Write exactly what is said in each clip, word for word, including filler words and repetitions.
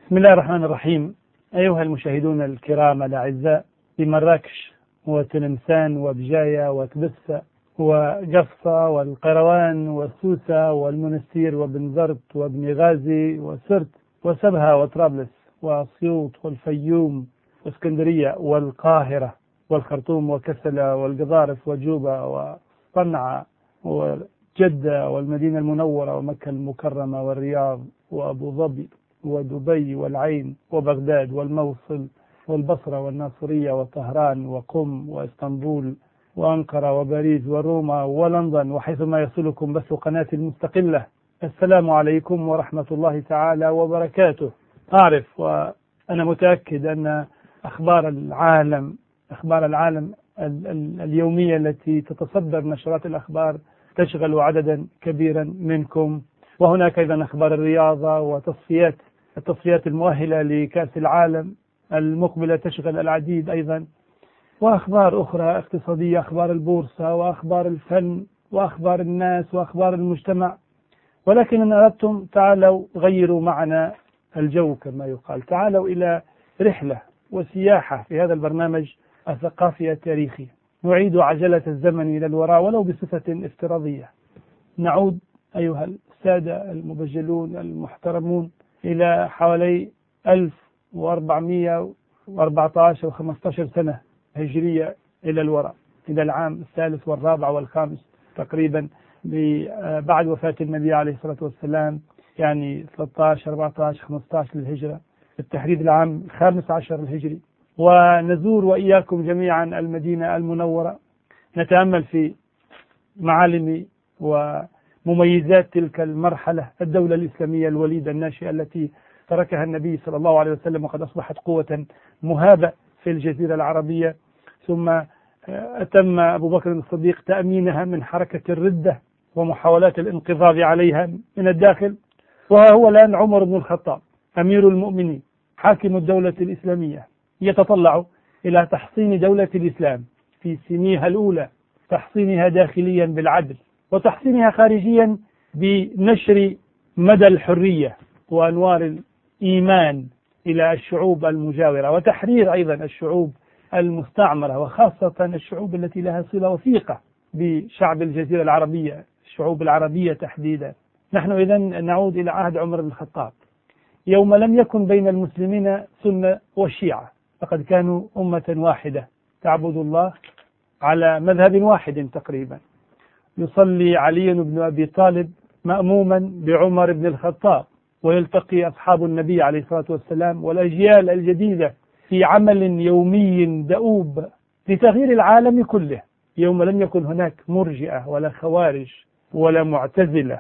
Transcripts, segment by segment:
بسم الله الرحمن الرحيم. أيها المشاهدون الكرام الأعزاء، في مراكش وتلمسان وبجاية وتبسة وقفصة والقروان والسوسة والمنستير وبنزرت وابن غازي وسرت وسبها وطرابلس وأسيوط والفيوم واسكندرية والقاهرة والخرطوم وكسلة والقضارف وجوبة وصنعاء وجدة والمدينة المنورة ومكة المكرمة والرياض وأبو ظبي ودبي والعين وبغداد والموصل والبصرة والناصرية وطهران وقم وإسطنبول وأنقرة وباريس وروما ولندن وحيثما يصلكم بث قناة المستقلة. السلام عليكم ورحمة الله تعالى وبركاته. أعرف وأنا متأكد أن أخبار العالم أخبار العالم ال ال اليومية التي تتصدر نشرات الأخبار تشغل عددا كبيرا منكم، وهناك أيضا أخبار الرياضة وتصفيات التصفيات المؤهلة لكأس العالم المقبلة تشغل العديد أيضا، وأخبار أخرى اقتصادية، أخبار البورصة وأخبار الفن وأخبار الناس وأخبار المجتمع. ولكن إن أردتم تعالوا غيروا معنا الجو كما يقال، تعالوا إلى رحلة وسياحة في هذا البرنامج الثقافي التاريخي، نعيد عجلة الزمن إلى الوراء ولو بصفة افتراضية. نعود أيها السادة المبجلون المحترمون إلى حوالي ألف وأربعمائة وأربعة عشر وخمسة عشر سنة هجرية إلى الوراء، إلى العام الثالث والرابع والخامس تقريبا بعد وفاة النبي عليه الصلاة والسلام، يعني ثلاثة عشر أربعة عشر خمسة عشر للهجرة، التحرير العام الخامس عشر الهجري. ونزور وإياكم جميعا المدينة المنورة، نتأمل في معالم ومميزات تلك المرحلة، الدولة الإسلامية الوليدة الناشئة التي تركها النبي صلى الله عليه وسلم وقد أصبحت قوة مهابة في الجزيرة العربية، ثم أتم أبو بكر الصديق تأمينها من حركة الردة ومحاولات الانقضاض عليها من الداخل، وها هو الآن عمر بن الخطاب أمير المؤمنين حاكم الدولة الإسلامية يتطلع إلى تحصين دولة الإسلام في سنيها الأولى، تحصينها داخليا بالعدل وتحصينها خارجيا بنشر مدى الحرية وأنوار الإيمان إلى الشعوب المجاورة، وتحرير أيضا الشعوب المستعمرة وخاصة الشعوب التي لها صلة وثيقة بشعب الجزيرة العربية، الشعوب العربية تحديدا. نحن إذن نعود إلى عهد عمر بن الخطاب، يوم لم يكن بين المسلمين سنة وشيعة، فقد كانوا أمة واحدة تعبد الله على مذهب واحد تقريبا. يصلي علي بن أبي طالب مأموما بعمر بن الخطاب، ويلتقي أصحاب النبي عليه الصلاة والسلام والأجيال الجديدة في عمل يومي دؤوب لتغيير العالم كله، يوم لم يكن هناك مرجئة ولا خوارج ولا معتزلة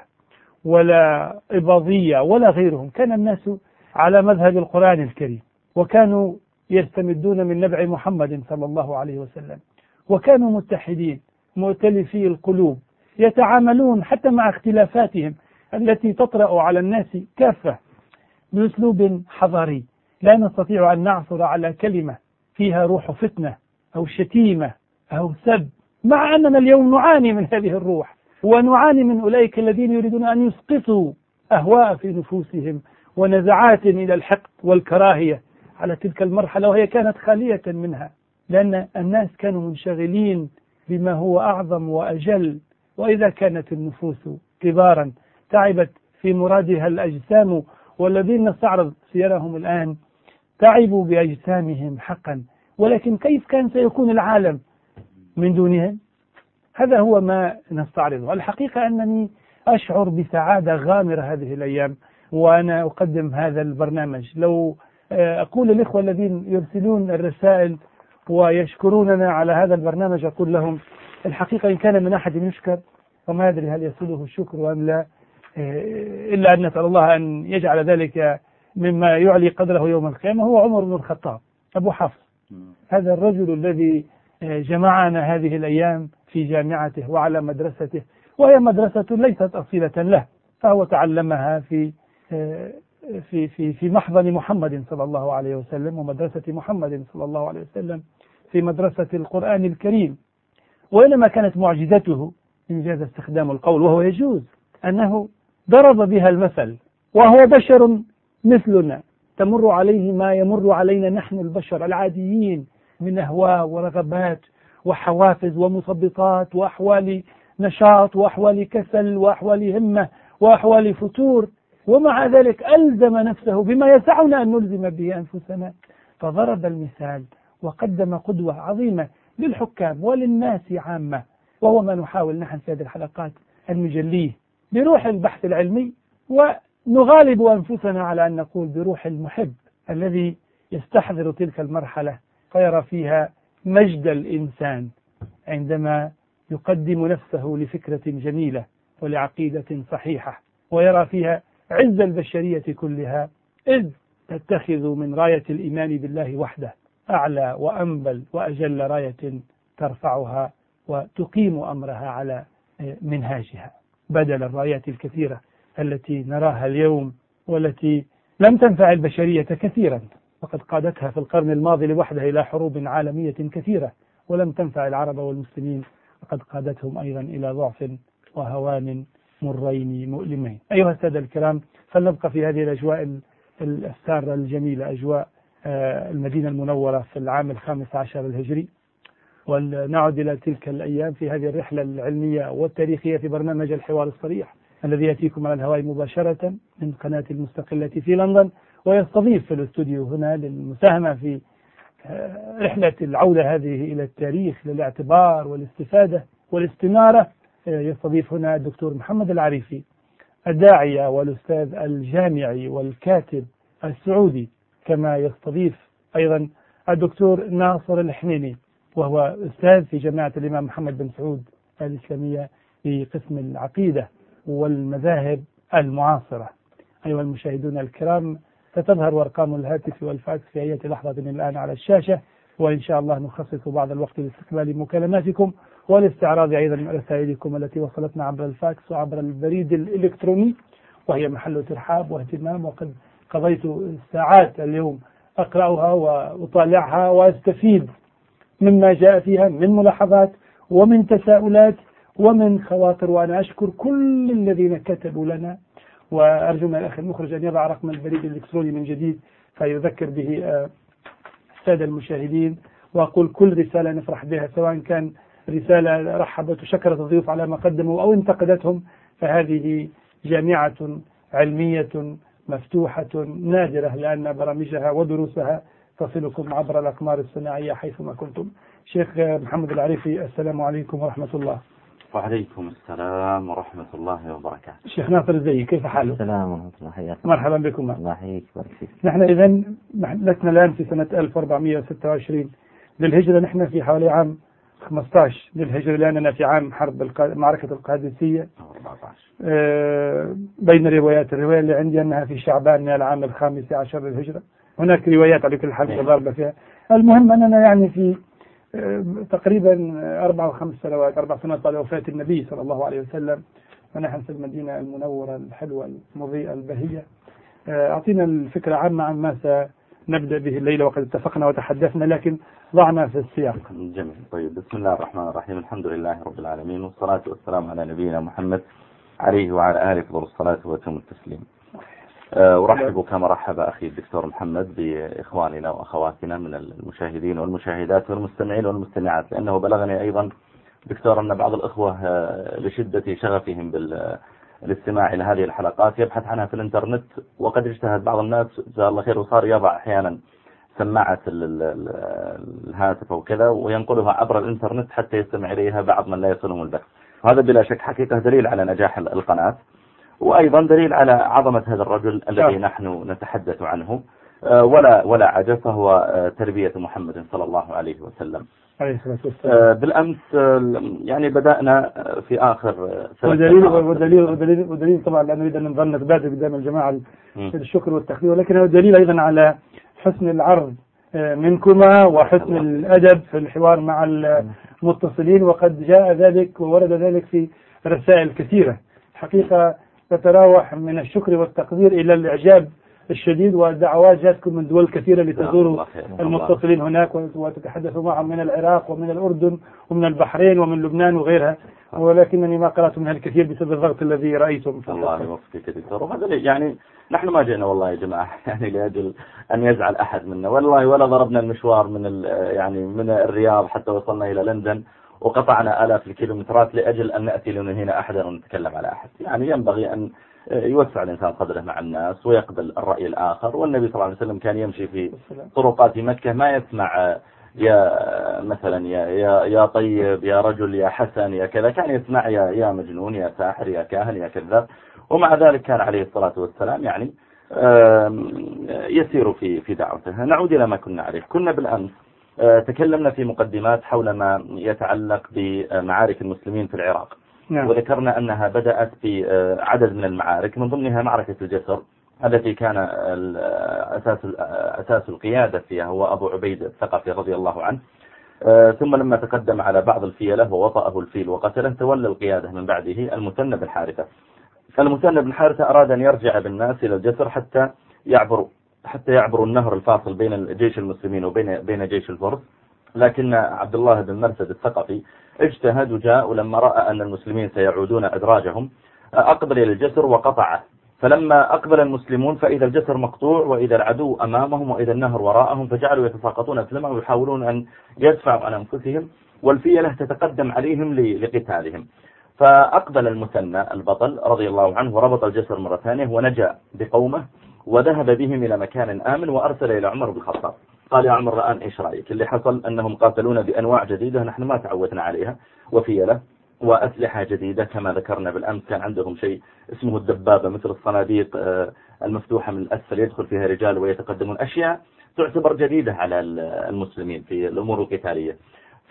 ولا إباضية ولا غيرهم، كان الناس على مذهب القرآن الكريم، وكانوا يستمدون من نبع محمد صلى الله عليه وسلم، وكانوا متحدين مؤتلفي القلوب، يتعاملون حتى مع اختلافاتهم التي تطرأ على الناس كافة بأسلوب حضاري. لا نستطيع أن نعثر على كلمة فيها روح فتنة أو شتيمة أو سب، مع أننا اليوم نعاني من هذه الروح، ونعاني من أولئك الذين يريدون أن يسقطوا أهواء في نفوسهم ونزعات إلى الحقد والكراهية على تلك المرحلة، وهي كانت خالية منها، لأن الناس كانوا منشغلين بما هو أعظم وأجل. وإذا كانت النفوس كبارا تعبت في مرادها الأجسام، والذين نستعرض سيرهم الآن تعبوا بأجسامهم حقا، ولكن كيف كان سيكون العالم من دونهم؟ هذا هو ما نستعرضه. الحقيقة أنني أشعر بسعادة غامرة هذه الأيام وأنا أقدم هذا البرنامج. لو أقول للإخوة الذين يرسلون الرسائل ويشكروننا على هذا البرنامج أقول لهم الحقيقة إن كان من أحد يشكر وما أدري هل يصله الشكر أم لا، إلا أن نسأل الله أن يجعل ذلك مما يعلي قدره يوم القيامة، هو عمر بن الخطاب أبو حفص، هذا الرجل الذي جمعنا هذه الأيام في جامعته وعلى مدرسته، وهي مدرسة ليست أصيلة له، فهو تعلمها في في في في محضن محمد صلى الله عليه وسلم ومدرسة محمد صلى الله عليه وسلم في مدرسة القرآن الكريم. وإنما كانت معجزته إن جاز استخدام القول وهو يجوز أنه ضرب بها المثل، وهو بشر مثلنا تمر عليه ما يمر علينا نحن البشر العاديين من أهواء ورغبات وحوافز ومثبطات وأحوال نشاط وأحوال كسل وأحوال همة وأحوال فتور، ومع ذلك ألزم نفسه بما يسعنا أن نلزم به أنفسنا، فضرب المثال وقدم قدوة عظيمة للحكام وللناس عامة، وهو ما نحاول نحن في هذه الحلقات أن نجليه بروح البحث العلمي، ونغالب أنفسنا على أن نقول بروح المحب الذي يستحضر تلك المرحلة فيرى فيها مجد الإنسان عندما يقدم نفسه لفكرة جميلة ولعقيدة صحيحة، ويرى فيها عز البشرية كلها، إذ تتخذ من راية الإيمان بالله وحده أعلى وأنبل وأجل راية ترفعها وتقيم أمرها على منهاجها، بدل الرايات الكثيرة التي نراها اليوم والتي لم تنفع البشرية كثيرا، فقد قادتها في القرن الماضي لوحدها إلى حروب عالمية كثيرة، ولم تنفع العرب والمسلمين، وقد قادتهم أيضا إلى ضعف وهوان مرين مؤلمين. أيها السادة الكرام، فلنبقى في هذه الأجواء السارة الجميلة، أجواء المدينة المنورة في العام الخامس عشر الهجري، ونعد إلى تلك الأيام في هذه الرحلة العلمية والتاريخية في برنامج الحوار الصريح الذي يأتيكم على الهواء مباشرة من قناة المستقلة في لندن، ويستضيف في الاستوديو هنا للمساهمة في رحلة العودة هذه إلى التاريخ للاعتبار والاستفادة والاستنارة. يستضيف هنا الدكتور محمد العريفي، الداعية والأستاذ الجامعي والكاتب السعودي، كما يستضيف أيضا الدكتور ناصر الحنيني، وهو أستاذ في جامعة الإمام محمد بن سعود الإسلامية في قسم العقيدة والمذاهب المعاصرة. أيها المشاهدون الكرام، ستظهر أرقام الهاتف والفاكس في أي لحظة من الآن على الشاشة، وإن شاء الله نخصص بعض الوقت لاستقبال مكالماتكم والاستعراض أيضا رسائلكم التي وصلتنا عبر الفاكس وعبر البريد الإلكتروني، وهي محل ترحاب واهتمام، وقد قضيت ساعات اليوم أقرأها وأطالعها وأستفيد مما جاء فيها من ملاحظات ومن تساؤلات ومن خواطر، وأنا أشكر كل الذين كتبوا لنا، وأرجو من الأخ المخرج أن يضع رقم البريد الإلكتروني من جديد فيذكر به السادة المشاهدين، وأقول كل رسالة نفرح بها، سواء كان رسالة رحبت وشكرت الضيوف على ما قدموا أو انتقدتهم، فهذه جامعة علمية مفتوحة نادرة، لأن برامجها ودروسها تصلكم عبر الأقمار الصناعية حيثما كنتم. شيخ محمد العريفي، السلام عليكم ورحمة الله. وعليكم السلام ورحمة الله وبركاته. شيخ ناصر ازاي، كيف حالك؟ السلام ورحمة الله، حياكم. مرحبا بكم. الله يحييك ويبارك فيك. نحن إذن لسنا الآن في سنة ألف وأربعمائة وستة وعشرين للهجرة، نحن في حوالي عام خمسة عشر للهجرة، لأننا في عام حرب القا... معركة القادسية. أربعة عشر. أه بين الروايات، الرواية اللي عندي أنها في شعبان من العام الخامس عشر للهجرة، هناك روايات على كل حال تضارب فيها. المهم أننا يعني في أه تقريبا أربع وخمس سنوات أربع سنوات بعد وفاة النبي صلى الله عليه وسلم، ونحن في المدينة المنورة الحلوة المضيئة البهية. أه أعطينا الفكرة عامة عن ما سنبدأ به الليلة، وقد اتفقنا وتحدثنا لكن ضعنا في السياق. جميل. طيب، بسم الله الرحمن الرحيم، الحمد لله رب العالمين، والصلاة والسلام على نبينا محمد عليه وعلى آله أفضل الصلاة وأتم التسليم. أرحب كما رحب أخي الدكتور محمد بإخواننا وأخواتنا من المشاهدين والمشاهدات والمستمعين والمستمعات، لأنه بلغني أيضا دكتور أن بعض الإخوة لشدة شغفهم بالاستماع إلى هذه الحلقات يبحث عنها في الإنترنت، وقد اجتهد بعض الناس جزاه الله خير وصار يضع أحيانا سماعة الهاتف وكذا وينقلها عبر الإنترنت حتى يستمع إليها بعض من لا يصلهم البث. وهذا بلا شك حقيقة دليل على نجاح القناة، وأيضا دليل على عظمة هذا الرجل الذي نحن نتحدث عنه، ولا ولا عجب، فهو تربية محمد صلى الله عليه وسلم. بالأمس يعني بدأنا في آخر ودليل ودليل ودليل ودليل طبعا لا نريد أن نظل نتبادل قدام الجماعة الشكر والتقدير، ولكن هو دليل أيضا على حسن العرض منكما وحسن الأدب في الحوار مع المتصلين، وقد جاء ذلك وورد ذلك في رسائل كثيرة حقيقة تتراوح من الشكر والتقدير إلى الإعجاب الشديد، والدعوات جاتكم من دول كثيرة لتزوروا المتصلين هناك وتتحدثوا معهم من العراق ومن الأردن ومن البحرين ومن لبنان وغيرها، ولكنني ما قرأت منها الكثير بسبب الضغط الذي رأيته. الله يوفقك دكتور. وهذا يعني نحن ما جئنا والله يا جماعة يعني لأجل أن يزعل أحد منا والله، ولا ضربنا المشوار من يعني من الرياض حتى وصلنا إلى لندن وقطعنا آلاف الكيلومترات لأجل أن نأتي لنهينا أحدا ونتكلم على أحد. يعني ينبغي أن يوسع الإنسان صدره مع الناس ويقبل الرأي الآخر. والنبي صلى الله عليه وسلم كان يمشي في طرقات مكة ما يسمع يا مثلا يا يا يا طيب يا رجل يا حسن يا كذا، كان يسمع يا يا مجنون يا ساحر يا كاهن يا كذاب. ومع ذلك كان عليه الصلاة والسلام يعني يسير في في دعوته. نعود إلى ما كنا عليه. كنا بالأمس تكلمنا في مقدمات حول ما يتعلق بمعارك المسلمين في العراق. نعم. وذكرنا أنها بدأت بعدد من المعارك، من ضمنها معركة الجسر التي كان أساس أساس القيادة فيها هو أبو عبيد الثقفي رضي الله عنه. ثم لما تقدم على بعض الفيلة ووطأه الفيل وقتله، تولى القيادة من بعده المثنى بن حارثة. المثنى بن حارثة أراد أن يرجع بالناس إلى الجسر حتى يعبروا حتى يعبروا النهر الفاصل بين جيش المسلمين وبين بين جيش الفرس، لكن عبد الله بن مرثد الثقفي اجتهد وجاء، ولما رأى أن المسلمين سيعودون أدراجهم أقبل إلى الجسر وقطعه. فلما أقبل المسلمون فإذا الجسر مقطوع وإذا العدو أمامهم وإذا النهر وراءهم، فجعلوا يتساقطون في الماء ويحاولون أن يدفعوا عن أنفسهم والفيلة تتقدم عليهم لقتالهم. فأقبل المثنى البطل رضي الله عنه وربط الجسر مرة ثانية ونجا بقومه وذهب بهم إلى مكان آمن وأرسل إلى عمر بن الخطاب. قال يا عمر الآن إيش رأيك؟ اللي حصل أنهم قاتلون بأنواع جديدة نحن ما تعودنا عليها، وفيلة وأسلحة جديدة كما ذكرنا بالأمس. كان عندهم شيء اسمه الدبابة مثل الصناديق المفتوحة من الأسفل يدخل فيها رجال ويتقدمون، أشياء تعتبر جديدة على المسلمين في الأمور القتالية.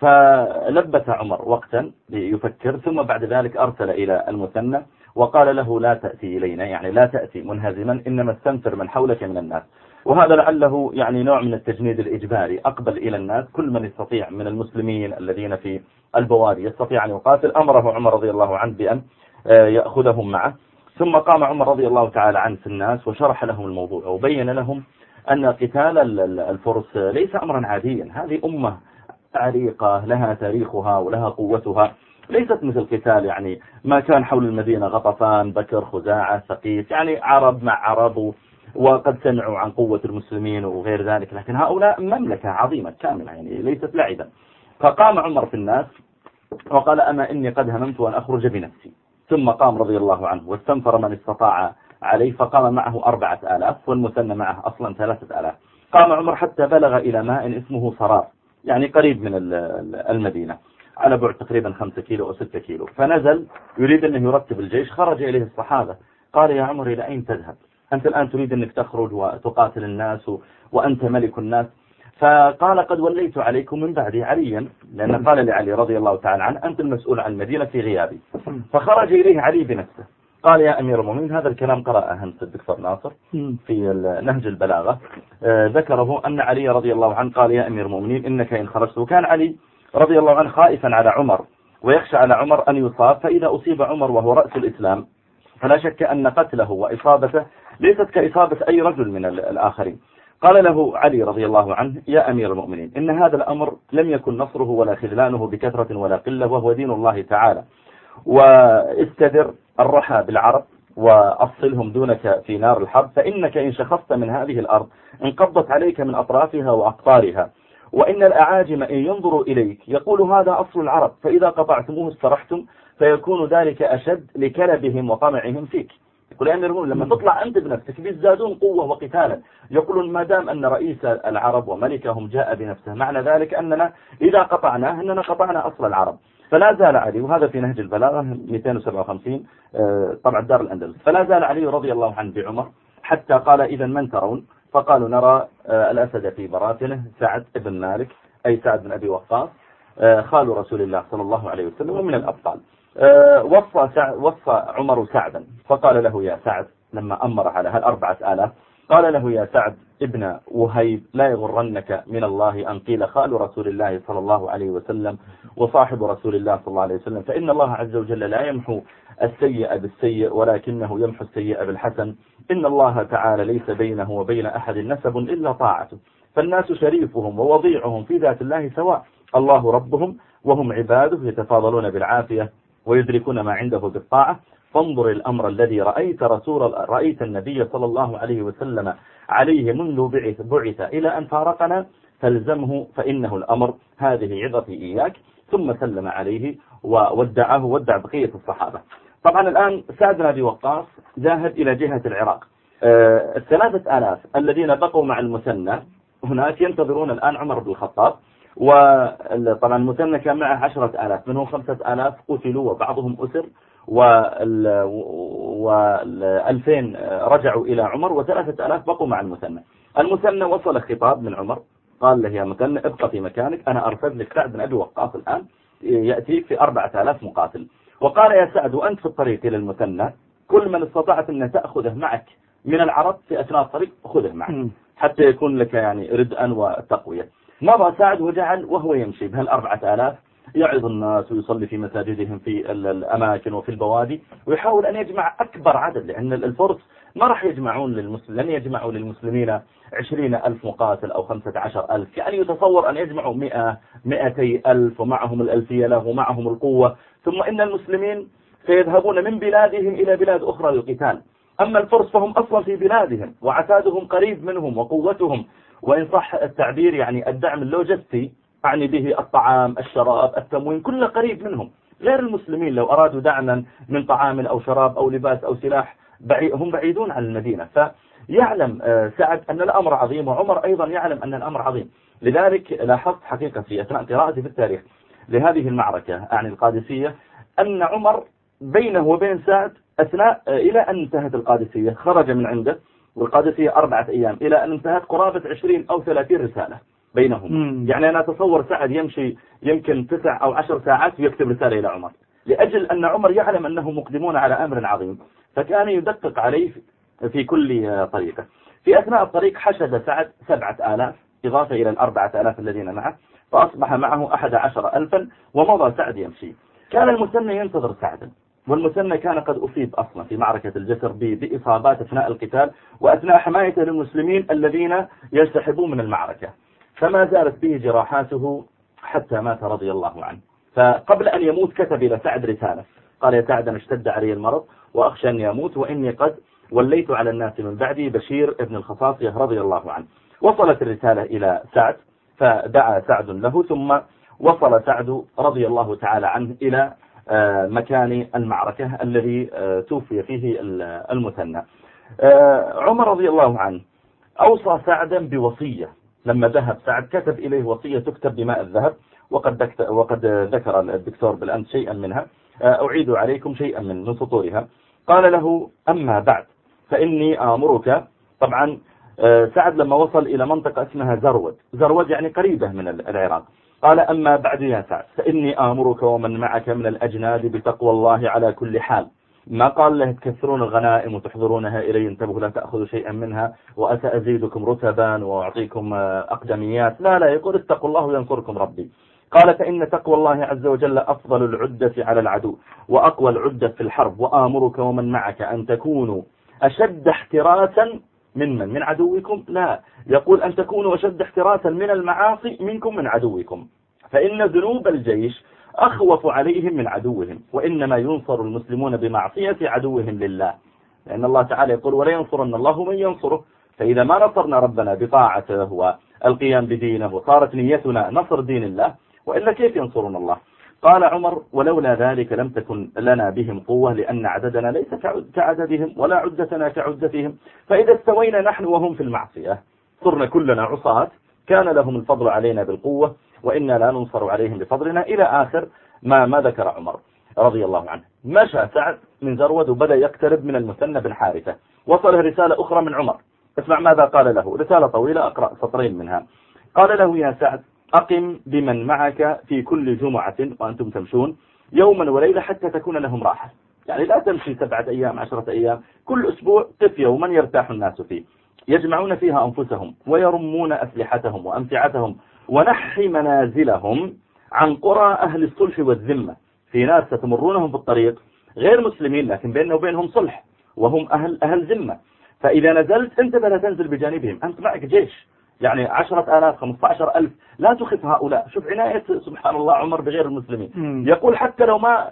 فلبث عمر وقتا يفكر، ثم بعد ذلك أرسل إلى المثنى وقال له لا تأتي إلينا، يعني لا تأتي منهزما، إنما استنفر من حولك من الناس. وهذا لعله يعني نوع من التجنيد الإجباري، أقبل إلى الناس كل من يستطيع من المسلمين الذين في البوادي يستطيع أن يقاتل. أمره عمر رضي الله عنه بأن يأخذهم معه. ثم قام عمر رضي الله تعالى عنه في الناس وشرح لهم الموضوع وبين لهم أن قتال الفرس ليس أمرا عاديا، هذه أمة عريقة لها تاريخها ولها قوتها، ليست مثل قتال يعني ما كان حول المدينة غطفان بكر خزاعة ثقيف، يعني عرب مع عرب وقد سمعوا عن قوة المسلمين وغير ذلك، لكن هؤلاء مملكة عظيمة كاملة يعني ليست لعبا. فقام عمر في الناس وقال أما إني قد هممت أن أخرج بنفسي. ثم قام رضي الله عنه واستنفر من استطاع عليه، فقام معه أربعة آلاف والمثنى معه أصلا ثلاثة آلاف. قام عمر حتى بلغ إلى ماء اسمه صرار، يعني قريب من المدينة على بعد تقريبا خمسة كيلو أو ستة كيلو. فنزل يريد أنه يرتب الجيش، خرج إليه الصحابة قال يا عمر إلى أين تذهب؟ أنت الآن تريد أنك تخرج وتقاتل الناس وأنت ملك الناس. فقال قد وليت عليكم من بعدي عليا، لأن قال لعلي رضي الله تعالى عنه أنت المسؤول عن المدينة في غيابي. فخرج إليه علي بنفسه قال يا أمير المؤمنين، هذا الكلام قرأه همس الدكتور ناصر في نهج البلاغة، ذكره أن علي رضي الله عنه قال يا أمير المؤمنين إنك إن خرجت. وكان علي رضي الله عنه خائفا على عمر ويخشى على عمر أن يصاب، فإذا أصيب عمر وهو رأس الإسلام فلا شك أن قتله وإصابته ليست كإصابة أي رجل من الآخرين. قال له علي رضي الله عنه يا أمير المؤمنين إن هذا الأمر لم يكن نصره ولا خذلانه بكثرة ولا قلة، وهو دين الله تعالى، واستدر الرحى بالعرب وأصلهم دونك في نار الحرب، فإنك إن شخصت من هذه الأرض انقضت عليك من أطرافها وأقطارها، وإن الأعاجم إن ينظروا إليك يقول هذا أصل العرب، فإذا قطعتموه استرحتم، فيكون ذلك أشد لكلبهم وطمعهم فيك. يقول أن يقول لما تطلع أنت بنفسك بيزدادون قوة وقتالا، يقولون ما دام أن رئيس العرب وملكهم جاء بنفسه معنى ذلك أننا إذا قطعناه أننا قطعنا أصل العرب. فلا زال علي، وهذا في نهج البلاغة مئتين وسبعة وخمسين طبعا دار الأندلس، فلا زال علي رضي الله عنه بعمر حتى قال إذا من ترون؟ فقالوا نرى الأسد في براثنه سعد بن مالك أي سعد بن أبي وقاص خال رسول الله صلى الله عليه وسلم ومن الأبطال. وصى, وصى عمر سعدا فقال له يا سعد لما أمر على هالأربعة آلاف قال له يا سعد ابن وهيب لا يغرنك من الله أن قيل خال رسول الله صلى الله عليه وسلم وصاحب رسول الله صلى الله عليه وسلم، فإن الله عز وجل لا يمحو السيء بالسيء ولكنه يمحو السيء بالحسن. إن الله تعالى ليس بينه وبين أحد نسب إلا طاعته، فالناس شريفهم ووضيعهم في ذات الله سواء، الله ربهم وهم عباده يتفاضلون بالعافية ويدركون ما عنده بالطاعة. فانظر الأمر الذي رأيت رسول رأيت النبي صلى الله عليه وسلم عليه منذ بعث, بعث إلى أن فارقنا، فالزمه فإنه الأمر، هذه عظتي إياك. ثم سلم عليه وودعه ودع بقية الصحابة. طبعا الآن سعد بن أبي وقاص ذاهب إلى جهة العراق. آه الثلاثة آلاف الذين بقوا مع المثنى هناك ينتظرون الآن عمر بن الخطاب، وطبعا المثنى كان معه عشرة آلاف، منهم خمسة آلاف قتلوا وبعضهم أسر، والألفين رجعوا إلى عمر، وثلاثة آلاف بقوا مع المثنى. المثنى وصل خطاب من عمر قال له يا مثنى ابقى في مكانك، أنا أرسل لك سعد بن أبي وقاص الآن يأتيك في أربعة آلاف مقاتل. وقال يا سعد وأنت في الطريق إلى المثنى كل من استطعت أن تأخذه معك من العرب في أثناء الطريق خذه معك حتى يكون لك يعني ردءا وتقوية. مضى سعد وجعل وهو يمشي بهالأربعة آلاف يعظ الناس ويصلي في مساجدهم في الأماكن وفي البوادي، ويحاول أن يجمع أكبر عدد، لأن الفرس ما راح يجمعون للمسلمين، لن يجمعوا للمسلمين عشرين ألف مقاتل أو خمسة عشر ألف، يعني يتصور أن يجمعوا مئة مئتي ألف ومعهم الألفية له ومعهم القوة، ثم إن المسلمين سيذهبون من بلادهم إلى بلاد أخرى للقتال. أما الفرس فهم أصلا في بلادهم وعتادهم قريب منهم وقوتهم، وإن صح التعبير يعني الدعم اللوجستي أعني به الطعام الشراب التموين كله قريب منهم، غير المسلمين لو أرادوا دعما من طعام أو شراب أو لباس أو سلاح بعيد هم بعيدون عن المدينة. فيعلم سعد أن الأمر عظيم، وعمر أيضا يعلم أن الأمر عظيم. لذلك لاحظت حقيقة في أثناء قراءتي في التاريخ لهذه المعركة أعني القادسية أن عمر بينه وبين سعد أثناء إلى أن انتهت القادسية خرج من عنده، والقادسية أربعة أيام إلى أن انتهت قرابة عشرين أو ثلاثين رسالة بينهم. مم. يعني أنا أتصور سعد يمشي يمكن تسع أو عشر ساعات ويكتب رسالة إلى عمر، لأجل أن عمر يعلم أنهم مقدمون على أمر عظيم، فكان يدقق عليه في كل طريقة. في أثناء الطريق حشد سعد سبعة آلاف إضافة إلى الأربعة آلاف الذين معه، فأصبح معه أحد عشر ألفا، ومضى سعد يمشي. كان المثنى ينتظر سعدا، والمثنى كان قد أصيب أصلا في معركة الجسر بإصابات أثناء القتال وأثناء حمايته للمسلمين الذين ينسحبون من المعركة، فما زالت به جراحاته حتى مات رضي الله عنه. فقبل أن يموت كتب إلى سعد رسالة قال يا سعد أنا اشتد علي المرض وأخشى أن يموت، وإني قد وليت على الناس من بعدي بشير ابن الخصاصية رضي الله عنه. وصلت الرسالة إلى سعد فدعا سعد له، ثم وصل سعد رضي الله تعالى عنه إلى مكان المعركة الذي توفي فيه المثنى. عمر رضي الله عنه أوصى سعدا بوصية، لما ذهب سعد كتب إليه وصية تكتب بماء الذهب، وقد وقد ذكر الدكتور بالأمس شيئا منها، أعيد عليكم شيئا من سطورها. قال له أما بعد فإني آمرك. طبعا سعد لما وصل إلى منطقة اسمها زرود، زرود يعني قريبة من العراق، قال أما بعد يا سعد فإني آمرك ومن معك من الأجناد بتقوى الله على كل حال. ما قال له تكثرون الغنائم وتحضرونها إلي انتبهوا لا تأخذوا شيئا منها وأسأزيدكم رتبا وأعطيكم أقدميات، لا لا، يقول اتقوا الله وينصركم ربي. قال فإن تقوى الله عز وجل أفضل العدة على العدو وأقوى العدة في الحرب، وآمرك ومن معك أن تكونوا أشد احتراسا من من من عدوكم، لا، يقول أن تكونوا أشد احتراسا من المعاصي منكم من عدوكم، فإن ذنوب الجيش أخوف عليهم من عدوهم، وإنما ينصر المسلمون بمعصية عدوهم لله، لأن الله تعالى يقول ولا ينصرن الله من ينصره. فإذا ما نصرنا ربنا بطاعته والقيام بدينه وصارت نيتنا نصر دين الله، وإلا كيف ينصرون الله؟ قال عمر ولولا ذلك لم تكن لنا بهم قوة، لأن عددنا ليس كعددهم ولا عدتنا كعدتهم، فإذا استوينا نحن وهم في المعصية صرنا كلنا عصاة، كان لهم الفضل علينا بالقوة وإنا لا ننصر عليهم بفضلنا، إلى آخر ما ما ذكر عمر رضي الله عنه. مشى سعد من زرود وبدأ يقترب من المثنى بن حارثة، وصله رسالة أخرى من عمر، اسمع ماذا قال له، رسالة طويلة أقرأ سطرين منها. قال له يا سعد أقم بمن معك في كل جمعة وأنتم تمشون يوما وليلة حتى تكون لهم راحة، يعني لا تمشي سبعة أيام عشرة أيام، كل أسبوع قف يوما يرتاح الناس فيه. يجمعون فيها أنفسهم ويرمون أسلحتهم وأمتعتهم ونحي منازلهم عن قرى أهل الصلح والذمة. في ناس ستمرونهم في الطريق غير مسلمين لكن بيننا وبينهم صلح وهم أهل, أهل ذمة، فإذا نزلت أنت لا تنزل بجانبهم، أنت معك جيش يعني عشرة آلاف خمسة عشر ألف، لا تخف هؤلاء. شوف عناية سبحان الله عمر بغير المسلمين. م. يقول حتى لو ما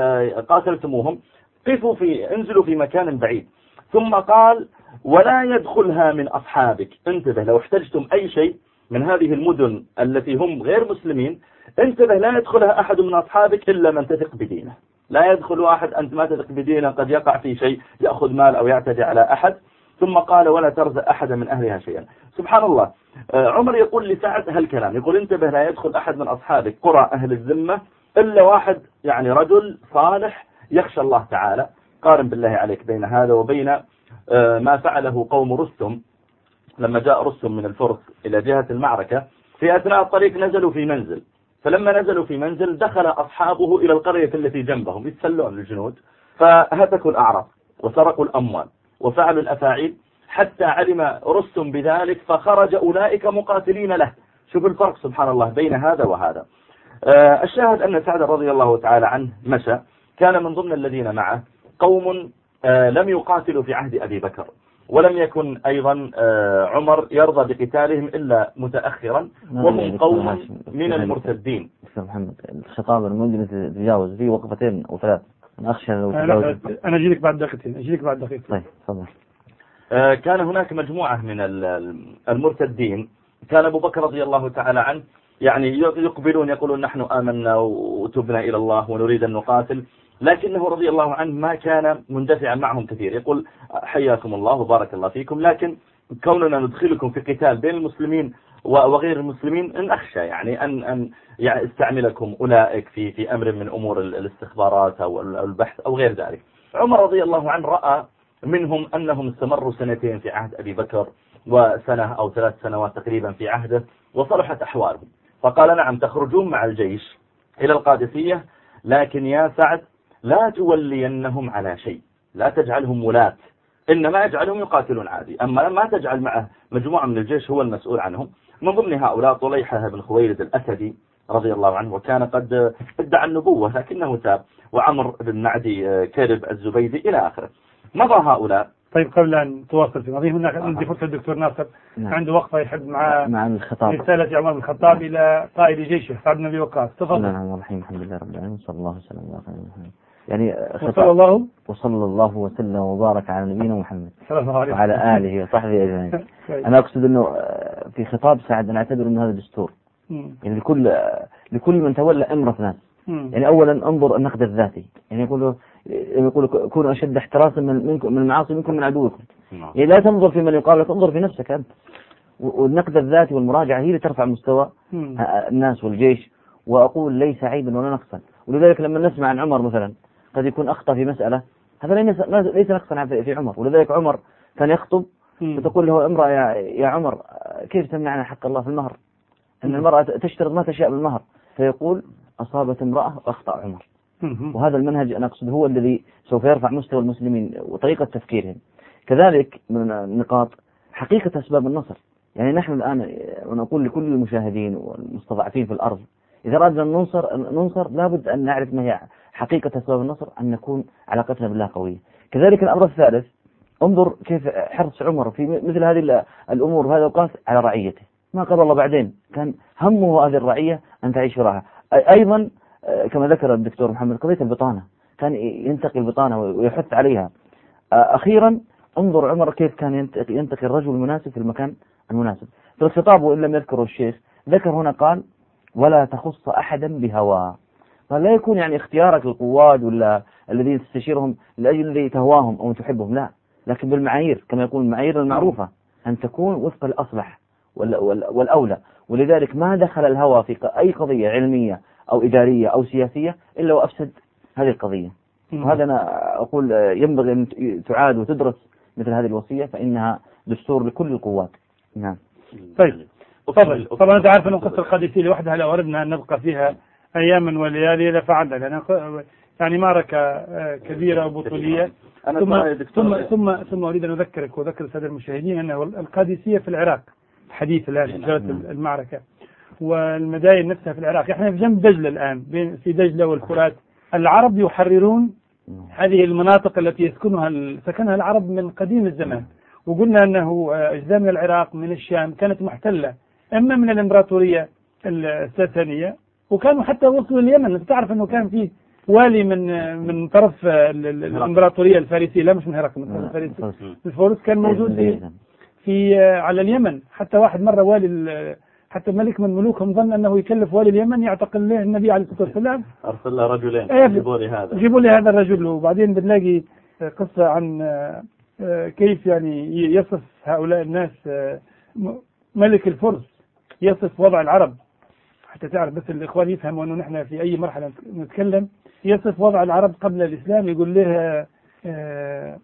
قاتلتموهم قفوا في انزلوا في مكان بعيد. ثم قال ولا يدخلها من أصحابك، انتبه لو احتجتم أي شيء من هذه المدن التي هم غير مسلمين انتبه لا يدخلها أحد من أصحابك إلا من تثق بدينه. لا يدخل أحد أنت ما تثق بدينه، قد يقع في شيء يأخذ مال أو يعتدي على أحد. ثم قال ولا ترزق أحد من أهلها شيئا. سبحان الله. عمر يقول لسعد هالكلام، يقول انتبه لا يدخل أحد من أصحابك قرى أهل الذمة إلا واحد يعني رجل صالح يخشى الله تعالى. قارن بالله عليك بين هذا وبين ما فعله قوم رستم لما جاء رستم من الفرس إلى جهة المعركة، في أثناء الطريق نزلوا في منزل، فلما نزلوا في منزل دخل أصحابه إلى القرية التي جنبهم يتسلون الجنود، فهتكوا الأعراض وسرقوا الأموال وفعلوا الأفاعيل حتى علم رستم بذلك فخرج أولئك مقاتلين له. شوف الفرق سبحان الله بين هذا وهذا. آه الشاهد أن سعد رضي الله تعالى عنه مشى، كان من ضمن الذين معه قوم آه لم يقاتلوا في عهد أبي بكر، ولم يكن أيضا آه عمر يرضى بقتالهم إلا متأخرا، وهم قوم من المرتدين. دكتور محمد الخطاب الممكن تتجاوز فيه وقفتين أو ثلاث، أنا أخشى لو أنا, أنا أجيلك بعد دقيقتين أجيلك بعد دقيقة. طيب تفضل. آه كان هناك مجموعة من المرتدين، كان أبو بكر رضي الله تعالى عنه يعني يقبلون يقولون نحن آمنا وتبنا إلى الله ونريد أن نقاتل، لكنه رضي الله عنه ما كان مندفعا معهم كثير، يقول حياكم الله وبارك الله فيكم، لكن كوننا ندخلكم في قتال بين المسلمين وغير المسلمين ان أخشى يعني أن أن يعني استعملكم أولئك في في أمر من أمور الاستخبارات أو البحث أو غير ذلك. عمر رضي الله عنه رأى منهم أنهم استمروا سنتين في عهد أبي بكر وسنة أو ثلاث سنوات تقريبا في عهده وصلحت أحوالهم، فقال نعم تخرجون مع الجيش إلى القادسية، لكن يا سعد لا تولينهم على شيء، لا تجعلهم ولاة، إنما اجعلهم يقاتلون عادي، أما ما تجعل معه مجموعة من الجيش هو المسؤول عنهم. من ضمن هؤلاء طليحة بن خويلد الأسدي رضي الله عنه، وكان قد ادعى النبوة لكنه تاب، وعمر بن معدي كرب الزبيدي إلى آخره. مضى هؤلاء. طيب قبل أن تواصل في ماضيه هناك عندي فرصة الدكتور ناصر نعم. عنده وقفة يحب مع مع الخطاب رسالة عمر بن الخطاب نعم. إلى قائد جيشه سعد بن أبي وقاص. تفضل. نعم الرحيم الحمد لله رب العالمين صلى الله وسلم وبارك يعني وصلى الله وصلى الله وسلم وبارك على نبينا محمد وعلى آله وصحبه أجمعين. أنا أقصد إنه في خطاب سعد أنا أعتبر إنه هذا دستور يعني لكل لكل من تولى أمر ناس. يعني أولا انظر النقد الذاتي، يعني يقولوا يقولوا كونوا أشد احتراسا من منكم من المعاصي منكم من عدوكم. يعني لا تنظر في من يقابلك، انظر في نفسك أنت. والنقد الذاتي والمراجعة هي اللي ترفع مستوى الناس والجيش، وأقول ليس عيبا ولا نقصا. ولذلك لما نسمع عن عمر مثلا قد يكون أخطأ في مسألة، هذا ليس نقصا في عمر. ولذلك عمر كان يخطب فتقول له امرأة يا, يا عمر كيف تمنعنا حق الله في المهر؟ أن المرأة تشترط ما تشاء بالمهر، فيقول أصابت امرأة وأخطأ عمر. وهذا المنهج أنا أقصد هو الذي سوف يرفع مستوى المسلمين وطريقة تفكيرهم. كذلك من النقاط حقيقة أسباب النصر. يعني نحن الآن ونقول لكل المشاهدين والمستضعفين في الأرض إذا أردنا أن ننصر ننصر لابد أن نعرف ما هي حقيقة أسباب النصر، أن نكون علاقتنا بالله قوية. كذلك الأمر الثالث انظر كيف حرص عمر في مثل هذه الأمور وهذا القاس على رعيته، ما قضى الله بعدين كان همه هذه الرعية أن تعيش راحة. أيضا كما ذكر الدكتور محمد قضية البطانة، كان ينتقي البطانة ويحث عليها. أخيرا انظر عمر كيف كان ينتقي الرجل المناسب في المكان المناسب. في الخطاب وإن لم يذكره الشيخ ذكر هنا قال ولا تخص أحدا بهواه، فلا يكون يعني اختيارك للقواد ولا الذين تستشيرهم لأجل الذي تهواهم أو تحبهم، لا، لكن بالمعايير كما يقول المعايير المعروفة أن تكون وفق الأصلح والأولى. ولذلك ما دخل الهوى في أي قضية علمية أو إدارية أو سياسية إلا وأفسد هذه القضية. وهذا أنا أقول ينبغي أن تعاد وتدرس مثل هذه الوصية، فإنها دستور لكل القوات. نعم. طيب طبعا طبعا أنت عارف أن القصة القادسية لوحدها لو أردنا أن نبقى فيها أياما وليالي لفعلنا، لأن يعني معركة كبيرة وبطولية. ثم ثم ثم ثم أريد أن أذكرك وأذكر السادة المشاهدين أن القادسية في العراق حديث الآن جرت المعركة، والمدائن نفسها في العراق. احنا في جنب دجلة الآن، بين في دجلة والفرات. العرب يحررون هذه المناطق التي يسكنها سكنها العرب من قديم الزمان، وقلنا أنه أجزاء من العراق من الشام كانت محتلة إما من الإمبراطورية الساسانية، وكانوا حتى وصلوا اليمن. تعرف أنه كان فيه والي من من طرف الإمبراطورية الفارسية، لا مش من هرقل، من طرف الفارسي الفرس، كان موجود في, في على اليمن. حتى واحد مرة والي حتى ملك من ملوكهم ظن أنه يكلف والي اليمن يعتقل له النبي عليه الصلاة والسلام، أرسل له رجلين جيبوا لي هذا جيبوا لي هذا الرجل. وبعدين بنلاقي قصة عن كيف يعني يصف هؤلاء الناس ملك الفرس، يصف وضع العرب حتى تعرف بس الإخوان يفهموا أنه نحن في أي مرحلة نتكلم. يصف وضع العرب قبل الإسلام، يقول له آه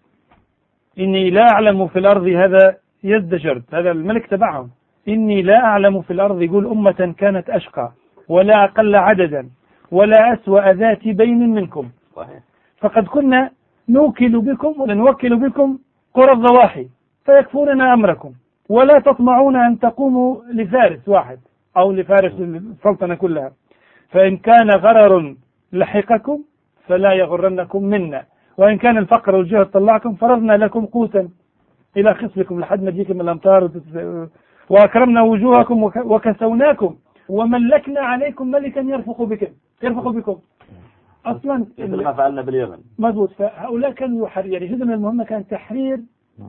إني لا أعلم في الأرض، هذا يزدجرت هذا الملك تبعهم، إني لا أعلم في الأرض، يقول أمة كانت أشقى ولا أقل عددا ولا أسوأ ذات بين منكم، فقد كنا نوكل بكم ولنوكل بكم قرى الضواحي فيكفوننا أمركم، ولا تطمعون أن تقوموا لفارس واحد أو لفارس السلطنة كلها، فإن كان غرر لحقكم فلا يغرنكم منا، وإن كان الفقر والجهد طلعكم فرضنا لكم قوتا إلى خصبكم لحد ما تجيكم الأمطار، وأكرمنا وجوهكم وكسوناكم وملكنا عليكم ملكا يرفق بكم يرفق بكم أصلا مثل ما فعلنا باليمن. مضبوط. فهؤلاء كانوا يحرر، يعني جزء من المهمة كان تحرير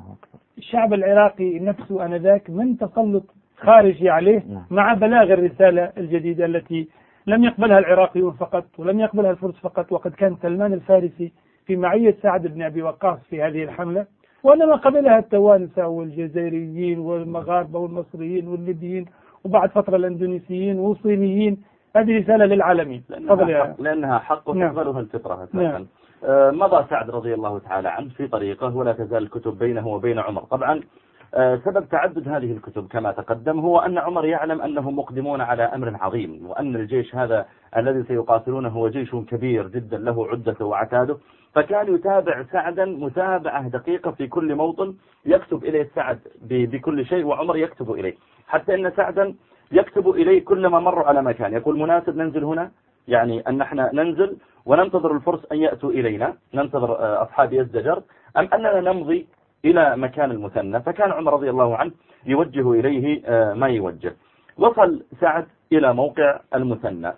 الشعب العراقي نفسه آنذاك من تسلط خارجي عليه، مع بلاغ الرسالة الجديدة التي لم يقبلها العراقيون فقط ولم يقبلها الفرس فقط، وقد كان سلمان الفارسي في معية سعد بن أبي وقاص في هذه الحملة، وإنما قبلها التوانسة والجزائريين والمغاربة والمصريين والليبيين، وبعد فترة الأندونيسيين والصينيين. هذه رسالة للعالمين لأنها حق, لأنها حق وتقبلها الفطرة. نعم. آه مضى سعد رضي الله تعالى عنه في طريقه، ولا تزال الكتب بينه وبين عمر. طبعا آه سبب تعدد هذه الكتب كما تقدم هو أن عمر يعلم أنهم مقدمون على أمر عظيم، وأن الجيش هذا الذي سيقاتلونه هو جيش كبير جدا له عدته وعتاده، فكان يتابع سعدا متابعة دقيقة في كل موطن، يكتب إليه سعد بكل شيء، وعمر يكتب إليه، حتى أن سعدا يكتب إليه كلما مر على مكان يقول مناسب ننزل هنا، يعني أن نحن ننزل وننتظر الفرس أن يأتوا إلينا، ننتظر أصحاب يزدجر، أم أننا نمضي إلى مكان المثنى. فكان عمر رضي الله عنه يوجه إليه ما يوجه. وصل سعد إلى موقع المثنى،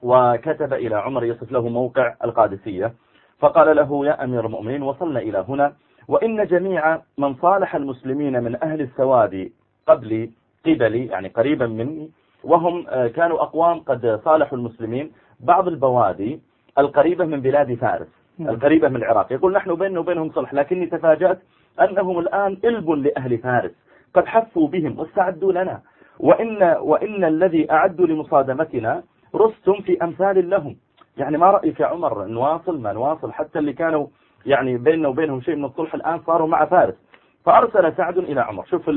وكتب إلى عمر يصف له موقع القادسية، فقال له يا أمير المؤمنين وصلنا إلى هنا، وإن جميع من صالح المسلمين من أهل السواد قبلي قبلي يعني قريبا مني، وهم كانوا أقوام قد صالحوا المسلمين، بعض البوادي القريبة من بلاد فارس القريبة من العراق، يقول نحن بيننا وبينهم صلح، لكني تفاجأت أنهم الآن إلب لأهل فارس قد حفوا بهم واستعدوا لنا، وإن, وإن الذي أعدوا لمصادمتنا رستم في أمثال لهم. يعني ما رأيك يا عمر نواصل ما نواصل، حتى اللي كانوا يعني بيننا وبينهم شيء من الصلح الآن صاروا مع فارس. فأرسل سعد إلى عمر، شوف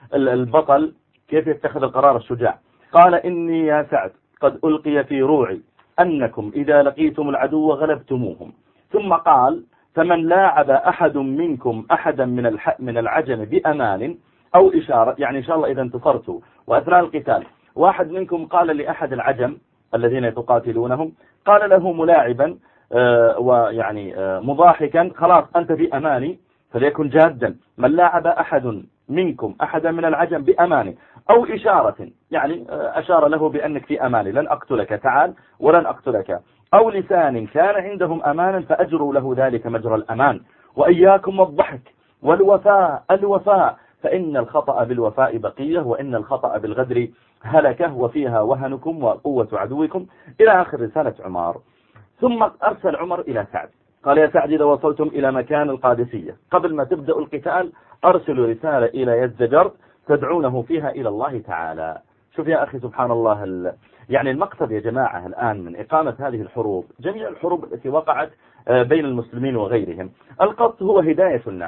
البطل كيف يتخذ القرار الشجاع، قال إني يا سعد قد ألقي في روعي أنكم إذا لقيتم العدو غلبتموهم، ثم قال فمن لاعب أحد منكم أحدا من الح... من العجم بأمان أو إشارة، يعني إن شاء الله إذا انتصرتوا وأثناء القتال واحد منكم قال لأحد العجم الذين تقاتلونهم، قال له ملاعبا آه ويعني آه مضاحكا خلاص أنت في أماني، فليكن جادا، من لاعب أحد منكم أحدا من العجم بأماني أو إشارة، يعني آه أشار له بأنك في أماني لن أقتلك تعال ولن أقتلك، أو لسان كان عندهم أمانا فأجروا له ذلك مجرى الأمان، وإياكم والضحك والوفاء الوفاء فإن الخطأ بالوفاء بقية، وإن الخطأ بالغدر هلكه، وفيها وهنكم وقوة عدوكم، إلى آخر رسالة عمر. ثم أرسل عمر إلى سعد قال يا سعد إذا وصلتم إلى مكان القادسية قبل ما تبدأ القتال أرسلوا رسالة إلى يزدجر تدعونه فيها إلى الله تعالى. شوف يا أخي سبحان الله ال... يعني المقصد يا جماعة الآن من إقامة هذه الحروب، جميع الحروب التي وقعت بين المسلمين وغيرهم، القصد هو هداية الناس،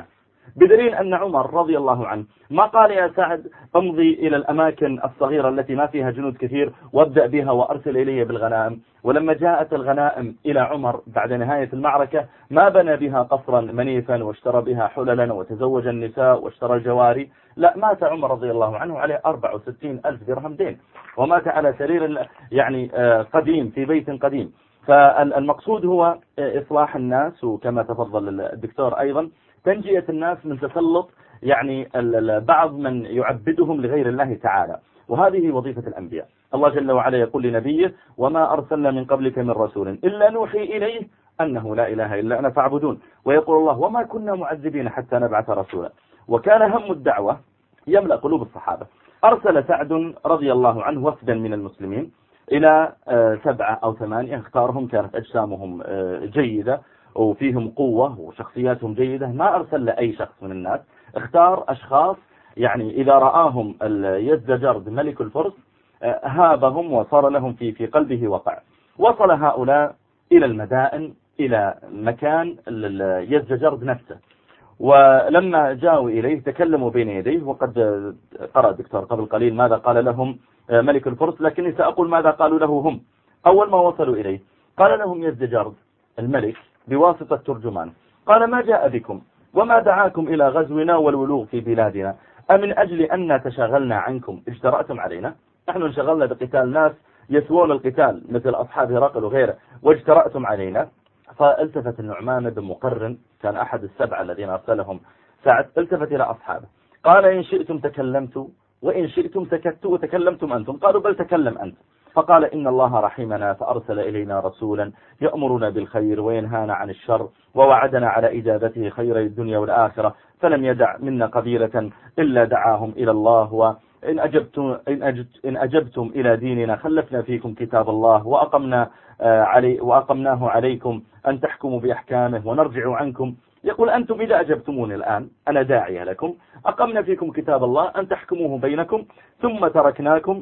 بدليل أن عمر رضي الله عنه ما قال يا سعد امضي إلى الأماكن الصغيرة التي ما فيها جنود كثير وابدأ بها وأرسل إليه بالغنائم. ولما جاءت الغنائم إلى عمر بعد نهاية المعركة ما بنى بها قصرا منيفا واشترى بها حللا وتزوج النساء واشترى الجواري، لا، مات عمر رضي الله عنه عليه أربعة وستين ألف درهم دين، ومات على سرير يعني قديم في بيت قديم. فالمقصود هو إصلاح الناس، وكما تفضل الدكتور أيضا تنجية الناس من تسلط يعني بعض من يعبدهم لغير الله تعالى، وهذه وظيفة الأنبياء. الله جل وعلا يقول لنبيه وما أرسلنا من قبلك من رسول إلا نوحي إليه أنه لا إله إلا أنا فاعبدون. ويقول الله وما كنا معذبين حتى نبعث رسولا. وكان هم الدعوة يملأ قلوب الصحابة. أرسل سعد رضي الله عنه وفدا من المسلمين إلى سبعة أو ثمانية، اختارهم، كانت أجسامهم جيدة وفيهم قوة وشخصياتهم جيدة، ما أرسل لأي شخص من الناس، اختار أشخاص يعني إذا رآهم يزدجرد ملك الفرس هابهم وصار لهم في في قلبه وقع. وصل هؤلاء إلى المدائن، إلى مكان يزدجرد نفسه، ولما جاءوا إليه تكلموا بين يديه، وقد قرأ الدكتور قبل قليل ماذا قال لهم ملك الفرس، لكني سأقول ماذا قالوا له هم. أول ما وصلوا إليه قال لهم يزدجرد الملك بواسطة ترجمان، قال ما جاء بكم وما دعاكم إلى غزونا والولوغ في بلادنا، أمن أجل أن تشاغلنا عنكم اجترأتم علينا؟ نحن انشغلنا بقتال ناس يسوون القتال مثل أصحاب هرقل وغيره واجترأتم علينا. فالتفت النعمان بن مقرن، كان أحد السبعة الذين أرسلهم سعد، التفت إلى أصحابه قال إن شئتم تكلمت وإن شئتم سكت وتكلمتم أنتم. قالوا بل تكلم أنت. فقال إن الله رحمنا فأرسل إلينا رسولا يأمرنا بالخير وينهانا عن الشر ووعدنا على إجابته خير الدنيا والآخرة، فلم يدع منا قبيلة إلا دعاهم إلى الله، وإن أجبتم, إن أجبت إن أجبتم إلى ديننا خلفنا فيكم كتاب الله وأقمنا علي وأقمناه عليكم أن تحكموا بأحكامه ونرجع عنكم. يقول أنتم إذا أجبتموني الآن أنا داعي لكم، أقمنا فيكم كتاب الله أن تحكموه بينكم، ثم تركناكم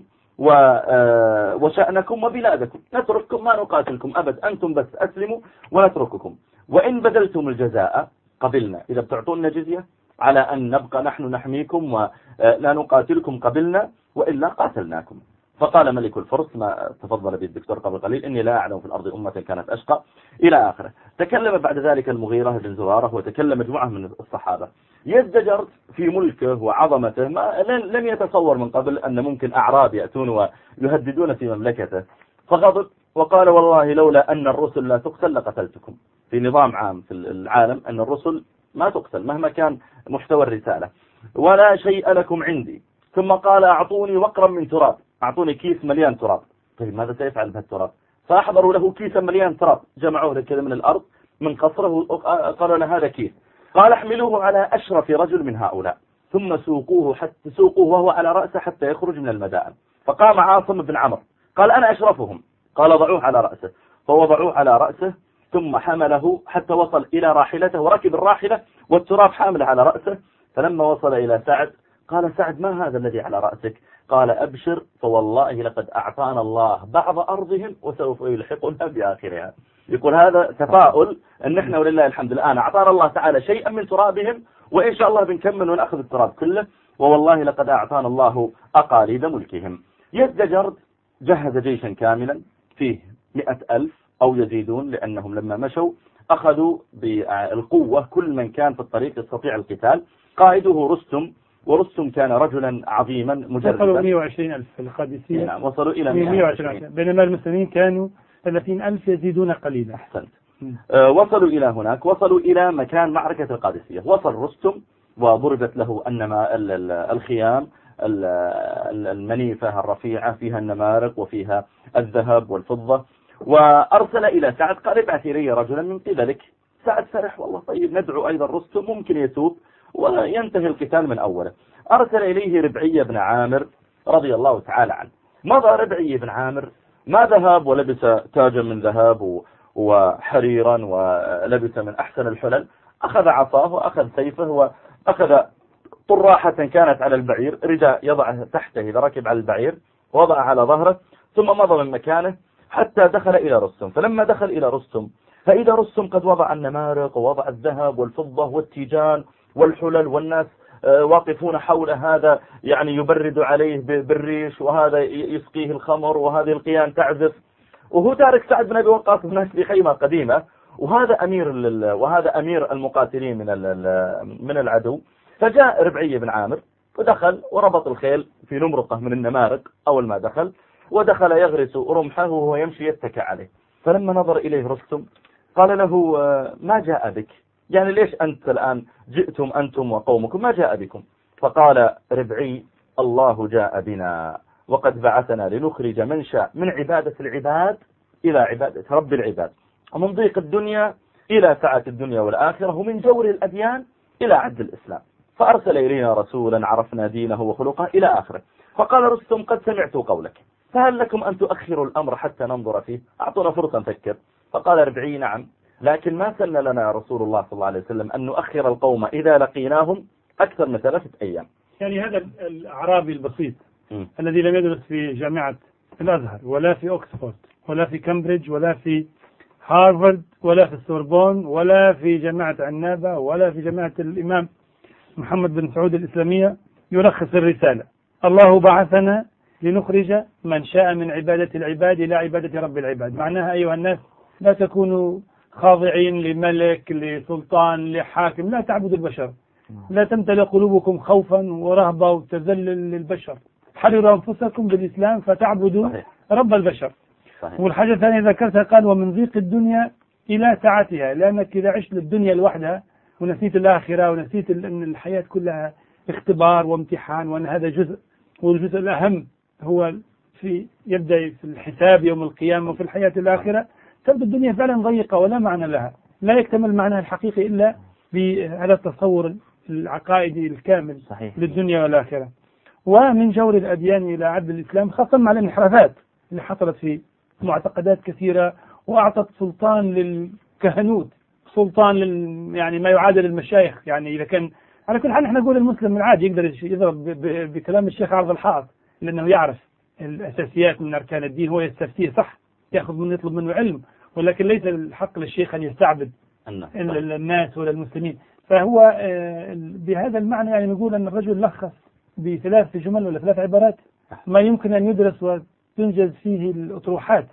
وشأنكم وبلادكم، نترككم ما نقاتلكم أبد، أنتم بس أسلموا ونترككم، وإن بذلتم الجزاء قبلنا، إذا بتعطونا جزية على أن نبقى نحن نحميكم ولا نقاتلكم قبلنا، وإلا قاتلناكم. فقال ملك الفرس ما تفضل به الدكتور قبل قليل إني لا أعلم في الأرض أمة كانت أشقى إلى آخره. تكلم بعد ذلك المغيرة بن زرارة وتكلم مجموعة من الصحابة. يزدجرد في ملكه وعظمته ما لم يتصور من قبل أن ممكن أعراب يأتون ويهددون في مملكته، فغضب وقال والله لولا أن الرسل لا تقتل لقتلتكم. في نظام عام في العالم أن الرسل ما تقتل مهما كان محتوى الرسالة، ولا شيء لكم عندي. ثم قال أعطوني وقرا من تراب، أعطوني كيس مليان تراب. طيب ماذا سيفعل بهالتراب؟ فأحضروا له كيسا مليان تراب، جمعوه كذا من الأرض من قصره وقالوا له هذا كيس. قال احملوه على أشرف رجل من هؤلاء ثم سوقوه حتى سوقوه وهو على رأسه حتى يخرج من المدائن. فقام عاصم بن عمرو قال أنا أشرفهم، قال ضعوه على رأسه، فوضعوه على رأسه ثم حمله حتى وصل إلى راحلته وركب الراحلة والتراب حامله على رأسه. فلما وصل إلى سعد قال سعد ما هذا الذي على رأسك؟ قال أبشر فوالله لقد أعطانا الله بعض أرضهم وسوف يلحقنا بآخرها. يقول هذا تفاؤل أن احنا ولله الحمد الآن أعطانا الله تعالى شيئا من ترابهم، وإن شاء الله بنكمل ونأخذ التراب كله، ووالله لقد أعطانا الله أقاليد ملكهم. يزدجرد جهز جيشا كاملا فيه مئة ألف أو يزيدون، لأنهم لما مشوا أخذوا بالقوة كل من كان في الطريق يستطيع القتال. قائده رستم، ورستم كان رجلا عظيما مجردا. وصلوا مئة وعشرين ألف في القادسية. نعم وصلوا إلى مئة وعشرين، بينما المسلمين كانوا ثلاثين ألف يزيدون قليلا. أحسنت. أه وصلوا إلى هناك، وصلوا إلى مكان معركة القادسية. وصل رستم وضربت له أنما الخيام المنيفة الرفيعة فيها النمارق وفيها الذهب والفضة، وأرسل إلى سعد قال ابعث لي رجلا من قبلك. سعد فرح والله طيب ندعو أيضا رستم ممكن يتوب وينتهي القتال من أوله. أرسل إليه ربعي بن عامر رضي الله تعالى عنه. مضى ربعي بن عامر ما ذهب ولبس تاجا من ذهب وحريرا ولبس من أحسن الحلل، أخذ عصاه وأخذ سيفه وأخذ طراحة كانت على البعير رداء يضعه تحته إذا ركب على البعير، وضع على ظهره ثم مضى من مكانه حتى دخل إلى رستم. فلما دخل إلى رستم فإذا رستم قد وضع النمارق ووضع الذهب والفضة والتيجان والحلل، والناس واقفون حول هذا يعني يبرد عليه بالريش، وهذا يسقيه الخمر، وهذه القيان تعزف، وهو تارك سعد بن أبي وقاص الناس في خيمة قديمة، وهذا أمير وهذا أمير المقاتلين من من العدو. فجاء ربعي بن عامر ودخل وربط الخيل في نمرقة من النمارق أول ما دخل، ودخل يغرس رمحه وهو يمشي يتكى عليه. فلما نظر إليه رستم قال له ما جاء بك؟ يعني ليش أنت الآن جئتم أنتم وقومكم، ما جاء بكم؟ فقال ربعي الله جاء بنا وقد بعثنا لنخرج من شاء من عبادة العباد إلى عبادة رب العباد، ومن ضيق الدنيا إلى سعة الدنيا والآخرة، ومن جور الأديان إلى عدل الإسلام، فأرسل إلينا رسولا عرفنا دينه وخلقه إلى آخره. فقال رستم قد سمعت قولك، فهل لكم أن تؤخروا الأمر حتى ننظر فيه؟ أعطونا فرصة نفكر. فقال ربعي نعم، لكن ما سن لنا رسول الله صلى الله عليه وسلم أن نؤخر القوم إذا لقيناهم أكثر من ثلاثة أيام. يعني هذا الأعرابي البسيط م. الذي لم يدرس في جامعة الأزهر ولا في أكسفورد ولا في كامبريدج ولا في هارفارد ولا في السوربون ولا في جامعة عنابة ولا في جامعة الإمام محمد بن سعود الإسلامية، يلخص الرسالة: الله بعثنا لنخرج من شاء من عبادة العباد إلى عبادة رب العباد. معناها أيها الناس لا تكونوا خاضعين لملك لسلطان لحاكم، لا تعبدوا البشر، لا تمتلئ قلوبكم خوفا ورهبة وتذلل للبشر، حرروا أنفسكم بالإسلام فتعبدوا رب البشر. صحيح. والحاجة الثانية ذكرتها قال ومن ضيق الدنيا إلى سعتها، لأنك إذا عشت للدنيا لوحدها ونسيت الآخرة ونسيت أن الحياة كلها اختبار وامتحان، وأن هذا جزء، والجزء الأهم هو في يبدأ في الحساب يوم القيامة وفي الحياة الآخرة، تبدو الدنيا فعلا ضيقة ولا معنى لها، لا يكتمل معناها الحقيقي إلا بهذا التصور العقائدي الكامل. صحيح. للدنيا والآخرة. ومن جور الأديان إلى عدل الإسلام، خاصة مع الانحرافات اللي حصلت في معتقدات كثيرة، وأعطت سلطان للكهنوت، سلطان لل يعني ما يعادل المشايخ. يعني إذا كان على كل حال احنا نقول المسلم العادي يقدر يضرب بكلام الشيخ عرض الحائط، لأنه يعرف الأساسيات من أركان الدين، هو يستفتيه صح، يأخذ منه يطلب منه علم، ولكن ليس الحق للشيخ أن يستعبد الناس ولا المسلمين. فهو بهذا المعنى يعني نقول أن الرجل لخص بثلاث جمل ولا ثلاث عبارات ما يمكن أن يدرس وتنجز فيه الأطروحات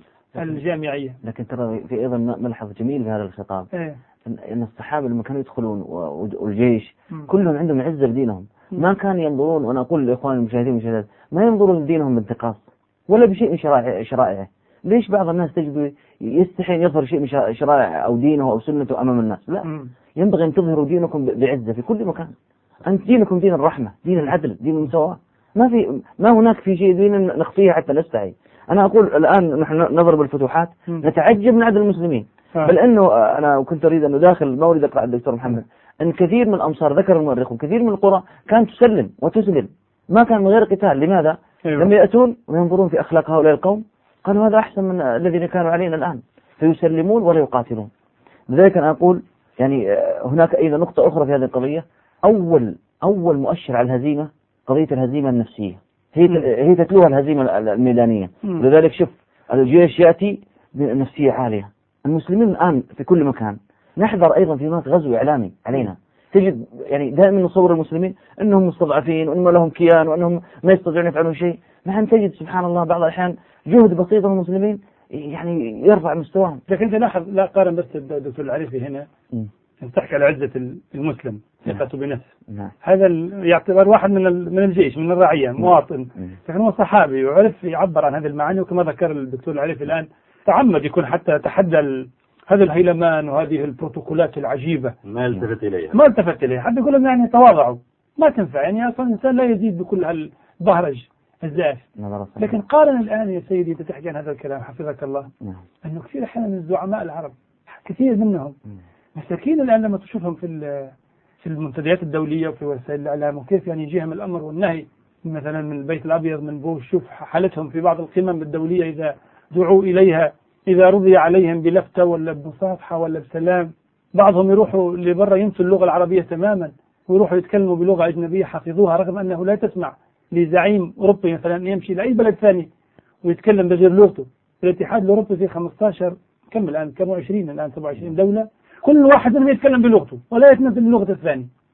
الجامعية. لكن ترى في أيضا ملحظ جميل في هذا الخطاب، إيه؟ أن الصحابة لما كانوا يدخلون والجيش م. كلهم عندهم عزة بدينهم، م. ما كانوا ينظرون، وأنا أقول لإخواني المشاهدين والمشاهدات ما ينظرون لدينهم بانتقاص ولا بشيء من شرائع شرائعه. ليش بعض الناس تجد يستحي يظهر شيء من شرائع أو دينه أو سنته أمام الناس؟ لا، م. ينبغي أن تظهروا دينكم بعزة في كل مكان. أنت دينكم دين الرحمة، دين العدل، دين المساواة، ما في ما هناك في شيء دين نخفيه حتى نستحي. أنا أقول الآن نحن نضرب الفتوحات م. نتعجب من عدل المسلمين، آه. بل أنه أنا كنت أريد أن أداخل ما أريد أقرأ الدكتور محمد أن كثير من الأمصار ذكر المؤرخ وكثير من القرى كانت تسلم وتسلم، ما كان من غير قتال. لماذا؟ أيوة. لما يأتون وينظرون في أخلاق هؤلاء القوم قالوا هذا أحسن من الذين كانوا علينا الآن، فيسلمون ولا يقاتلون. لذلك أنا أقول يعني هناك أيضا نقطة أخرى في هذه القضية. أول أول مؤشر على الهزيمة قضية الهزيمة النفسية، هي هي تتلوها الهزيمة الميدانية. لذلك شوف الجيش يأتي بنفسية عالية. المسلمين الآن في كل مكان نحذر أيضا في هناك غزو إعلامي علينا، تجد يعني دائما نصور المسلمين أنهم مستضعفين وأنهم لهم كيان وأنهم ما يستطيعون يفعلون شيء، مع أن تجد سبحان الله بعض الأحيان جهد بسيط من المسلمين يعني يرفع مستواهم. لكن أنت لاحظ، لا قارن بس الدكتور العريفي هنا تحكي على عزة المسلم ثقته بنفسه، هذا يعتبر واحد من من الجيش من الرعية مواطن، لكن هو صحابي وعرف يعبر عن هذه المعاني. وكما ذكر الدكتور العريفي الآن تعمد يكون حتى تحدى هذا الهيلمان وهذه البروتوكولات العجيبة ما التفت إليها ما التفت إليها حتى يقول لهم يعني تواضعوا ما تنفع، يعني أصلا الإنسان لا يزيد بكل هالبهرج الزائف. لكن قارن الآن يا سيدي أنت تحكي عن هذا الكلام حفظك الله أنه كثير أحيانا من الزعماء العرب كثير منهم مساكين الآن لما تشوفهم في في المنتديات الدولية وفي وسائل الإعلام وكيف يعني يجيهم الأمر والنهي مثلا من البيت الأبيض من بوش، شوف حالتهم في بعض القمم الدولية إذا دعوا إليها، إذا رضي عليهم بلفتة ولا بمصافحة ولا بسلام. بعضهم يروحوا لبرا ينسوا اللغة العربية تماما ويروحوا يتكلموا بلغة أجنبية حفظوها، رغم أنه لا تسمع لزعيم أوروبي مثلا يمشي لأي بلد ثاني ويتكلم بغير لغته. الاتحاد الأوروبي فيه خمسة عشر كم الآن كم عشرين الآن سبعة وعشرين دولة، كل واحد منهم يتكلم بلغته ولا يتمثل اللغة الثاني.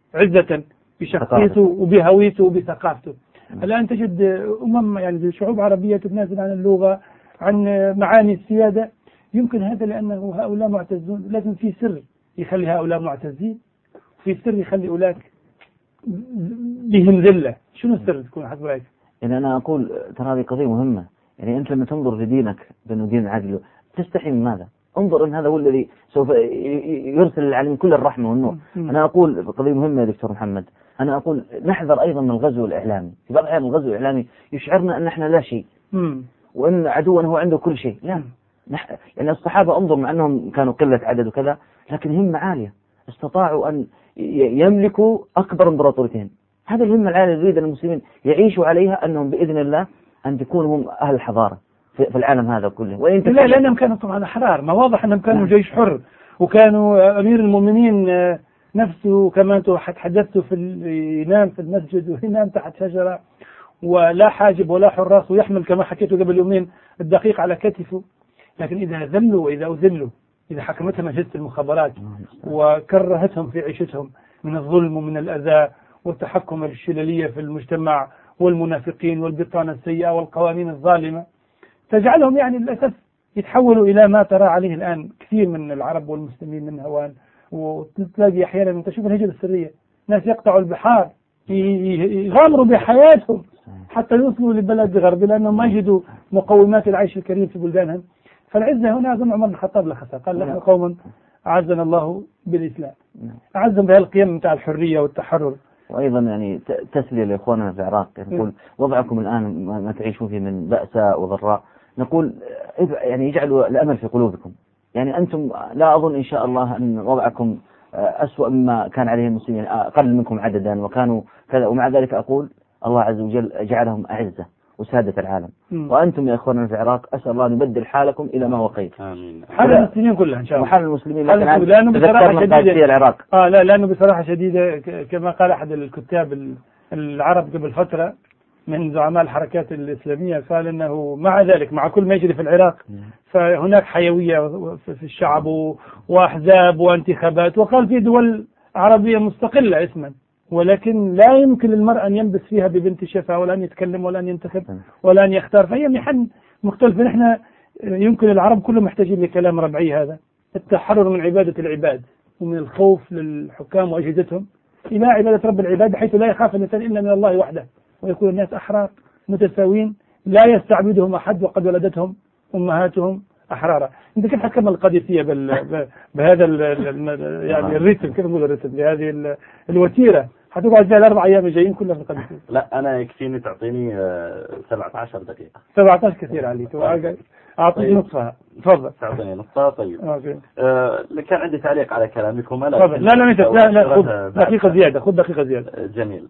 عزة بشخصيته وبهويته وبثقافته. الآن تجد أمم يعني شعوب عربية تتنازل عن اللغة، عن معاني السيادة. يمكن هذا لأنه هؤلاء معتزون، لازم في سر يخلي هؤلاء معتزين، في سر يخلي أولاك بهم ذلة. شنو السر تكون حسب رأيك؟ يعني أنا أقول ترى هذه قضية مهمة. يعني أنت لما تنظر لدينك بأنه دين عدل تستحي من ماذا؟ انظر أن هذا هو الذي سوف يرسل العالمين كل الرحمة والنور. أنا أقول قضية مهمة يا دكتور محمد. أنا أقول نحذر أيضا من الغزو الإعلامي. في بعض الأحيان الغزو الإعلامي يشعرنا أن احنا لا شيء وأن عدونا هو عنده كل شيء. لا، نح... يعني الصحابة انظر مع أنهم كانوا قلة عدد وكذا لكن همة عالية، استطاعوا أن يملكوا أكبر امبراطوريتين. هذا الهمة العالية يريد أن المسلمين يعيشوا عليها، أنهم بإذن الله أن تكونوا هم أهل الحضارة في العالم هذا كله. وإن لا لأنهم كانوا طبعا أحرار، ما واضح أنهم كانوا جيش حر، وكانوا أمير المؤمنين نفسه كما تحدثت في ينام في المسجد وينام تحت شجرة ولا حاجب ولا حراس، ويحمل كما حكيت قبل يومين الدقيق على كتفه. لكن إذا ذلوا وإذا أذلوا، إذا حكمتهم أجهزة المخابرات وكرهتهم في عيشتهم من الظلم ومن الأذى والتحكم الشللية في المجتمع والمنافقين والبطانة السيئة والقوانين الظالمة، تجعلهم يعني للأسف يتحولوا إلى ما ترى عليه الآن كثير من العرب والمسلمين من هوان. وتلاقي أحيانا أنت تشوف الهجرة السرية، ناس يقطعوا البحار يغامروا بحياتهم حتى يوصلوا لبلد غربي لأنهم ما يجدوا مقومات العيش الكريم في بلدانهم. فالعزة هنا أظن عمر بن الخطاب لخصها، قال نحن قوم أعزنا الله بالإسلام، أعزهم بها القيم متاع الحرية والتحرر. وأيضا يعني تسلية لإخواننا في العراق، نقول وضعكم الآن ما تعيشون فيه من بأساء وضراء، نقول يعني يجعلوا الأمل في قلوبكم. يعني أنتم لا أظن إن شاء الله أن وضعكم أسوأ مما كان عليه المسلمين، أقل منكم عددا وكانوا كذا، ومع ذلك أقول الله عز وجل جعلهم أعزة وسادة العالم. مم. وأنتم يا إخواننا في العراق أسأل الله أن يبدل حالكم إلى ما وقيت. آمين. حال المسلمين كلها إن شاء الله. وحال المسلمين لأنه بصراحة شديدة العراق. آه لا لأنه بصراحة شديدة كما قال أحد الكتاب العرب قبل فترة من زعماء الحركات الإسلامية، قال أنه مع ذلك مع كل ما يجري في العراق فهناك حيوية في الشعب وأحزاب وانتخابات، وقال في دول عربية مستقلة اسما، ولكن لا يمكن للمرء أن ينبس فيها ببنت شفا ولا أن يتكلم ولا أن ينتخب ولا أن يختار، فهي محن مختلفة. نحن يمكن العرب كلهم محتاجين لكلام ربعي هذا، التحرر من عبادة العباد ومن الخوف للحكام وأجهزتهم إلى عبادة رب العباد، حيث لا يخاف الإنسان إلا من الله وحده، ويكون الناس أحرار متساوين لا يستعبدهم أحد وقد ولدتهم أمهاتهم أحرارا. أنت كيف حكم القادسية بهذا يعني الريتم، كيف نقول الريتم بهذه الوتيرة حتقعد فيها الأربع أيام الجايين كلها في القادسية؟ لا أنا يكفيني تعطيني سبعة عشر دقيقة. سبعة عشر كثير عليك، أعطيك نصفها. تفضل. تعطيني نصفها. طيب. أوكي. آه كان عندي تعليق على كلامكم. لا لا لا لا خذ دقيقة زيادة، خذ دقيقة زيادة. جميل.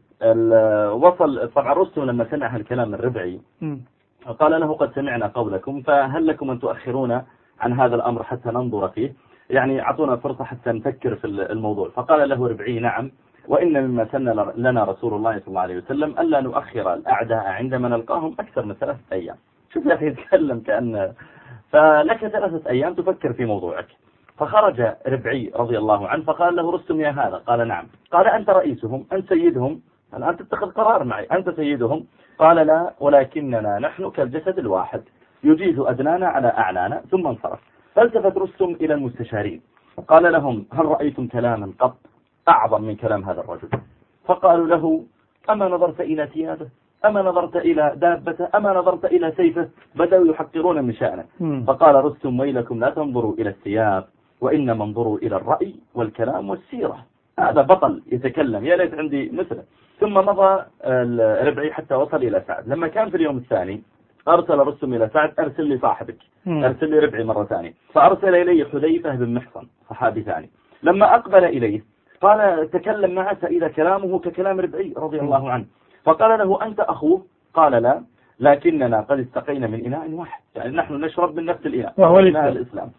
وصل طبعا رستم لما سمع هالكلام الربعي قال له قد سمعنا قولكم، فهل لكم أن تؤخرونا عن هذا الأمر حتى ننظر فيه؟ يعني أعطونا فرصة حتى نفكر في الموضوع. فقال له ربعي نعم، وإن مما سن لنا رسول الله صلى الله عليه وسلم ألا نؤخر الأعداء عندما نلقاهم أكثر من ثلاثة أيام. شوف يا أخي يتكلم كأن فلك ثلاثة أيام تفكر في موضوعك. فخرج ربعي رضي الله عنه فقال له رستم يا هذا، قال نعم. قال أنت رئيسهم، أنت سيدهم، الآن تتخذ قرار معي، أنت سيدهم. قال لا، ولكننا نحن كالجسد الواحد يجيز أدنانا على أعلانا. ثم انصرف. فالتفت رستم إلى المستشارين قال لهم هل رأيتم كلاما قط أعظم من كلام هذا الرجل؟ فقالوا له أما نظرت إلى ثيابه، أما نظرت إلى دابته، أما نظرت إلى سيفه؟ بدأوا يحقرون من شأنه. فقال رستم ويلكم لا تنظروا إلى الثياب وإنما انظروا إلى الرأي والكلام والسيرة. هذا بطل يتكلم، يا ليت عندي مثله. ثم مضى الربعي حتى وصل إلى سعد. لما كان في اليوم الثاني أرسل رستم إلى سعد أرسل لي صاحبك، أرسل لي ربعي مرة ثانية. فأرسل إليه حذيفة بن محصن صحابي ثاني. لما أقبل إليه قال تكلم معه فإذا كلامه ككلام ربعي رضي الله عنه. فقال له أنت أخوه؟ قال لا، لكننا قد استقينا من إناء واحد، يعني نحن نشرب من نفس الإناء وهو الإسلام.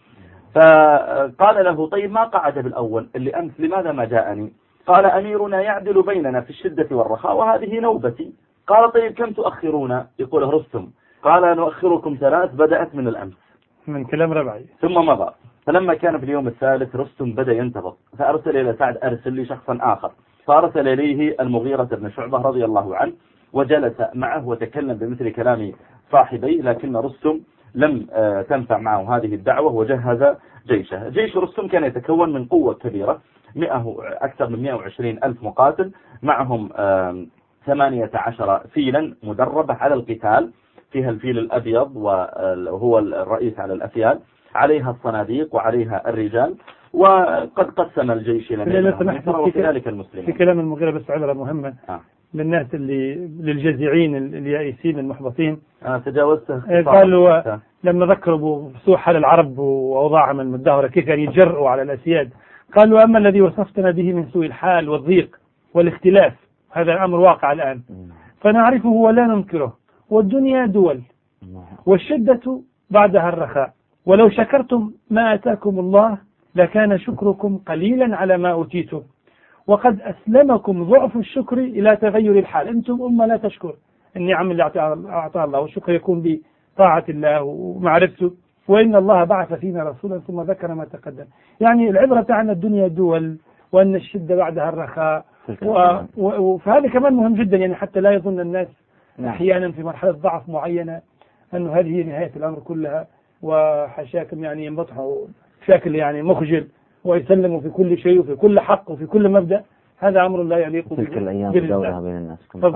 فقال له طيب ما قعد بالأول اللي أمس لماذا ما جاءني؟ قال أميرنا يعدل بيننا في الشدة والرخاء وهذه نوبتي. قال طيب كم تؤخرون؟ يقول رستم. قال نؤخركم ثلاث بدأت من الأمس، من كلام ربعي. ثم مضى. فلما كان في اليوم الثالث رستم بدأ ينتبض، فأرسل إلى سعد أرسل لي شخصا آخر. فأرسل إليه المغيرة بن شعبة رضي الله عنه وجلس معه وتكلم بمثل كلام صاحبي، لكن رستم لم تنفع معه هذه الدعوة وجهز جيشه. جيش رستم كان يتكون من قوة كبيرة، مئة أكثر من مئة وعشرين ألف مقاتل، معهم ثمانية عشر فيلا مدربة على القتال، فيها الفيل الأبيض وهو الرئيس على الأفيال، عليها الصناديق وعليها الرجال، وقد قسم الجيش إلى وكذلك المسلمين. في كلام المغيرة بس عبرة مهمة آه. للناس اللي للجزيعين اليائسين المحبطين آه تجاوزته. قالوا لما ذكروا بسوء حال العرب وأوضاعهم المدهورة كيف يعني يجرؤوا على الأسياد، قالوا أما الذي وصفتنا به من سوء الحال والضيق والاختلاف هذا الأمر واقع الآن فنعرفه ولا ننكره، والدنيا دول والشدة بعدها الرخاء، ولو شكرتم ما آتاكم الله لكان شكركم قليلا على ما أوتيتم، وقد أسلمكم ضعف الشكر إلى تغير الحال. أنتم أمة لا تشكر النعم اللي أعطاها الله، والشكر يكون بطاعة الله ومعرفته، وإن الله بعث فينا رسولا ثم ذكر ما تقدم. يعني العبرة عن الدنيا دول وأن الشدة بعدها الرخاء، وفهذا كمان مهم جدا، يعني حتى لا يظن الناس أحيانا في مرحلة ضعف معينة أن هذه هي نهاية الأمر كلها، وحشاكم يعني ينبطحوا بشكل يعني مخجل ويسلموا في كل شيء وفي كل حق وفي كل مبدأ. هذا أمر لا يليق تلك الأيام دورها بين الناس.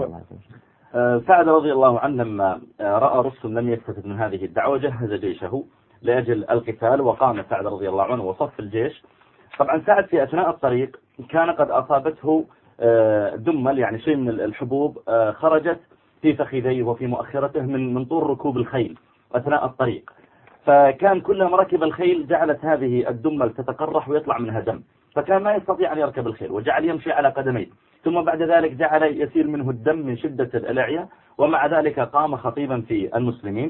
سعد رضي الله عنه لما رأى رستم لم يستفد من هذه الدعوة جهز جيشه لأجل القتال، وقام سعد رضي الله عنه وصف الجيش. طبعا سعد في أثناء الطريق كان قد أصابته دمل، يعني شيء من الحبوب خرجت في فخذيه وفي مؤخرته من من طول ركوب الخيل أثناء الطريق، فكان كلما ركب الخيل جعلت هذه الدمل تتقرح ويطلع منها دم، فكان ما يستطيع أن يركب الخيل وجعل يمشي على قدميه، ثم بعد ذلك جعل يسير منه الدم من شدة الألعية، ومع ذلك قام خطيبا في المسلمين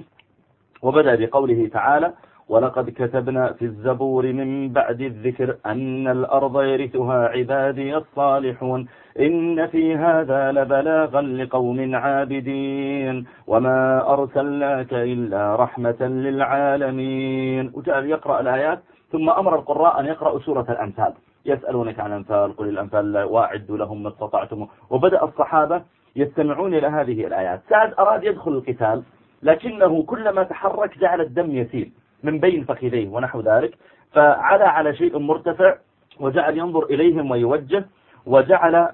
وبدأ بقوله تعالى: ولقد كتبنا في الزبور من بعد الذكر أن الأرض يرثها عبادي الصالحون إن في هذا لبلاغا لقوم عابدين وما أرسلناك إلا رحمة للعالمين. وجعل يقرأ الآيات، ثم أمر القراء أن يقرأوا سورة الأنفال: يسألونك عن الأنفال قل الأنفال واعدوا لهم ما استطعتم. وبدأ الصحابة يستمعون إلى هذه الآيات. سعد أراد يدخل القتال، لكنه كلما تحرك جعل الدم يسيل من بين فخذيه ونحو ذلك، فعلى على شيء مرتفع وجعل ينظر إليهم ويوجه، وجعل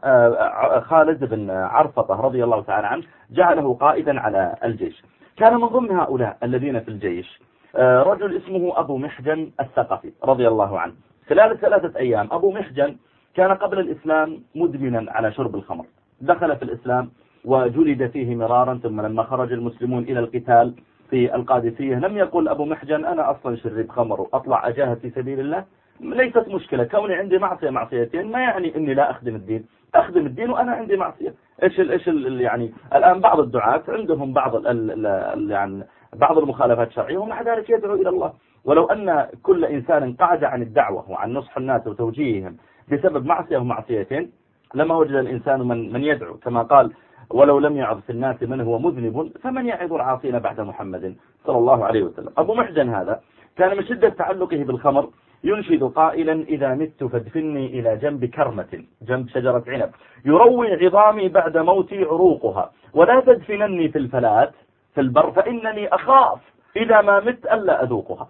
خالد بن عرفطة رضي الله تعالى عنه جعله قائدا على الجيش. كان من ضمن هؤلاء الذين في الجيش رجل اسمه أبو محجن الثقفي رضي الله عنه. خلال ثلاثة أيام أبو محجن كان قبل الإسلام مدمنا على شرب الخمر، دخل في الإسلام وجلد فيه مرارا، ثم لما خرج المسلمون إلى القتال في القادسية لم يقل أبو محجن أنا أصلا شرب خمر وأطلع أجاهد في سبيل الله، ليست مشكلة، كوني عندي معصية معصيتين ما يعني إني لا أخدم الدين، أخدم الدين وأنا عندي معصية. إيش ال إيش ال يعني الآن بعض الدعاة عندهم بعض ال ال يعني بعض المخالفات الشرعية ومع ذلك يدعو إلى الله. ولو أن كل إنسان قعد عن الدعوة وعن نصح الناس وتوجيههم بسبب معصية ومعصيتين لما وجد الإنسان من من يدعو، كما قال: ولو لم يعظ في الناس من هو مذنب فمن يعظ العاصين بعد محمد صلى الله عليه وسلم. أبو محجن هذا كان من شدة تعلقه بالخمر ينشد قائلا: إذا مت فادفني إلى جنب كرمة، جنب شجرة عنب، يروي عظامي بعد موتي عروقها، ولا تدفنني في الفلات في البر فإنني أخاف إذا ما مت ألا أذوقها.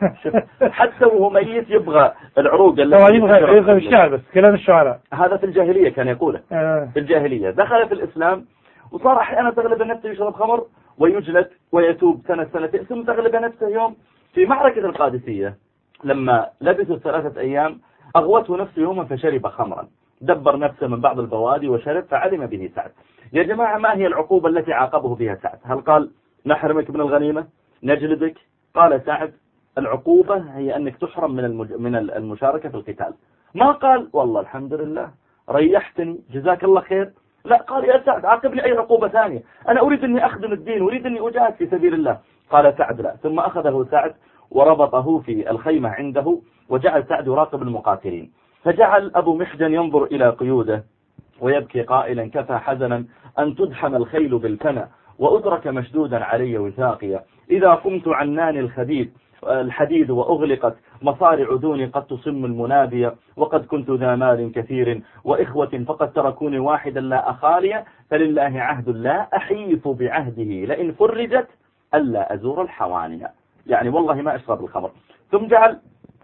حتى وهو ميت يبغى العروق التي يبغى الشعر، بس كلام الشعراء هذا في الجاهلية كان يقوله. في الجاهلية دخل في الإسلام وصار أحيانا تغلب نفسه يشرب خمر ويجلد ويتوب سنة سنتين، ثم تغلب نفسه يوم في معركة القادسية لما لبثوا ثلاثة أيام أغوته نفسه يوما فشرب خمرا، دبر نفسه من بعض البوادي وشرب، فعلم به سعد. يا جماعة ما هي العقوبة التي عاقبه بها سعد؟ هل قال نحرمك من الغنيمة نجلدك؟ قال سعد العقوبة هي أنك تحرم من المج... من المشاركة في القتال. ما قال والله الحمد لله ريحتني جزاك الله خير، لا، قال يا سعد عاقبني أي عقوبة ثانية، أنا أريد أني أخدم الدين، أريد أني أجاهد في سبيل الله. قال سعد لا، ثم أخذه سعد وربطه في الخيمة عنده وجعل سعد يراقب المقاتلين، فجعل أبو محجن ينظر إلى قيوده ويبكي قائلا: كفى حزنا أن تدحم الخيل بالفنا وأترك مشدودا علي وثاقيا، إذا قمت عنان الخديد الحديد وأغلقت مصارع دوني قد تصم المنابي، وقد كنت ذا مال كثير وإخوة فقد تركوني واحدا لا أخالي، فلله عهد لا أحيف بعهده لئن فرجت ألا أزور الحواني. يعني والله ما أشرب الخمر. ثم جعل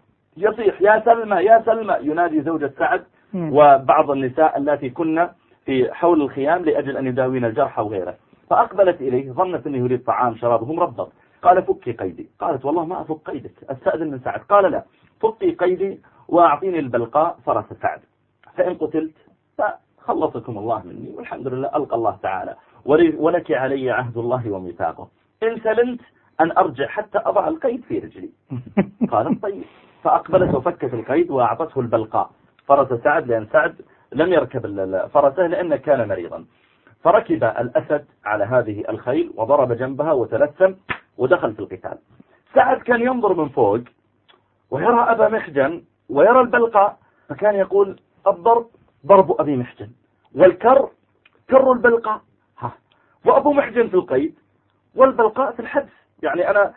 يصيح يا سلمى يا سلمى، ينادي زوجة سعد وبعض النساء التي كنا في حول الخيام لأجل أن يداوين الجرحى وغيره. فأقبلت إليه ظنت أنه يريد طعام شرابه مربط. قال فكي قيدي. قالت والله ما أفك قيدك، أستأذن من سعد. قال لا، فكي قيدي وأعطيني البلقاء فرس سعد، فإن قتلت فخلصكم الله مني، والحمد لله ألقى الله تعالى، ولك علي عهد الله وميثاقه، إن سلمت أن أرجع حتى أضع القيد في رجلي. قالت طيب. فأقبلت وفكت القيد وأعطته البلقاء فرس سعد، لأن سعد لم يركب فرسه لأنه كان مريضا. فركب الأسد على هذه الخيل وضرب جنبها وتلثم ودخل في القتال. سعد كان ينظر من فوق ويرى أبا محجن ويرى البلقاء، فكان يقول الضرب ضرب أبي محجن والكر كر البلقاء، ها وأبو محجن في القيد والبلقاء في الحبس، يعني أنا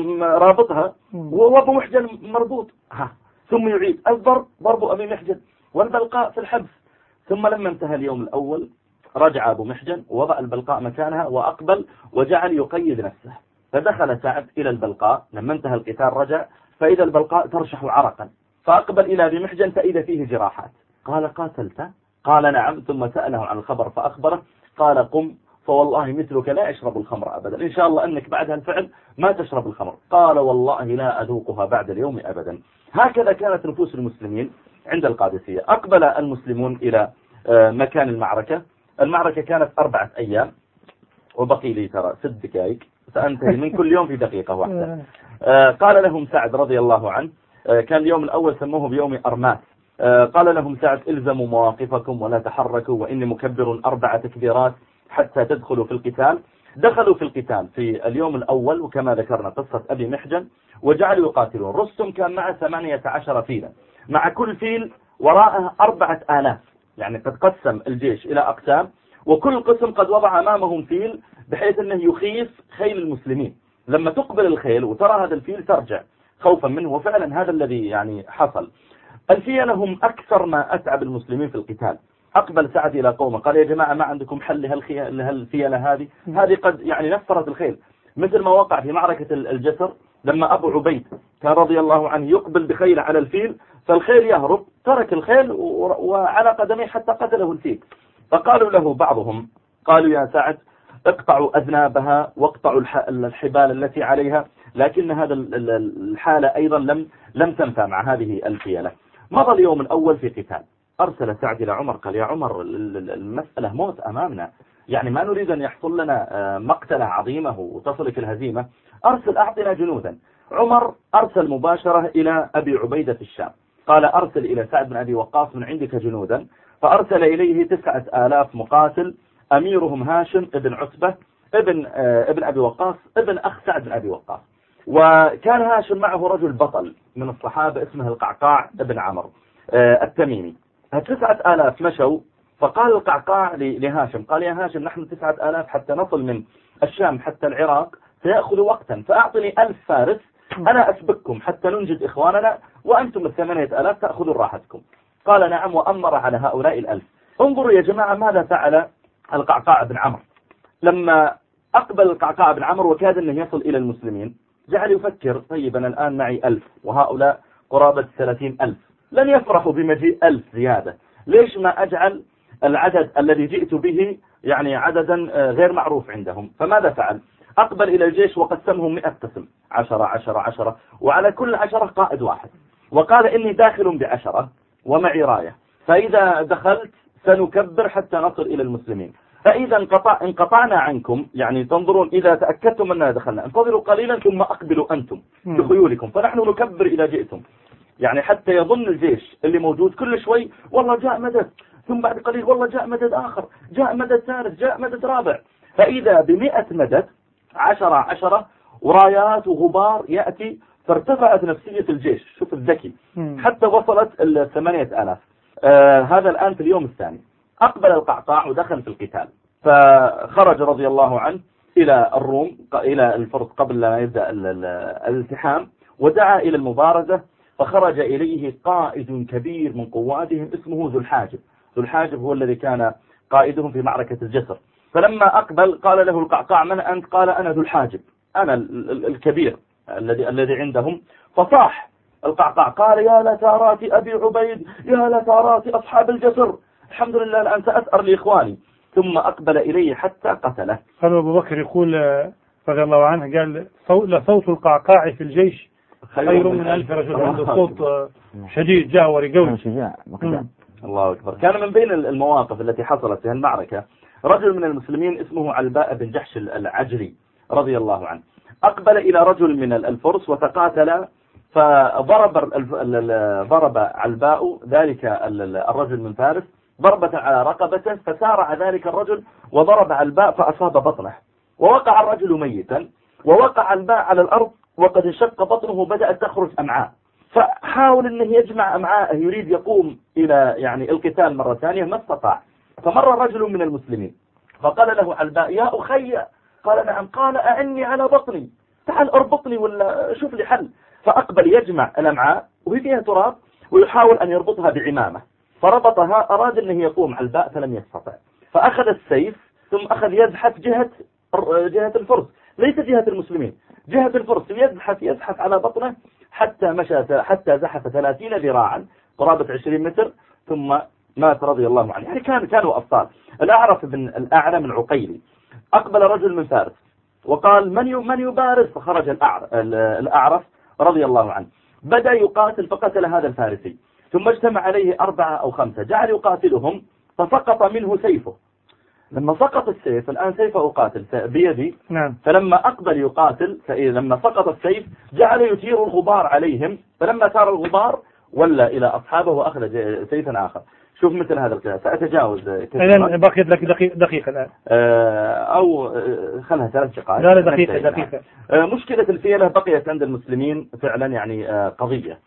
رابطها وأبو محجن مربوط، ها ثم يعيد الضرب ضرب أبي محجن والبلقاء في الحبس. ثم لما انتهى اليوم الأول رجع أبو محجن ووضع البلقاء مكانها وأقبل وجعل يقيد نفسه. فدخل سعد إلى البلقاء لما انتهى القتال، رجع فإذا البلقاء ترشح عرقا، فأقبل إلى أبي محجن فإذا فيه جراحات. قال قاتلت؟ قال نعم. ثم سأله عن الخبر فأخبره. قال قم فوالله مثلك لا يشرب الخمر أبدا، إن شاء الله أنك بعد الفعل ما تشرب الخمر. قال والله لا أذوقها بعد اليوم أبدا. هكذا كانت نفوس المسلمين عند القادسية. أقبل المسلمون إلى مكان المعركة. المعركة كانت أربعة أيام وبقي لي ترى ست دقائق، سأنتهي من كل يوم في دقيقة واحدة. قال لهم سعد رضي الله عنه، كان اليوم الأول سموه بيوم أرماس، قال لهم سعد الزموا مواقفكم ولا تحركوا وإني مكبر أربع تكبيرات حتى تدخلوا في القتال. دخلوا في القتال في اليوم الأول، وكما ذكرنا قصة أبي محجن، وجعلوا يقاتلون. رستم كان مع ثمانية عشر فيلا، مع كل فيل وراءه أربعة آلاف، يعني قد قسم الجيش إلى أقسام، وكل قسم قد وضع أمامهم فيل بحيث أنه يخيف خيل المسلمين. لما تقبل الخيل وترى هذا الفيل ترجع خوفا منه، وفعلا هذا الذي يعني حصل. الفيلة هم أكثر ما أتعب المسلمين في القتال. أقبل سعد إلى قومه قال يا جماعة ما عندكم حل لهالفيلة هذه، هذه قد يعني نفرت الخيل، مثل ما وقع في معركة الجسر لما أبو عبيد كان رضي الله عنه يقبل بخيل على الفيل، فالخيل يهرب، ترك الخيل وعلى قدميه حتى قتله الفيل. فقالوا له بعضهم، قالوا يا سعد اقطعوا أذنابها واقطعوا الحبال التي عليها، لكن هذا الحالة أيضا لم لم تنفع مع هذه الفيلة. مضى اليوم الأول في قتال. أرسل سعد إلى عمر قال يا عمر المسألة موت أمامنا، يعني ما نريد أن يحصل لنا مقتلة عظيمة وتصلك الهزيمة، أرسل أعطنا جنودا. عمر أرسل مباشرة إلى أبي عبيدة في الشام، قال أرسل إلى سعد بن أبي وقاص من عندك جنودا، فأرسل إليه تسعة آلاف مقاتل، أميرهم هاشم ابن عتبة ابن ابن أبي وقاص ابن أخ سعد بن أبي وقاص. وكان هاشم معه رجل بطل من الصحابة اسمه القعقاع ابن عمرو التميمي. التسعة آلاف مشوا، فقال القعقاع لهاشم قال يا هاشم نحن تسعة آلاف حتى نصل من الشام حتى العراق سيأخذ وقتا، فأعطني ألف فارس أنا أسبقكم حتى ننجد إخواننا، وأنتم الثمانية آلاف تأخذوا راحتكم. قال نعم، وأمر على هؤلاء الألف. انظروا يا جماعة ماذا فعل القعقاع بن عمرو. لما أقبل القعقاع بن عمرو وكاد أنه يصل إلى المسلمين، جعل يفكر طيب أنا الآن معي ألف وهؤلاء قرابة ثلاثين ألف، لن يفرحوا بمجيء ألف زيادة، ليش ما أجعل العدد الذي جئت به يعني عددا غير معروف عندهم؟ فماذا فعل؟ أقبل إلى الجيش وقسمهم مئة قسم، عشرة عشرة عشرة، وعلى كل عشرة قائد واحد، وقال إني داخل بعشرة ومعي راية، فإذا دخلت سنكبر حتى نصل إلى المسلمين، فإذا انقطع انقطعنا عنكم، يعني تنظرون إذا تأكدتم أننا دخلنا انتظروا قليلا ثم أقبلوا أنتم بخيولكم فنحن نكبر إذا جئتم، يعني حتى يظن الجيش اللي موجود كل شوي والله جاء مدد، ثم بعد قليل والله جاء مدد آخر، جاء مدد ثالث، جاء مدد رابع، فإذا بمئة مدد عشرة عشرة ورايات وغبار يأتي، فارتفعت نفسية الجيش، شوف الذكي، حتى وصلت الثمانية آلاف. آه هذا الآن في اليوم الثاني. أقبل القعقاع ودخل في القتال، فخرج رضي الله عنه إلى الروم إلى الفرس قبل لا يبدأ الالتحام، ودعا إلى المبارزة فخرج إليه قائد كبير من قوادهم اسمه ذو الحاجب. ذو الحاجب هو الذي كان قائدهم في معركة الجسر. فلما أقبل قال له القعقاع: من أنت؟ قال: أنا ذو الحاجب، أنا الكبير الذي الذي عندهم. فصاح القعقاع قال: يا لتارات أبي عبيد، يا لتارات أصحاب الجسر، الحمد لله الآن سأثأر لإخواني. ثم أقبل إليه حتى قتله. قال أبو بكر يقول رضي الله عنه، قال: لصوت القعقاع في الجيش خير من ألف رجل. عنده صوت شديد جاوري قوي شجاع. الله أكبر. كان من بين المواقف التي حصلت في المعركة رجل من المسلمين اسمه علباء بن جحش العجلي رضي الله عنه. أقبل إلى رجل من الفرس وتقاتل، فضرب ضرب علباء ذلك الرجل من فارس ضربة على رقبته، فسارع ذلك الرجل وضرب علباء فأصاب بطنه، ووقع الرجل ميتا، ووقع علباء على الأرض وقد انشق بطنه وبدأت تخرج أمعاء. فحاول أنه يجمع أمعاءه، يريد يقوم إلى يعني القتال مرة ثانية، ما استطاع. فمر رجل من المسلمين فقال له علباء: يا أخي. قال: نعم. قال: أعني على بطني، تعال اربطني ولا شوف لي حل. فأقبل يجمع الأمعاء وهي فيها تراب ويحاول أن يربطها بعمامة، فربطها. أراد أنه يقوم علباء فلم يستطع، فأخذ السيف ثم أخذ يزحف جهة جهة الفرس، ليس جهة المسلمين، جهة الفرس، يزحف يزحف على بطنه حتى مشى حتى زحف ثلاثين ذراعا قرابة عشرين متر، ثم مات رضي الله عنه. يعني كان كانوا أبطال. الأعرف بن الأعلى من عقيلي أقبل رجل من فارس وقال: من من يبارز؟ فخرج الأعرف رضي الله عنه، بدأ يقاتل فقتل هذا الفارسي، ثم اجتمع عليه أربعة أو خمسة، جعل يقاتلهم فسقط منه سيفه. لما سقط السيف، الآن سيفه أقاتل بيدي، نعم. فلما أقبل يقاتل، لما سقط السيف جعل يثير الغبار عليهم، فلما ثار الغبار ولى إلى أصحابه وأخذ سيفا آخر. شوف مثل هذا الكلام. سأتجاوز الآن بقيت لك دقيقة, دقيقة الآن أو خلها ثلاث دقائق. لا دقيقة دقيقة. مشكلة الفيلة بقيت عند المسلمين فعلا يعني قضية.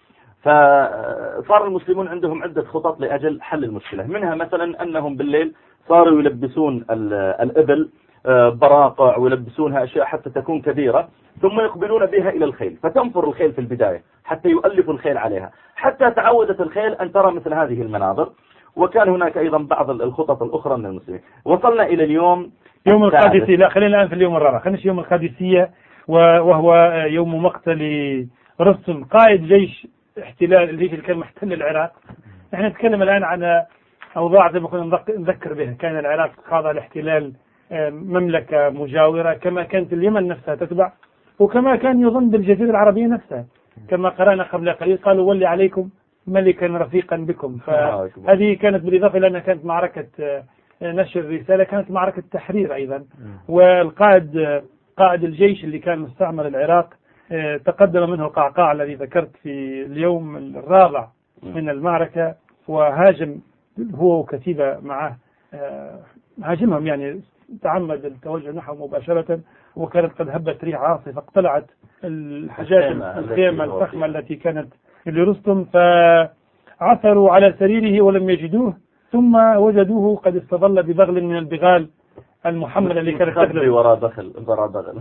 فصار المسلمون عندهم عدة خطط لأجل حل المشكلة، منها مثلا أنهم بالليل صاروا يلبسون الإبل براقع ويلبسونها أشياء حتى تكون كبيرة، ثم يقبلون بها إلى الخيل، فتنفر الخيل في البداية حتى يؤلفوا الخيل عليها، حتى تعودت الخيل أن ترى مثل هذه المناظر. وكان هناك أيضا بعض الخطط الأخرى من المسلمين. وصلنا إلى اليوم يوم القادسية. لا خلينا الآن في اليوم الرابع، خلينا يوم القادسية، وهو يوم مقتل رستم قائد جيش احتلال الجيش اللي كان محتل العراق. نحن نتكلم الآن عن أوضاع زي ما كنا نذكر بها. كان العراق خاضع لاحتلال مملكة مجاورة، كما كانت اليمن نفسها تتبع، وكما كان يظن بالجزيرة العربية نفسها، كما قرأنا قبل قليل قالوا: ولي عليكم ملكا رفيقا بكم. فهذه كانت بالإضافة لأنها كانت معركة نشر الرسالة، كانت معركة تحرير أيضا. والقائد قائد الجيش اللي كان مستعمر العراق تقدم منه القعقاع الذي ذكرت في اليوم الرابع من المعركة، وهاجم هو وكتيبة معه، هاجمهم يعني تعمد التوجه نحو مباشرة، وكانت قد هبت ريح عاصفة اقتلعت الحجاج الخيمة الفخمة التي كانت لرستم، فعثروا على سريره ولم يجدوه، ثم وجدوه قد استظل ببغل من البغال المحملة اللي كانت تغلب وراء بغل وراء بغل،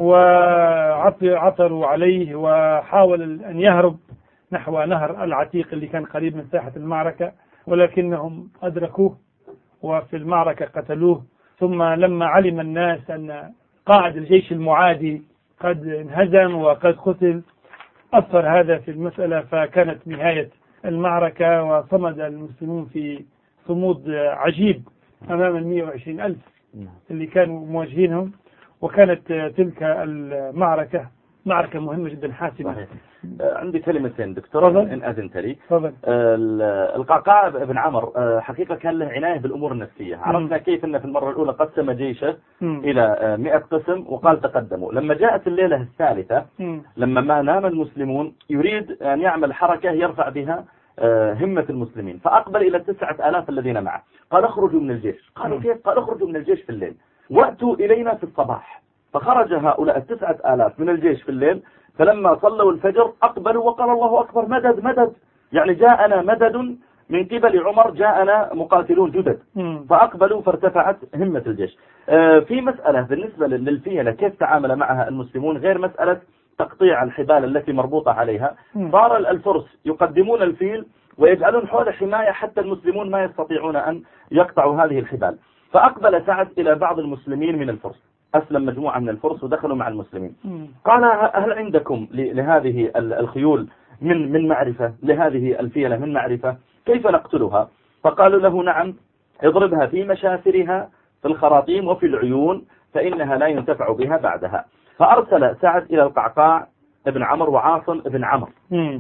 وعثروا عليه وحاول أن يهرب نحو نهر العتيق اللي كان قريب من ساحة المعركة، ولكنهم أدركوه وفي المعركة قتلوه. ثم لما علم الناس أن قائد الجيش المعادي قد انهزم وقد قتل، أثر هذا في المسألة، فكانت نهاية المعركة، وصمد المسلمون في صمود عجيب أمام المئة وعشرين ألف اللي كانوا مواجهينهم. وكانت تلك المعركة معركة مهمة جدا حاسمة. صحيح. عندي كلمتين دكتور فضل. إن أذنت لي. فضل. القعقاع بن عمر حقيقة كان له عناية بالأمور النفسية. عرفنا كيف أنه في المرة الأولى قسم جيشه م. إلى مئة قسم وقال تقدموا. لما جاءت الليلة الثالثة م. لما ما نام المسلمون يريد أن يعمل حركة يرفع بها همة المسلمين، فأقبل إلى التسعة آلاف الذين معه، قال اخرجوا من الجيش. قالوا كيف؟ قال اخرجوا من الجيش في الليل وأتوا إلينا في الصباح. فخرج هؤلاء التسعة آلاف من الجيش في الليل، فلما صلوا الفجر أقبلوا وقال الله أكبر مدد مدد، يعني جاءنا مدد من قبل عمر، جاءنا مقاتلون جدد. فأقبلوا فارتفعت همة الجيش. في مسألة بالنسبة للفيلة كيف تعامل معها المسلمون، غير مسألة تقطيع الحبال التي مربوطة عليها، صار الفرس يقدمون الفيل ويجعلون حول حماية حتى المسلمون ما يستطيعون أن يقطعوا هذه الحبال. فأقبل سعد إلى بعض المسلمين من الفرس، أسلم مجموعة من الفرس ودخلوا مع المسلمين. قال هل عندكم لهذه الخيول من من معرفة، لهذه الفيلة من معرفة، كيف نقتلها؟ فقالوا له نعم، اضربها في مشافرها في الخراطيم وفي العيون فإنها لا ينتفع بها بعدها. فأرسل سعد إلى القعقاع ابن عمرو وعاصم ابن عمرو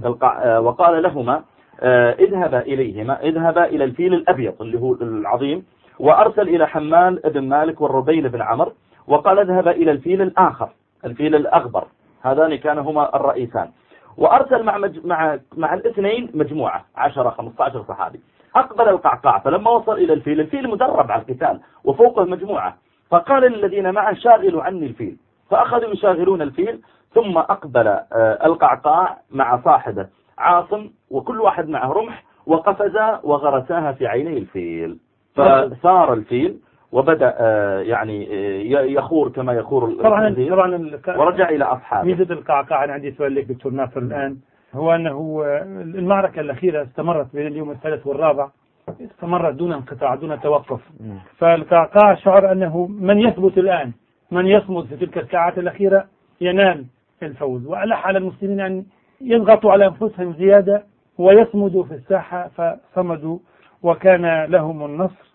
وقال لهما اذهبا إليهما، اذهبا إلى الفيل الأبيض اللي هو العظيم، وأرسل إلى حمال ابن مالك والربيل بن عمرو وقال اذهبا إلى الفيل الآخر الفيل الأغبر، هذان كان هما الرئيسان. وأرسل مع مج... مع مع الاثنين مجموعة عشرة خمسة عشر صحابي. أقبل القعقاع فلما وصل إلى الفيل، الفيل مدرب على القتال وفوقه مجموعة، فقال للذين معه شاغلوا عني الفيل، فأخذوا يشاغلون الفيل. ثم أقبل القعقاع مع صاحبه عاصم وكل واحد معه رمح وقفزا وغرساها في عيني الفيل، فثار الفيل وبدأ يعني يخور كما يخور طبعا طبعا ورجع إلى أصحابه. ميزة القعقاع، أنا عندي سؤال لك دكتور ناصر الآن، هو أنه المعركة الأخيرة استمرت بين اليوم الثالث والرابع، استمرت دون انقطاع دون توقف. فالقعقاع شعر أنه من يثبت الآن، من يصمد في تلك الساعات الأخيرة ينال الفوز، وألح على المسلمين أن يضغطوا على أنفسهم زيادة ويصمدوا في الساحة، فصمدوا وكان لهم النصر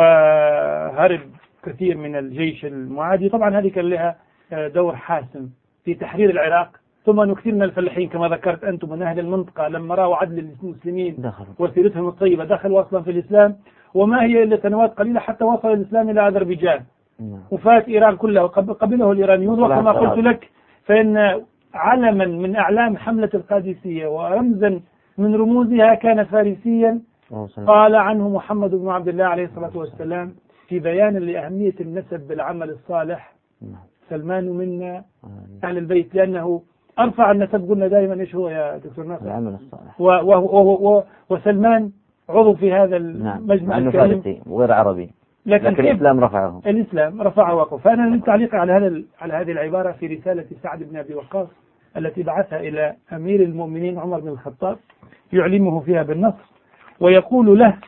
وهرب كثير من الجيش المعادي. طبعا هذه كان لها دور حاسم في تحرير العراق. ثم كثير من الفلاحين كما ذكرت أنتم من أهل المنطقة لما رأوا عدل المسلمين وسيرتهم الطيبة دخلوا أصلا في الإسلام، وما هي إلا سنوات قليلة حتى وصل الإسلام إلى أذربيجان وفات إيران كلها وقبله الإيرانيون. وكما قلت لك فإن علما من أعلام حملة القادسية ورمزا من رموزها كان فارسيا قال عنه محمد بن عبد الله عليه الصلاة والسلام في بيان لأهمية النسب بالعمل الصالح: سلمان منا أهل البيت، لأنه أرفع النسب. قلنا دائما إيش هو يا دكتور ناصر؟ العمل الصالح. وهو وسلمان عضو في هذا المجمع الكريم وغير عربي، لكن, لكن الإسلام رفعه الإسلام رفعه وقف. فأنا للتعليق على هذا على هذه العبارة في رسالة سعد بن أبي وقاص التي بعثها إلى أمير المؤمنين عمر بن الخطاب يعلمه فيها بالنصر، ويقول له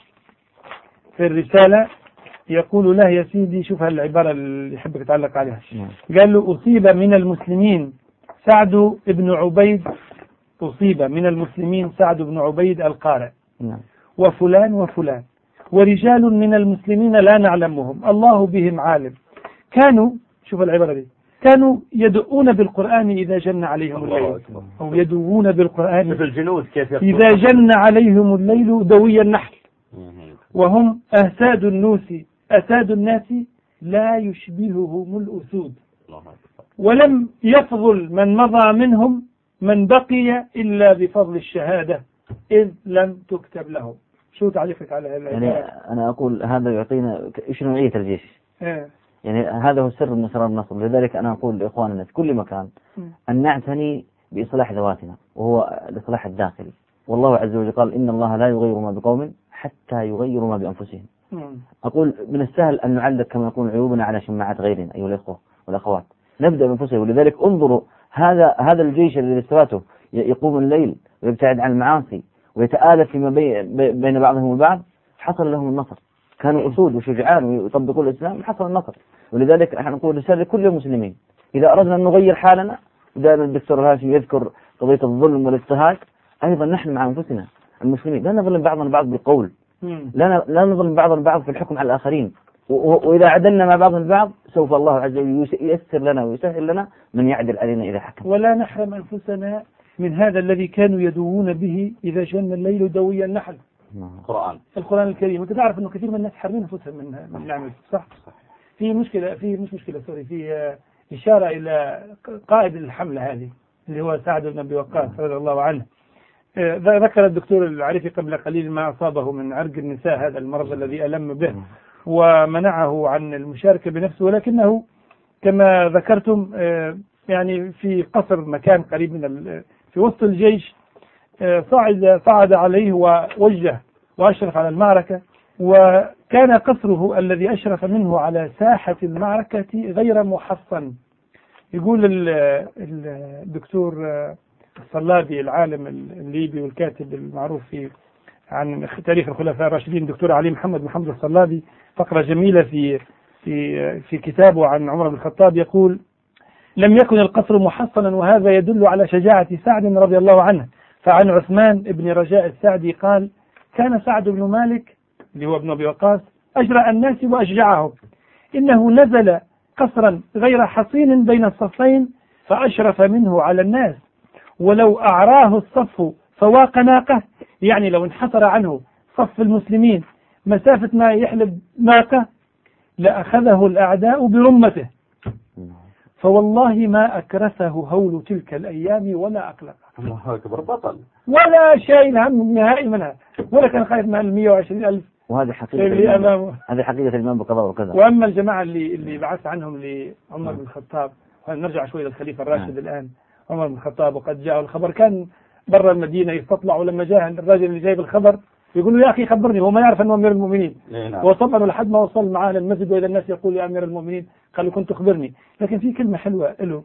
في الرسالة، يقول له يا سيدي، شوف العبارة اللي يحبك تعلق عليها. قال له: أصيب من المسلمين سعد بن عبيد أصيب من المسلمين سعد بن عبيد القارئ وفلان وفلان ورجال من المسلمين لا نعلمهم الله بهم عالم، كانوا، شوف العبارة دي، كانوا يدؤون بالقرآن إذا جن عليهم الليل، أو يدؤون بالقرآن مثل الجنود كيف إذا جن عليهم الليل دوي النحل، وهم أساد النوس أساد الناس لا يشبههم الأسود، ولم يفضل من مضى منهم من بقي إلا بفضل الشهادة إذ لم تكتب لهم. شو تعريفك على هذا؟ يعني أنا أقول هذا يعطينا إيش نوعية الجيش. إيه؟ يعني هذا هو سر من أسرار النصر. لذلك أنا أقول لإخواننا في كل مكان أن نعتني بإصلاح ذواتنا، وهو الإصلاح الداخلي. والله عز وجل قال: إن الله لا يغير ما بقوم حتى يغيروا ما بأنفسهم. أقول من السهل أن نعلق كما يكون عيوبنا على شماعات غيرنا أيها الإخوة والأخوات. نبدأ بأنفسنا. ولذلك انظروا هذا هذا الجيش الذي استفاته يقوم الليل ويبتعد عن المعاصي ويتآلف فيما بين بعضهم البعض، حصل لهم النصر. كانوا أسود وشجعان ويطبقوا الإسلام، حصل النصر. ولذلك نحن نقول رسالة لكل المسلمين: إذا أردنا أن نغير حالنا، دائما الدكتور هاشم يذكر قضية الظلم والاضطهاد، أيضا نحن مع أنفسنا المسلمين لا نظلم بعضنا البعض بالقول، لا لا نظلم بعضنا البعض في الحكم على الآخرين. وإذا عدلنا مع بعض البعض سوف الله عز وجل ييسر لنا ويسهل لنا من يعدل علينا إذا حكم. ولا نحرم أنفسنا من هذا الذي كانوا يدوون به إذا جن الليل دوي النحل. القرآن القرآن الكريم. وأنت تعرف إنه كثير من الناس حارمين أنفسهم من من نعمل صح. في مشكلة في مش مشكلة سوري في إشارة إلى قائد الحملة هذه اللي هو سعد بن أبي وقاص رضي الله عنه. ذكر الدكتور العريفي قبل قليل ما أصابه من عرق النساء، هذا المرض الذي ألم به ومنعه عن المشاركة بنفسه، ولكنه كما ذكرتم يعني في قصر مكان قريب من في وسط الجيش صعد صعد عليه ووجه وأشرف على المعركة، وكان قصره الذي أشرف منه على ساحة المعركة غير محصن، يقول الدكتور الصلابي العالم الليبي والكاتب المعروف في عن تاريخ الخلفاء الراشدين دكتور علي محمد محمد الصلابي فقرة جميلة في في في كتابه عن عمر بن الخطاب، يقول: لم يكن القصر محصنا، وهذا يدل على شجاعة سعد رضي الله عنه. فعن عثمان بن رجاء السعدي قال: كان سعد بن مالك اللي هو ابن أبي وقاص أجرأ الناس وأشجعهم، إنه نزل قصرا غير حصين بين الصفين فأشرف منه على الناس، ولو أعراه الصف فواق ناقة، يعني لو انحصر عنه صف المسلمين مسافة ما يحلب ناقة لأخذه الأعداء برمته، فوالله ما أكرسه هول تلك الأيام ولا أقلق. الله أكبر، بطل ولا شيء هم نهائي منها، ولا كان خايف من المية وعشرين ألف. وهذه حقيقة أمامه. هذه حقيقة الإمام بقضاء وكذا. وأما الجماعة اللي اللي بعث عنهم لعمر بن الخطاب، نرجع شوي للخليفة الراشد الآن عمر بن الخطاب، وقد جاء الخبر كان برا المدينة يستطلع، ولما جاء الراجل اللي جايب الخبر يقول له: يا أخي خبرني، هو ما يعرف أنه أمير المؤمنين. وصبر لحد ما وصل معاه للمسجد، وإذا الناس يقول: يا أمير المؤمنين، قال له: كنت تخبرني. لكن في كلمة حلوة له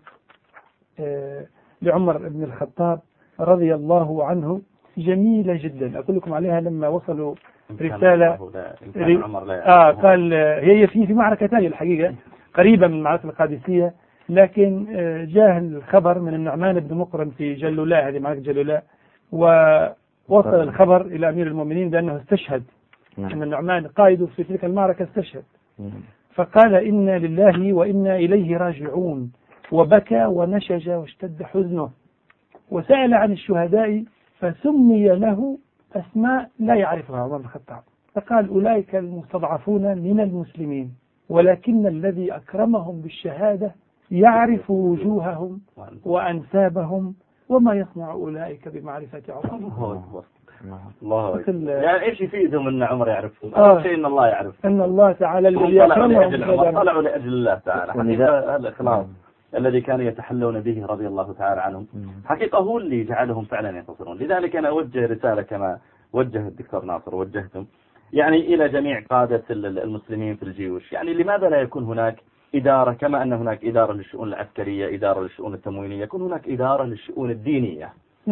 آه لعمر بن الخطاب رضي الله عنه جميلة جدا، أقول لكم عليها. لما وصلوا رسالة ري... آه قال هي في في معركة ثانية الحقيقة قريبة من معركة القادسية، لكن جاء الخبر من النعمان بن مقرن في جلولاء، هذه معركة جلولاء، ووصل الخبر إلى أمير المؤمنين بأنه استشهد، أن النعمان قائد في تلك المعركة استشهد. فقال: إنا لله وإنا إليه راجعون، وبكى ونشج واشتد حزنه، وسأل عن الشهداء فسمي له أسماء لا يعرفها عمر بن الخطاب، فقال: أولئك المستضعفون من المسلمين، ولكن الذي أكرمهم بالشهادة يعرف وجوههم وأنسابهم، وما يصنع أولئك بمعرفة عمر. الله أكبر. يعني إيش يفيدهم أن عمر يعرفهم؟ آه. شيء أن الله يعرفهم، أن الله تعالى الذي أكرمهم طلعوا لأجل الله تعالى. حقيقة الإخلاص الذي كانوا يتحلون به رضي الله تعالى عنهم حقيقة هو اللي جعلهم فعلا ينتصرون. لذلك أنا أوجه رسالة كما وجه الدكتور ناصر ووجهتم يعني إلى جميع قادة المسلمين في الجيوش، يعني لماذا لا يكون هناك إدارة كما أن هناك إدارة للشؤون العسكرية، إدارة للشؤون التموينية، يكون هناك إدارة للشؤون الدينية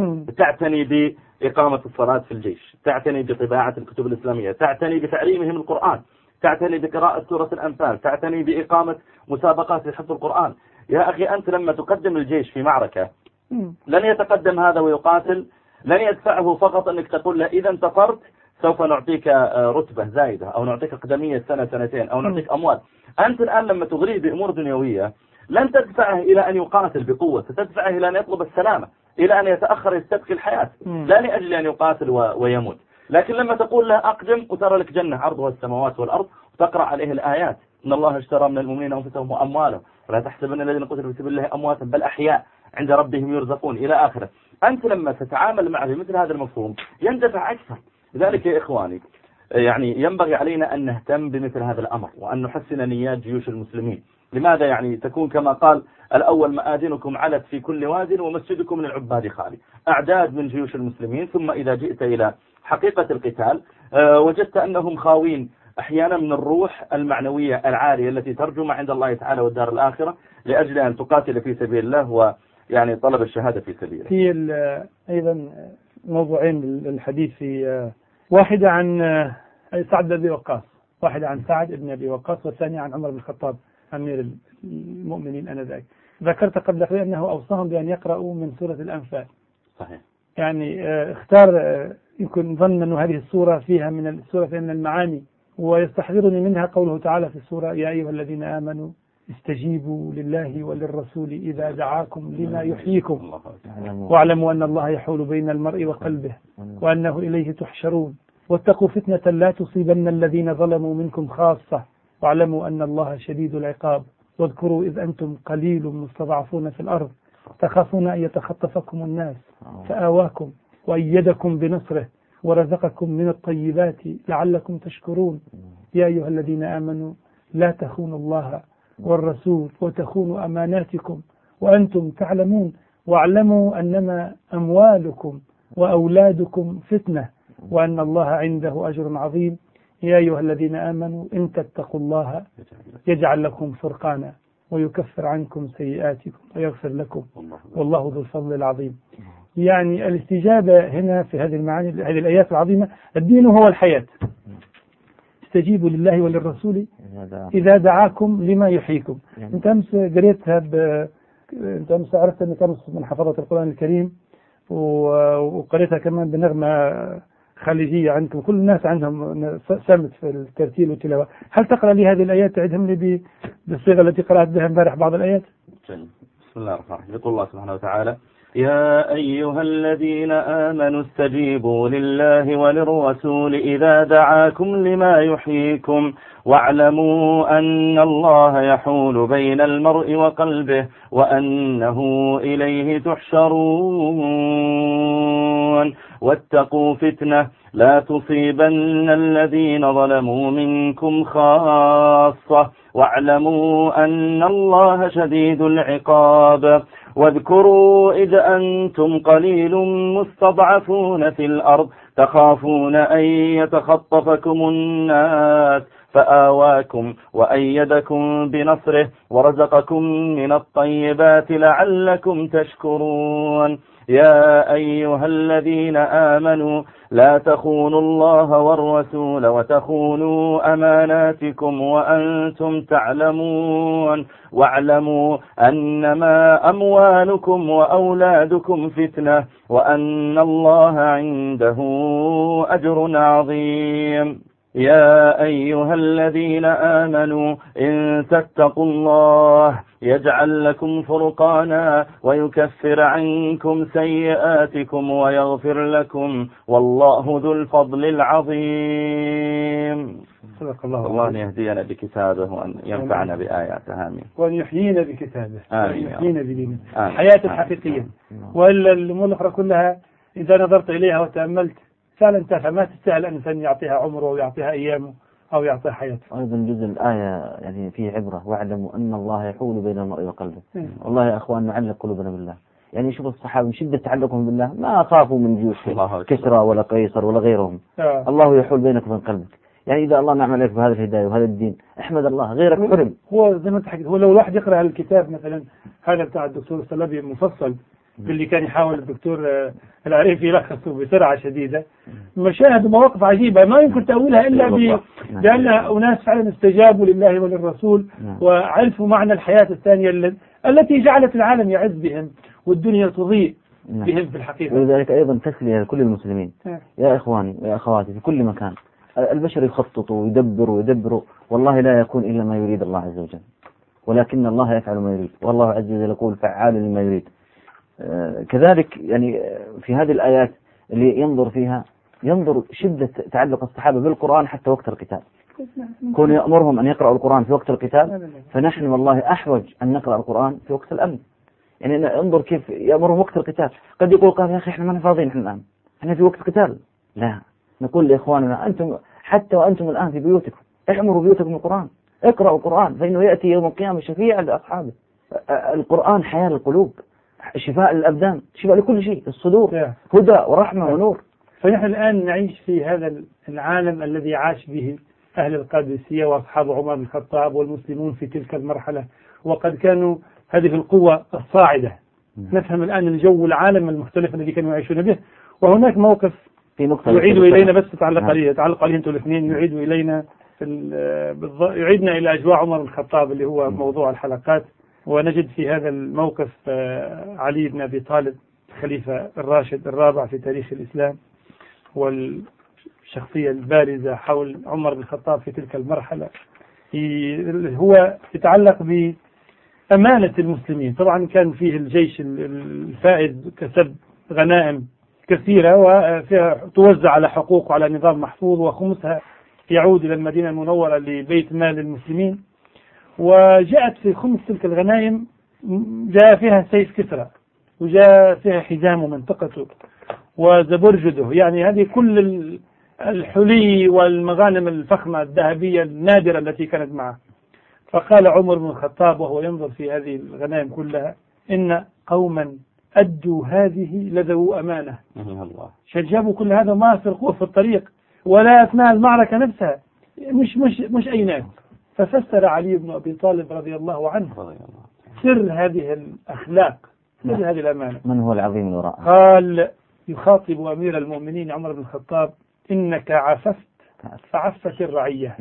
تعتني بإقامة الصلاة في الجيش، تعتني بطباعة الكتب الإسلامية، تعتني بتعليمهم القرآن، تعتني بقراءة سورة الأنفال، تعتني بإقامة مسابقات لحفظ القرآن. يا أخي أنت لما تقدم الجيش في معركة لن يتقدم هذا ويقاتل، لن يدفعه فقط أنك تقول له إذا انتصرت سوف نعطيك رتبة زايدة أو نعطيك أقدمية سنة سنتين أو نعطيك أموال. أنت الآن لما تغريه بأمور دنيوية لن تدفعه إلى أن يقاتل بقوة، ستدفعه إلى أن يطلب السلامة، إلى أن يتأخر يستبقي الحياة، لا لأجل أن يقاتل ويموت. لكن لما تقول له أقدم وترى لك جنة عرضها السماوات والأرض وتقرأ عليه الآيات: إن الله اشترى من المؤمنين أنفسهم وأموالهم ولا تحسبن الذين قتلوا في سبيل الله أمواتا بل أحياء عند ربهم يرزقون إلى آخره. أنت لما تتعامل معه بمثل هذا المفهوم يندفع أكثر. لذلك يا إخواني يعني ينبغي علينا أن نهتم بمثل هذا الأمر وأن نحسن نيات جيوش المسلمين. لماذا؟ يعني تكون كما قال الأول: مآذنكم علت في كل واد ومسجدكم من العباد خالي. أعداد من جيوش المسلمين، ثم إذا جئت إلى حقيقة القتال وجدت أنهم خاوين أحيانا من الروح المعنوية العالية التي ترجو ما عند الله تعالى والدار الآخرة لأجل أن تقاتل في سبيل الله ويعني طلب الشهادة في سبيله. في أيضا موضوعين للحديث، في واحدة عن سعد بن أبي وقاص، واحدة عن سعد بن أبي وقاص، والثانية عن عمر بن الخطاب أمير المؤمنين آنذاك. ذكرت قبل قليل أنه أوصاهم بأن يقرأوا من سورة الأنفال. صحيح. يعني اختار يمكن ظن أن هذه السورة فيها من السورة من المعاني، ويستحضرني منها قوله تعالى في السورة: يا أيها الذين آمنوا استجيبوا لله وللرسول إذا دعاكم لما يحييكم واعلموا أن الله يحول بين المرء وقلبه وأنه إليه تحشرون واتقوا فتنة لا تصيبن الذين ظلموا منكم خاصة واعلموا أن الله شديد العقاب واذكروا إذ أنتم قليل مستضعفون في الأرض تخافون أن يتخطفكم الناس فآواكم وأيدكم بنصره ورزقكم من الطيبات لعلكم تشكرون. يا أيها الذين آمنوا لا تخونوا الله والرسول وتخونوا أماناتكم وأنتم تعلمون واعلموا أنما أموالكم وأولادكم فتنة وأن الله عنده أجر عظيم. يا أيها الذين آمنوا إن تتقوا الله يجعل لكم فرقانا ويكفر عنكم سيئاتكم ويغفر لكم والله ذو الفضل العظيم. يعني الاستجابة هنا في هذه المعاني هذه الآيات العظيمة. الدين هو الحياة، استجيبوا لله وللرسول إذا دعاكم لما يحييكم. أنت أمس قريتها ب... أنت أمس عرفت أنك أمس من حفظة القرآن الكريم، وقريتها كمان بنغمة خليجية عندكم، كل الناس عندهم سمت في الترتيل والتلاوة. هل تقرأ لي هذه الآيات تعيدهم لي بالصيغة التي قرأت بها امبارح بعض الآيات؟ بسم الله الرحمن الرحيم. يقول الله سبحانه وتعالى: يا أيها الذين آمنوا استجيبوا لله وللرسول إذا دعاكم لما يحييكم واعلموا أن الله يحول بين المرء وقلبه وأنه إليه تحشرون واتقوا فتنة لا تصيبن الذين ظلموا منكم خاصة واعلموا أن الله شديد العقاب واذكروا إذ أنتم قليل مستضعفون في الأرض تخافون أن يتخطفكم الناس فآواكم وأيدكم بنصره ورزقكم من الطيبات لعلكم تشكرون. يا أيها الذين آمنوا لا تخونوا الله والرسول وتخونوا أماناتكم وأنتم تعلمون واعلموا أنما أموالكم وأولادكم فتنة وأن الله عنده أجر عظيم. يا أيها الذين آمنوا إن تتقوا الله يجعل لكم فرقانا ويكفر عنكم سيئاتكم ويغفر لكم والله ذو الفضل العظيم. صدق الله. الله أن يهدينا بكتابه وأن ينفعنا بآياته آمين. وأن يحيينا بكتابه وأن يحيينا بدينه حياة الحقيقية. وإلا الأمور الأخرى كلها إذا نظرت إليها وتأملت فعلا تفهم ما تستاهل أن الإنسان يعطيها عمره ويعطيها أيامه أو يعطيها حياته. أيضا جزء الآية يعني فيه عبرة واعلموا أن الله يحول بين المرء وقلبه. والله يا أخوان نعلق قلوبنا بالله. يعني شوف الصحابة من شدة تعلقهم بالله ما خافوا من جيوش كسرى ولا قيصر ولا غيرهم. آه. الله يحول بينك وبين قلبك. يعني إذا الله نعم عليك بهذا الهداية وهذا الدين احمد الله غيرك حرم. هو زي ما انت حكيت، هو لو الواحد يقرأ الكتاب مثلا هذا بتاع الدكتور الصلابي مفصل باللي كان يحاول الدكتور العريفي يلخصه بسرعة شديدة، مشاهد ومواقف عجيبة ما يمكن تأويلها إلا ب... لأن أناس فعلا استجابوا لله وللرسول وعرفوا معنى الحياة الثانية التي جعلت العالم يعز بهم والدنيا تضيء بهم في الحقيقة. ولذلك أيضا تسلية لكل المسلمين. يا إخواني ويا أخواتي في كل مكان البشر يخططوا ويدبروا ويدبروا والله لا يكون إلا ما يريد الله عز وجل، ولكن الله يفعل ما يريد والله عز وجل يقول فعال لما يريد. آه كذلك يعني في هذه الآيات اللي ينظر فيها ينظر شدة تعلق الصحابة بالقرآن حتى وقت القتال. كون يأمرهم أن يقرأوا القرآن في وقت القتال فنحن والله أحوج أن نقرأ القرآن في وقت الأمن. يعني انظر كيف يأمرهم وقت القتال. قد يقول قال يا أخي إحنا ما فاضيين إحنا الآن إحنا في وقت القتال. لا، نقول لإخواننا أنتم حتى وأنتم الآن في بيوتكم اعمروا بيوتكم القرآن، اقرأوا القرآن فإنه يأتي يوم القيامة شفيعا لأصحابه. القرآن حياة القلوب، شفاء للأبدان، شفاء لكل شيء، الصدور هدى ورحمة ونور. فنحن الآن نعيش في هذا العالم الذي عاش به أهل القادسية وأصحاب عمر بن الخطاب والمسلمون في تلك المرحلة، وقد كانوا هذه القوة الصاعدة. نفهم الآن الجو العالم المختلف الذي كانوا يعيشون به. وهناك موقف يعيد إلينا بس تعلق عليه تعلق عليه أنتم الاثنين يعيد إلينا يعيدنا إلى أجواء عمر بن الخطاب اللي هو موضوع الحلقات. ونجد في هذا الموقف علي بن أبي طالب الخليفة الراشد الرابع في تاريخ الإسلام والشخصية البارزة حول عمر بن الخطاب في تلك المرحلة. هو يتعلق بأمانة المسلمين. طبعا كان فيه الجيش الفائز كسب غنائم كثيرة وفيها توزع على حقوق وعلى نظام محفوظ، وخمسها يعود إلى المدينة المنورة لبيت مال المسلمين. وجاءت في خمس تلك الغنائم جاء فيها سيف كسرى وجاء فيها حزام منطقته وزبرجده، يعني هذه كل الحلي والمغانم الفخمة الذهبية النادرة التي كانت معه. فقال عمر بن الخطاب وهو ينظر في هذه الغنائم كلها إن قوما أدوا هذه لذو أمانة. شجبوا كل هذا ما سرقوه في الطريق ولا أثناء المعركة نفسها، مش مش مش أي ناس ففسر علي بن أبي طالب رضي الله عنه سر هذه الأخلاق، سر هذه الأمانة. من هو العظيم الوراء؟ قال يخاطب أمير المؤمنين عمر بن الخطاب: إنك عففت فعفت الرعية،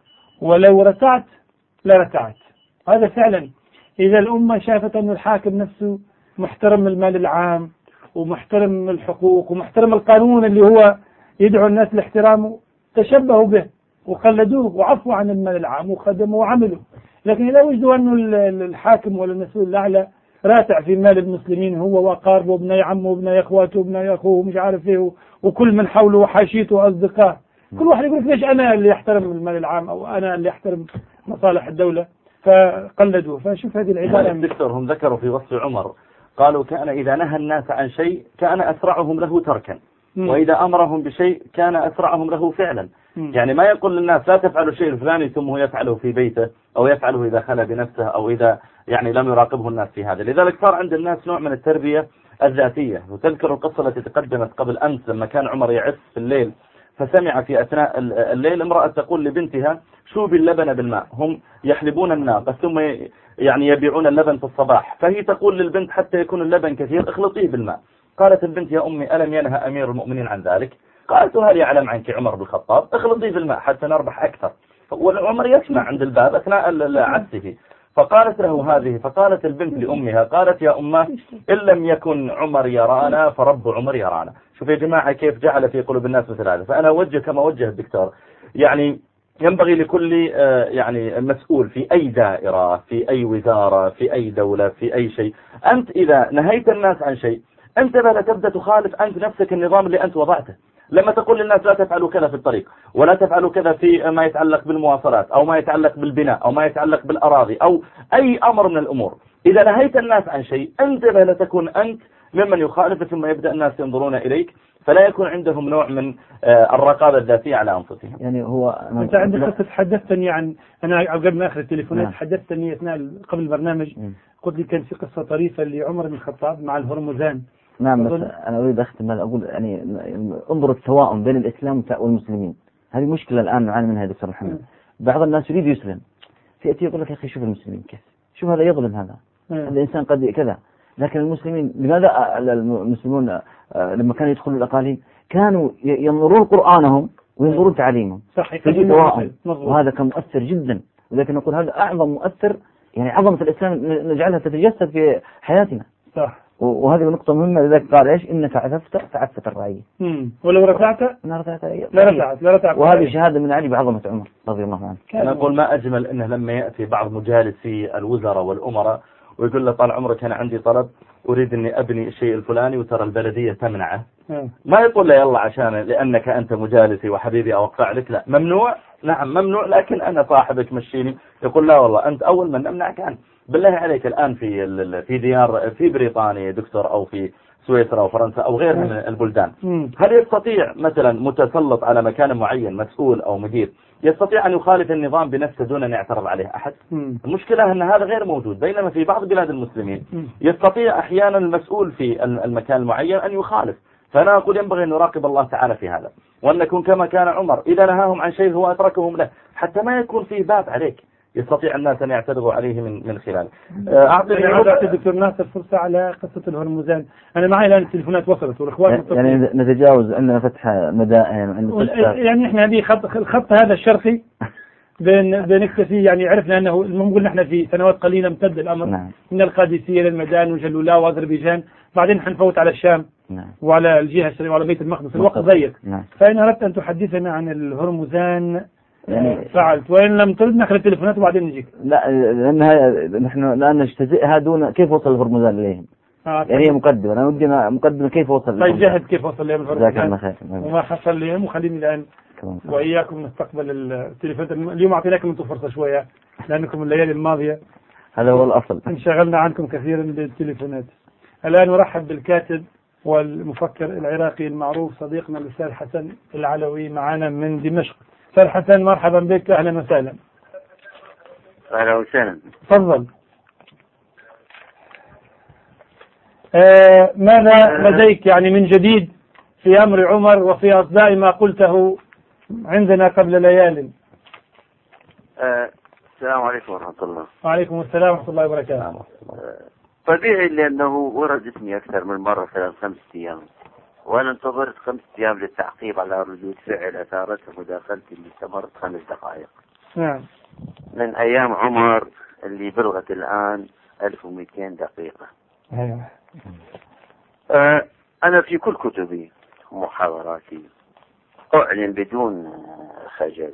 ولو رتعت لرتعت. هذا فعلا إذا الأمة شافت أن الحاكم نفسه محترم المال العام ومحترم الحقوق ومحترم القانون اللي هو يدعو الناس لاحترامه، تشبهوا به وقلدوه وعفوا عن المال العام وخدموا وعملوا. لكن إذا وجدوا أن الحاكم ولا المسؤول الأعلى راتع في مال المسلمين، هو وأقاربه وابني عمه وابني أخواته وابني أخوه ومش عارف إيه، وكل من حوله وحاشيته وأصدقائه، كل واحد يقول ليش أنا اللي يحترم المال العام أو أنا اللي يحترم مصالح الدولة، فقلدوه. فشوف هذه العبارة. دكتور هم ذكروا في وصف عمر، قالوا كان إذا نهى الناس عن شيء كان أسرعهم له تركا، وإذا أمرهم بشيء كان أسرعهم له فعلا. يعني ما يقول للناس لا تفعلوا الشيء الفلاني ثم هو يفعله في بيته أو يفعله إذا خلى بنفسه أو إذا يعني لم يراقبه الناس في هذا. لذلك صار عند الناس نوع من التربية الذاتية. وتذكر القصة التي تقدمت قبل أمس لما كان عمر يعس في الليل، فسمع في أثناء الليل امرأة تقول لبنتها: شوبي اللبن بالماء، هم يحلبون الناقة ثم يعني يبيعون اللبن في الصباح، فهي تقول للبنت حتى يكون اللبن كثير اخلطيه بالماء. قالت البنت: يا أمي ألم ينهى أمير المؤمنين عن ذلك؟ قالت: هل يعلم عنك عمر بن الخطاب؟ اخلطيه بالماء حتى نربح أكثر. وعمر يسمع عند الباب أثناء عسه، فقالت له هذه، فقالت البنت لأمها قالت: يا أمه إن لم يكن عمر يرانا فرب عمر يرانا. شوف يا جماعة كيف جعل في قلوب الناس مثل هذا. فأنا أوجه كما وجه الدكتور، يعني ينبغي لكل يعني مسؤول في أي دائرة في أي وزارة في أي دولة في أي شيء، أنت إذا نهيت الناس عن شيء أنت لا تبدأ تخالف أنت نفسك النظام اللي أنت وضعته. لما تقول للناس لا تفعلوا كذا في الطريق ولا تفعلوا كذا في ما يتعلق بالمواصلات أو ما يتعلق بالبناء أو ما يتعلق بالأراضي أو أي أمر من الأمور، إذا نهيت الناس عن شيء أنت لا تكون أنت ممن يخالف، ثم يبدأ الناس ينظرون إليك فلا يكون عندهم نوع من الرقابة الذاتية على أنفسهم. يعني هو أنت عندك قصة تحدثتني عن أنا قبل ما آخر التليفونات نعم. حدثتني أثناء قبل البرنامج م. قلت لي كان في قصة طريفة لعمر بن الخطاب مع الهرمزان. نعم بس أنا أريد أختم أقول يعني انظر التواؤم بين الإسلام والمسلمين، هذه مشكلة الآن نعاني منها دكتور محمد. م. بعض الناس يريد يسلم فيأتي يقول لك يا أخي شوف المسلمين كيف، شوف هذا يظلم هذا م. هذا الإنسان قد كذا. لكن المسلمين لماذا المسلمون لما كانوا يدخلوا الأقاليم كانوا ينظرون قرآنهم وينظرون تعليمهم صحيح، وهذا كان مؤثر جدا. ولكن نقول هذا أعظم مؤثر، يعني عظمة الإسلام نجعلها تتجسد في حياتنا. صح. وهذه نقطة مهمة. لذلك قال إيش؟ إنك عففت فعفت الرعية. ولو رفعت لا رفعت لا رفعت لا رفعت. وهذه شهادة من علي بعظمة عمر رضي الله عنه. أنا أقول ما أجمل إنه لما يأتي بعض مجالسي الوزراء والأمراء ويقول له طال عمرك أنا عندي طلب أريد أني أبني الشيء الفلاني وترى البلدية تمنعه، ما يقول له يلا عشان لأنك أنت مجالسي وحبيبي أوقع لك، لا ممنوع. نعم ممنوع، لكن أنا صاحبك مشيني. يقول لا والله أنت أول من نمنعك عنه. بالله عليك الآن في في ديار في بريطانيا دكتور أو في سويسرا أو فرنسا أو غيرها من البلدان، هل يستطيع مثلا متسلط على مكان معين مسؤول أو مدير يستطيع أن يخالف النظام بنفسه دون أن يعترض عليه أحد؟ مم. المشكلة أن هذا غير موجود. بينما في بعض بلاد المسلمين مم. يستطيع أحيانا المسؤول في المكان المعين أن يخالف. فأنا أقول ينبغي أن نراقب الله تعالى في هذا، وأن نكون كما كان عمر إذا نهاهم عن شيء هو أتركهم له حتى ما يكون فيه باب عليك يستطيع الناس أن يعترضوا عليه من من خلاله. أعطني أعطي دكتور ناصر فرصة على قصة الهرمزان. أنا معي الآن التليفونات وصلت والإخوان يعني نتجاوز عندنا فتح مدائن يعني إحنا هذه خط الخط هذا الشرقي بين بنكتفي يعني عرفنا أنه المهم نحن في سنوات قليلة امتد الأمر نعم. من القادسية للمدان وجلولا وأذربيجان، بعدين حنفوت على الشام نعم. وعلى الجهة الشرقية وعلى بيت المقدس. الوقت ضيق نعم. فإن أردت أن تحدثنا عن الهرمزان يعني فعلت، وإن لم ترد ناخذ التليفونات وبعدين نجيك. لا لأنها نحن لا نجتزئها دون كيف وصل الهرمزان إليهم. آه يعني هي مقدمة، أنا ودي مقدمة كيف وصل. طيب جاهد كيف وصل لهم الهرمزان وما حصل لهم، وخليني الآن وإياكم نستقبل التليفونات. اليوم أعطيناكم أنتم فرصة شوية لأنكم الليالي الماضية هذا هو الأصل انشغلنا عنكم كثيرا بالتليفونات. الآن نرحب بالكاتب والمفكر العراقي المعروف صديقنا الأستاذ حسن العلوي معنا من دمشق. أستاذ حسن مرحبا بك، أهلا وسهلا. أهلا وسهلا. تفضل. آه ماذا لديك يعني من جديد في أمر عمر وفي أصداء ما قلته عندنا قبل ليال؟ آه السلام عليكم ورحمة الله. وعليكم السلام ورحمة الله وبركاته. طبيعي لأنه ورد اسمي أكثر من مرة خلال خمسة أيام، وأنا انتظرت خمسة أيام للتعقيب على ردود فعل أثارتها مداخلتي اللي استمرت خمس دقائق. نعم. من أيام عمر اللي بلغت الآن ألف ومئتين دقيقة. أيوة. آه أنا في كل كتبي ومحاضراتي أعلن بدون خجل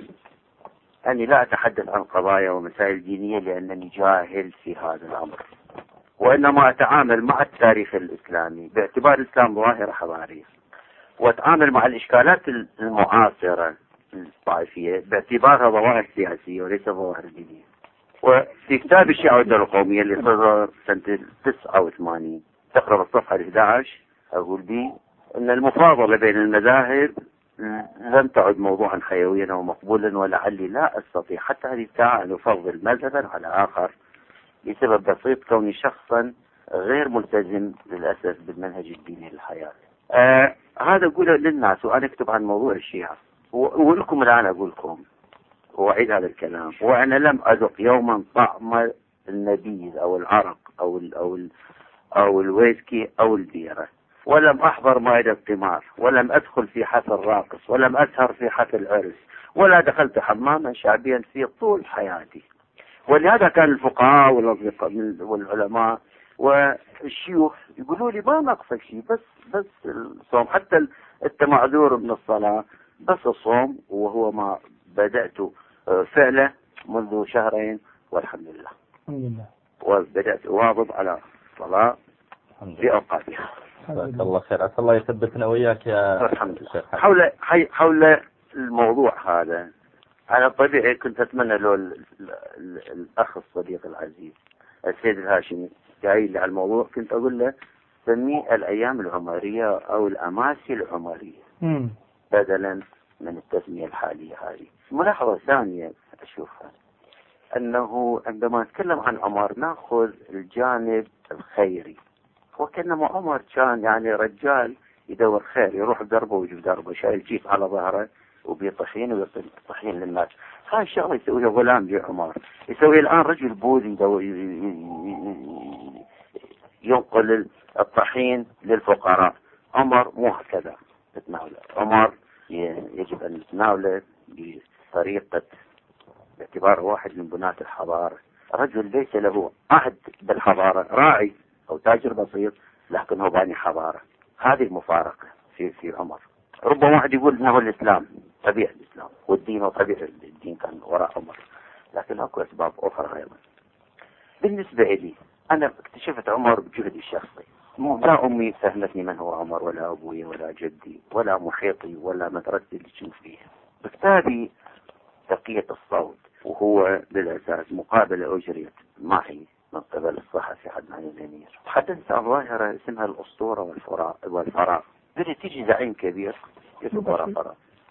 أني لا أتحدث عن قضايا ومسائل دينية لأنني جاهل في هذا الأمر، وإنما أتعامل مع التاريخ الإسلامي باعتبار الإسلام ظاهرة حضارية، وأتعامل مع الإشكالات المعاصرة الطائفية باعتبارها ظواهر سياسية وليس ظواهر دينية. وفي كتاب الشيعة والدولة القومية اللي صدر سنة تسعة وثمانين تقرأ الصفحة إحدى عشر أقول به أن المفاضلة بين المذاهب لم تعد موضوعا حيويا ومقبولا، ولعلي لا أستطيع حتى هذه الساعة أن أفضل مذهبا على آخر بسبب بسيط كوني شخصا غير ملتزم للأسف بالمنهج الديني للحياة. آه هذا أقوله للناس وأنا أكتب عن موضوع الشيعة، ولكم الآن أقول لكم وأعيد هذا الكلام، وأنا لم أذق يوما طعم النبيذ أو العرق أو ال أو ال أو الويسكي أو البيرة، ولم أحضر مائدة قمار، ولم أدخل في حفل راقص، ولم أسهر في حفل عرس، ولا دخلت حماما شعبيا في طول حياتي. ولهذا كان الفقهاء والعلماء والشيوخ يقولوا لي ما نقصك شيء، بس بس الصوم، حتى انت معذور من الصلاة، بس الصوم، وهو ما بدأت فعله منذ شهرين والحمد لله. الحمد لله. وبدأت أواظب على الصلاة في أوقاتها. جزاك الله خير، عسى الله يثبتنا وإياك يا الحمد لله. حول حول الموضوع هذا أنا طبيعي كنت أتمنى لو الأخ الصديق العزيز السيد الهاشمي جاي لي على الموضوع كنت أقول له سميه الأيام العمرية أو الأماسي العمرية مم. بدلا من التسمية الحالية هذه. ملاحظة ثانية أشوفها أنه عندما نتكلم عن عمر نأخذ الجانب الخيري، وكأنما عمر كان يعني رجال يدور خير، يروح بدربه ويجيب دربه، شايل جيف على ظهره وبيطحين ويعطي طحين للناس. هاي الشغله يسويها غلام جي عمر، يسوي الآن رجل بوذي ينقل الطحين للفقراء. عمر مو هكذا تتناوله، عمر يجب أن نتناوله بطريقة باعتباره واحد من بناة الحضارة، رجل ليس له عهد بالحضارة، راعي أو تاجر بسيط لكن هو باني حضارة. هذه المفارقة في في عمر. ربما واحد يقول انه الاسلام طبيعي الاسلام والدين وطبيعي الدين كان وراء عمر، لكن اكو اسباب اخرى ايضا. بالنسبه لي انا اكتشفت عمر بجهدي الشخصي، لا امي فهمتني من هو عمر، ولا ابوي ولا جدي ولا محيطي ولا مدرستي اللي كنت فيها. بكتابي تقية الصوت، وهو بالاساس مقابله اجريت معي من قبل الصحفي عدنان الأمير، تحدثت عن ظاهرة اسمها الأسطورة والفراغ. بدأت تيجي زعيم كبير يسمى وراء فراغ.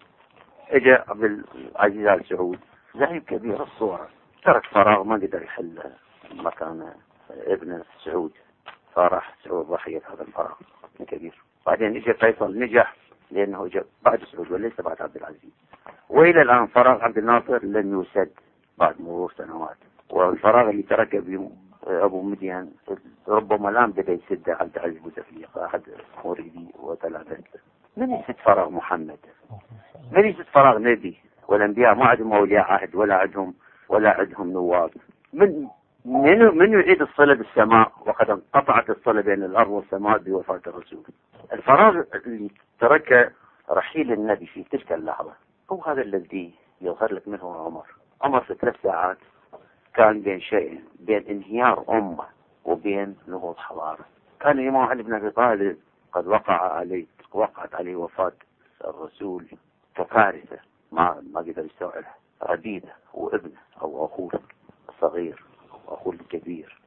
اجى عبد العزيز آل سعود زعيم كبير الصورة، ترك فراغ ما قدر يحل مكان ابن سعود، فراح سعود ضحية هذا الفراغ الكبير. بعدين اجى فيصل نجح لأنه اجى بعد سعود وليس بعد عبد العزيز، وإلى الآن فراغ عبد الناصر لم يسد بعد مرور سنوات، والفراغ اللي تركه أبو مدين ربما الآن بدأ يسد عبد العزيز بوتفليقة أحد مريدي وثلاثة. من يسد فراغ محمد؟ من يسد فراغ نبي؟ والأنبياء ما عندهم أولياء عهد ولا عندهم ولا عندهم نواب. من من من يعيد الصلة بالسماء وقد انقطعت الصلة بين الأرض والسماء بوفاة الرسول. الفراغ اللي ترك رحيل النبي في تلك اللحظة هو هذا الذي يظهر لك منه عمر. عمر في ثلاث ساعات كان بين شيء، بين انهيار أمة وبين نهوض حضارة. كان الإمام علي بن أبي طالب قد وقع عليه وقعت عليه وفاة الرسول ككارثة ما ما قدر يستوعبها. ربيبه وابنه أو أخوه الصغير وأخوه الكبير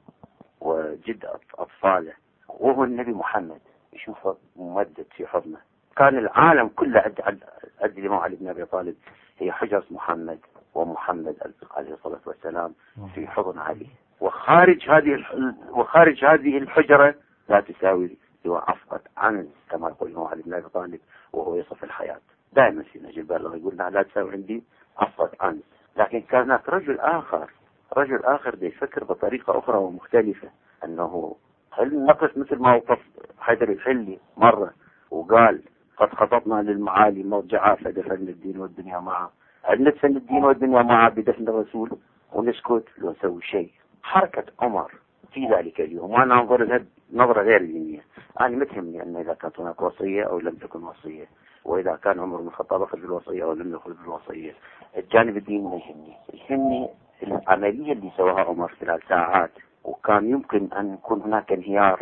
وجد أطفاله وهو النبي محمد يشوفه ممدد في حضنه. كان العالم كله عد عد عد الإمام علي بن أبي طالب هي حجرة محمد، ومحمد عليه الصلاة والسلام في حضن علي، وخارج هذه وخارج هذه الحجرة لا تساوي سوى عفقة عنز كما يقول الإمام علي بن أبي طالب وهو يصف الحياة. دائما في نجيب بالغ يقول لا تساوي عندي عفقة عنز. لكن كان هناك رجل آخر رجل آخر دي يفكر بطريقة أخرى ومختلفة، أنه هل نقف مثل ما وقف حيدر الحلي مرة وقال قد خططنا للمعالي مرجعا فدفن الدين والدنيا معه، هل ندفن الدين والدنيا معه بدفن الرسول ونسكت لو نسوي شيء؟ حركة عمر في ذلك اليوم، وأنا أنظر لها نظرة غير دينية. أنا ما تهمني أن إذا كانت هناك وصية أو لم تكن وصية، وإذا كان عمر بن الخطاب أخذ بالوصية أو لم يأخذ بالوصية، الجانب الديني ما يهمني. يهمني العملية اللي سواها عمر خلال ساعات، وكان يمكن أن يكون هناك انهيار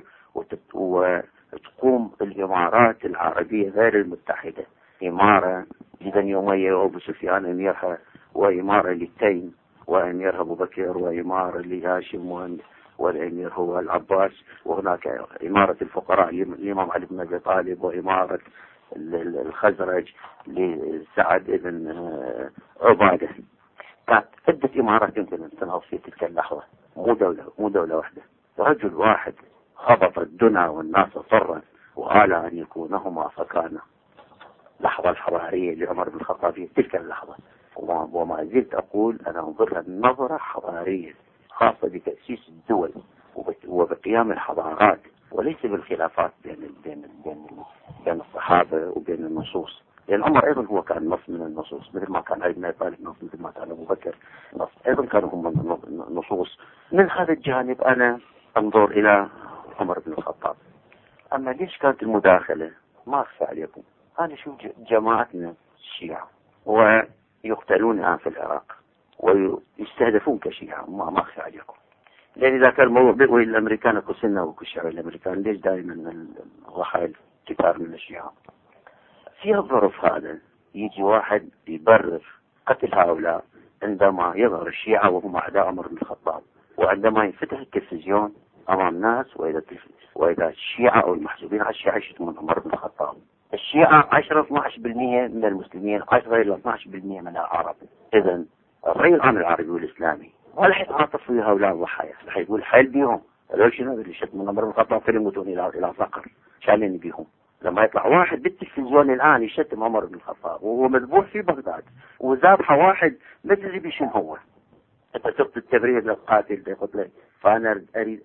وتقوم الإمارات العربية غير المتحدة، إمارة لبني أمية وأبو سفيان أميرها، وإمارة للتيم وأميرها أبو بكر، وإمارة لهاشم والأمير هو العباس، وهناك إمارة الفقراء الإمام علي بن أبي طالب، وإمارة الخزرج لسعد بن عبادة. كانت عدة إمارات يمكن أن تنهض في تلك اللحظة، مو دولة مو دولة واحدة. رجل واحد خبط الدنا والناس صرا وآل أن يكونهما فكان لحظة الحضارية لعمر بن الخطاب في تلك اللحظة. وما زلت أقول أنا أنظرها نظرة حضارية خاصة بتأسيس الدول وبقيام الحضارات، وليس بالخلافات بين بين بين بين الصحابة وبين النصوص. لأن عمر أيضا هو كان نص من النصوص، مثل ما كان علي بن أبي طالب نص، مثل ما كان أبو بكر نص، أيضا كانوا هم نصوص. من هذا الجانب أنا أنظر إلى عمر بن الخطاب. أما ليش كانت المداخلة؟ ما أخفى عليكم، أنا شوف جماعتنا الشيعة ويقتلون الآن في العراق ويستهدفون كشيعة، ما ما أخفى عليكم. لأن إذا كان الموضوع بيقول الأمريكان كسنة وكشيعة الأمريكان، ليش دائما الرحائل كتار من الشيعة؟ في الظرف هذا يجي واحد يبرر قتل هؤلاء عندما يظهر الشيعة وهم أعداء عمر بن الخطاب، وعندما ينفتح التلفزيون أمام ناس، وإذا وإذا الشيعة أو المحسوبين على الشيعة يشتمون عمر بن الخطاب. الشيعة عشرة اثني عشر بالمئة من المسلمين، عشرة إلى اثني عشر بالمئة من العرب. إذا الرأي العام العربي والإسلامي ولا يتعاطف في هؤلاء الضحايا، رح يقول حيل بيهم، لو شنو اللي يشتمون عمر بن الخطاب فيموتون إلى إلى فقر، شالين بيهم. لما يطلع واحد بالتلفزيون الآن يشتم عمر بن الخطاب وهو مذبوح في بغداد وذابحه واحد ما تدري بشنو هو، أنت شفت التبرير للقاتل بقتله. فأنا أريد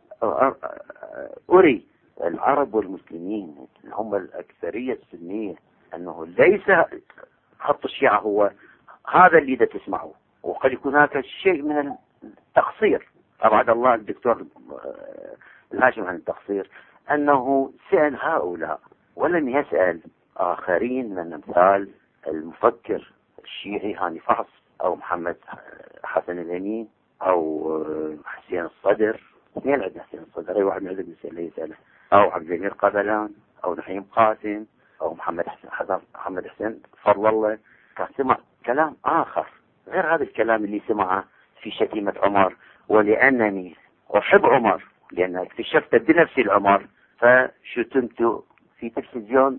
أري العرب والمسلمين هم الأكثرية السنية أنه ليس خط الشيعة هو هذا اللي دا تسمعه، وقد يكون هناك شيء من التقصير. أبعد الله الدكتور الهاشم عن التقصير، أنه سأل هؤلاء ولم يسأل آخرين من أمثال المفكر الشيعي هاني فحص أو محمد حسن الأمين أو حسين الصدر، اثنين عندنا حسين الصدر، أي واحد من عندنا يسأله، أو عبد الجميل قبلان أو نحيم قاسم أو محمد حسين حسن محمد حسين فضل الله. كان سمع كلام آخر غير هذا الكلام اللي سمعه في شتيمة عمر. ولأنني أحب عمر، لأن اكتشفت بنفسي العمر، فشتمت في تلفزيون